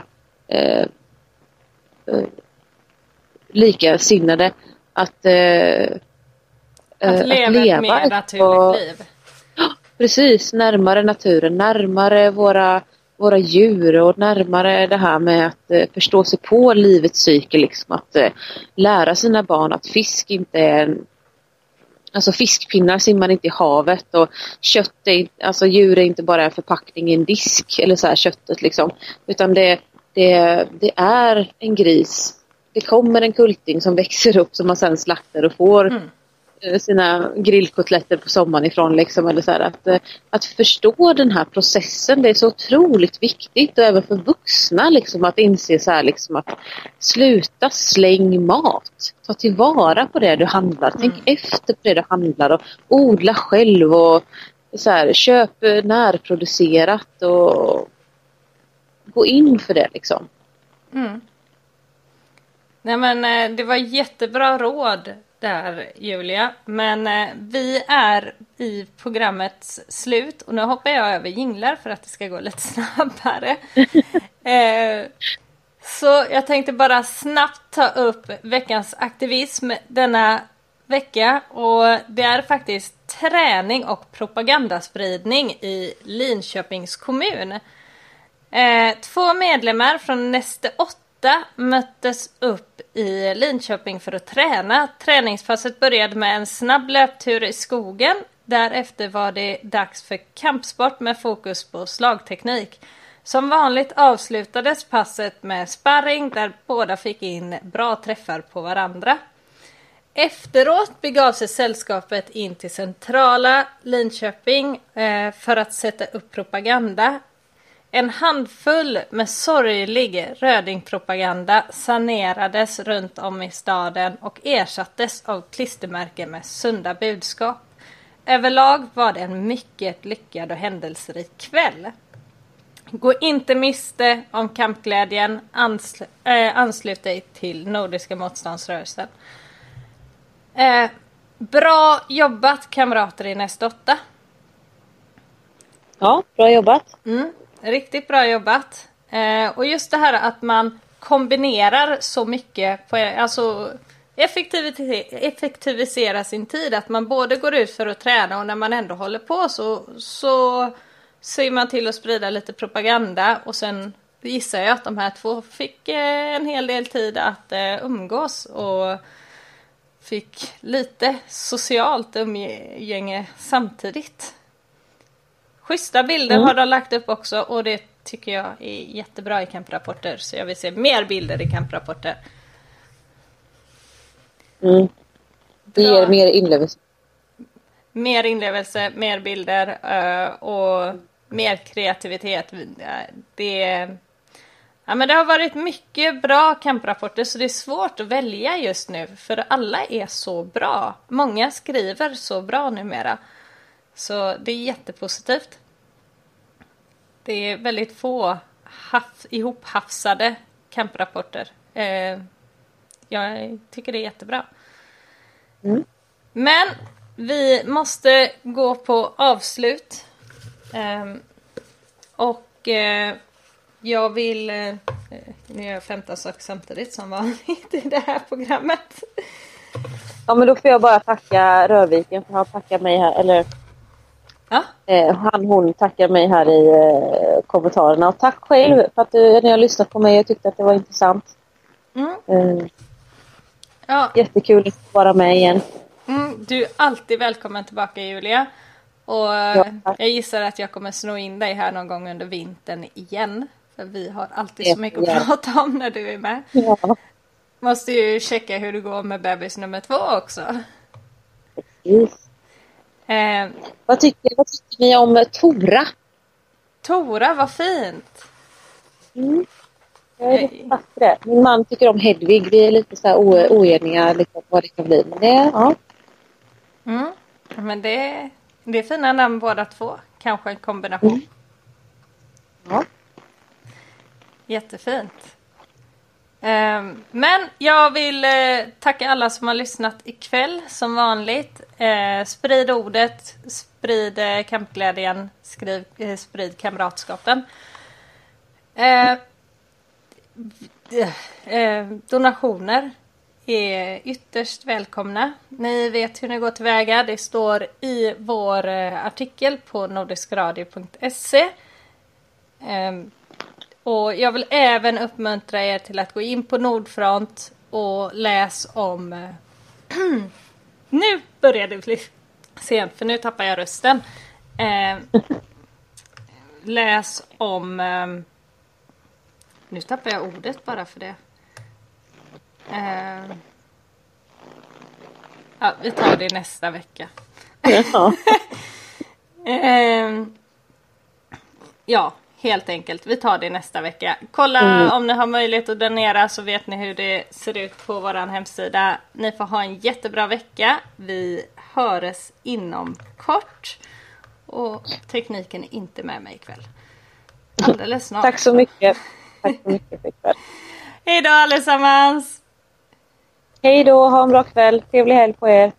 likasinnade att leva ett mer naturligt liv. Precis, närmare naturen, närmare våra djur och närmare det här med att förstå sig på livets cykel liksom, att lära sina barn att fisk inte är alltså fiskpinnar simmar inte i havet och kött är, alltså djur är inte bara en förpackning i en disk eller så här köttet liksom, utan det det är en gris. Det kommer en kulting som växer upp som man sen slaktar och får sina grillkotletter på sommaren ifrån liksom, eller så här, att förstå den här processen, det är så otroligt viktigt, och även för vuxna liksom, att inse så här, liksom, att sluta släng mat, ta tillvara på det du handlar, tänk efter på det du handlar och odla själv och så här, köp närproducerat och gå in för det liksom. Nej, men det var jättebra råd där, Julia. Men vi är i programmets slut och nu hoppar jag över jinglar för att det ska gå lite snabbare. Så jag tänkte bara snabbt ta upp veckans aktivism denna vecka, och det är faktiskt träning och propagandaspridning i Linköpings kommun. 2 medlemmar från Neste 8 möttes upp i Linköping för att träna. Träningspasset började med en snabb löptur i skogen. Därefter var det dags för kampsport med fokus på slagteknik. Som vanligt avslutades passet med sparring där båda fick in bra träffar på varandra. Efteråt begav sig sällskapet in till centrala Linköping för att sätta upp propaganda. En handfull med sorglig rödingpropaganda sanerades runt om i staden och ersattes av klistermärken med sunda budskap. Överlag var det en mycket lyckad och händelserik kväll. Gå inte miste om kampglädjen, anslut dig till Nordiska motståndsrörelsen. Bra jobbat, kamrater i Neste 8. Ja, bra jobbat. Riktigt bra jobbat. Och just det här att man kombinerar så mycket på, alltså effektivisera sin tid, att man både går ut för att träna och när man ändå håller på så ser man till att sprida lite propaganda, och sen gissar jag att de här 2 fick en hel del tid att umgås och fick lite socialt umgänge samtidigt. Schyssta bilder har de lagt upp också, och det tycker jag är jättebra i kamprapporter, så jag vill se mer bilder i kamprapporter. Det ger mer inlevelse. Mer inlevelse, mer bilder och mer kreativitet. Men det har varit mycket bra kamprapporter, så det är svårt att välja just nu, för alla är så bra. Många skriver så bra numera. Så det är jättepositivt. Det är väldigt få ihophafsade kamprapporter. Jag tycker det är jättebra. Men vi måste gå på avslut. Jag vill... Nu gör jag 15 saker samtidigt som vanligt i det här programmet. Ja, men då får jag bara tacka Rörviken för att han tackar mig här, eller hon tackar mig här i kommentarerna. Och tack själv för att ni har lyssnat på mig och tyckte att det var intressant. Jättekul att vara med igen. Du är alltid välkommen tillbaka, Julia. Och jag gissar att jag kommer sno in dig här någon gång under vintern igen. För vi har alltid så mycket att prata om när du är med. Ja. Måste ju checka hur det går med bebis nummer 2 också. Precis. Vad tycker ni om Tora? Tora, vad fint. Jag är lite fast för det. Min man tycker om Hedvig. Vi är lite så här oeniga liksom, vad det kan bli. Men det, Men det är fina namn båda 2. Kanske en kombination. Ja. Jättefint. Men jag vill tacka alla som har lyssnat ikväll som vanligt. Sprid ordet, sprid kampglädjen, sprid kamratskapen. Donationer är ytterst välkomna. Ni vet hur ni går tillväga. Det står i vår artikel på nordiskradio.se. Och jag vill även uppmuntra er till att gå in på Nordfront och läs om... Nu börjar det bli sent, för nu tappar jag rösten. Läs om Nu tappar jag ordet bara för det. Ja, vi tar det nästa vecka. Ja. Ja, helt enkelt. Vi tar det nästa vecka. Kolla om ni har möjlighet att donera, så vet ni hur det ser ut på vår hemsida. Ni får ha en jättebra vecka. Vi hörs inom kort. Och tekniken är inte med mig ikväll. Alldeles snart. Tack så mycket. Tack så mycket för ikväll. Hej då allesammans! Hej då, ha en bra kväll. Trevlig helg på er.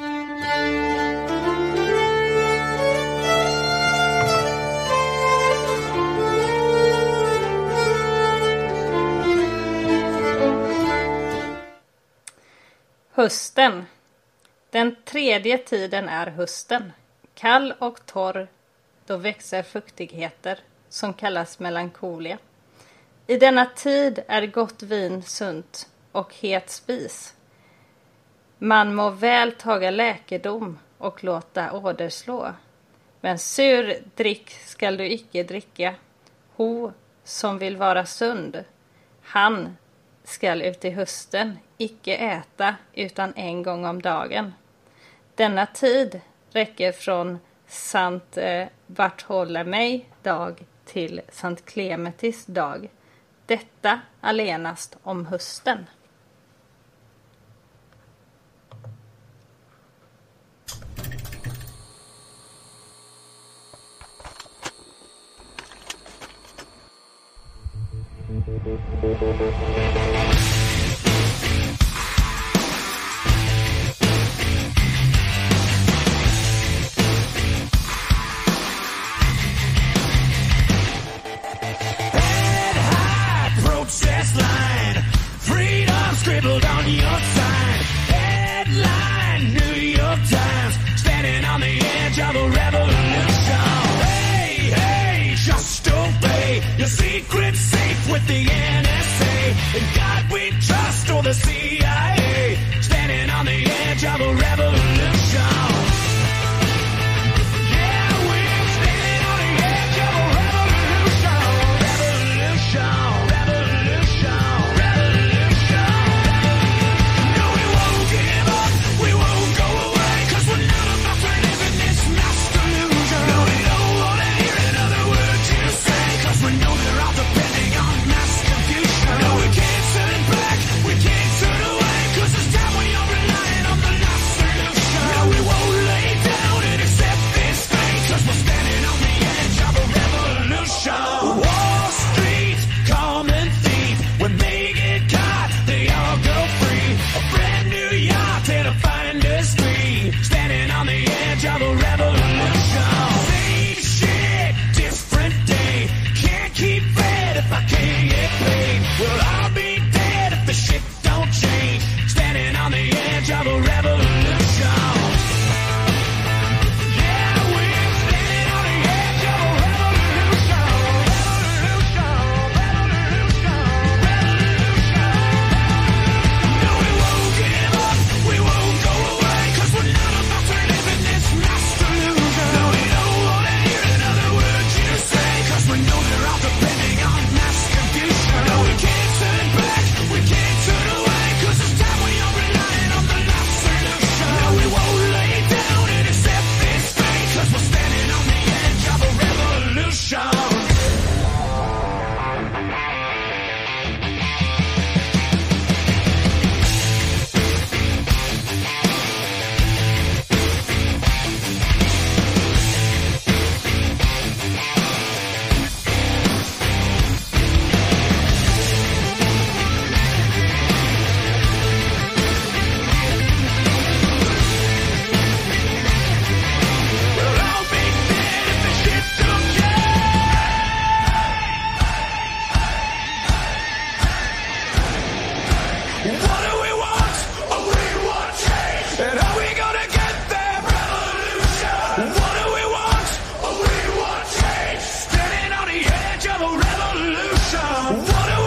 Hösten. Den tredje tiden är hösten. Kall och torr, då växer fuktigheter som kallas melankolia. I denna tid är gott vin sunt och het spis. Man må väl taga läkedom och låta åder slå. Men sur drick skall du icke dricka. Ho som vill vara sund, han skall ut i hösten icke äta utan en gång om dagen. Denna tid räcker från Sant Bartholomej dag till Sant Clementis dag. Detta allenast om hösten. Protest line, freedom scribbled on your sign. Headline, New York Times, standing on the edge of a revolution. Hey, hey, just obey your secret safe with the NSA. In God we trust, or the CIA, standing on the edge of a revolution. Yeah, we're standing on the edge of a revolution.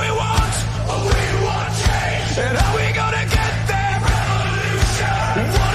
What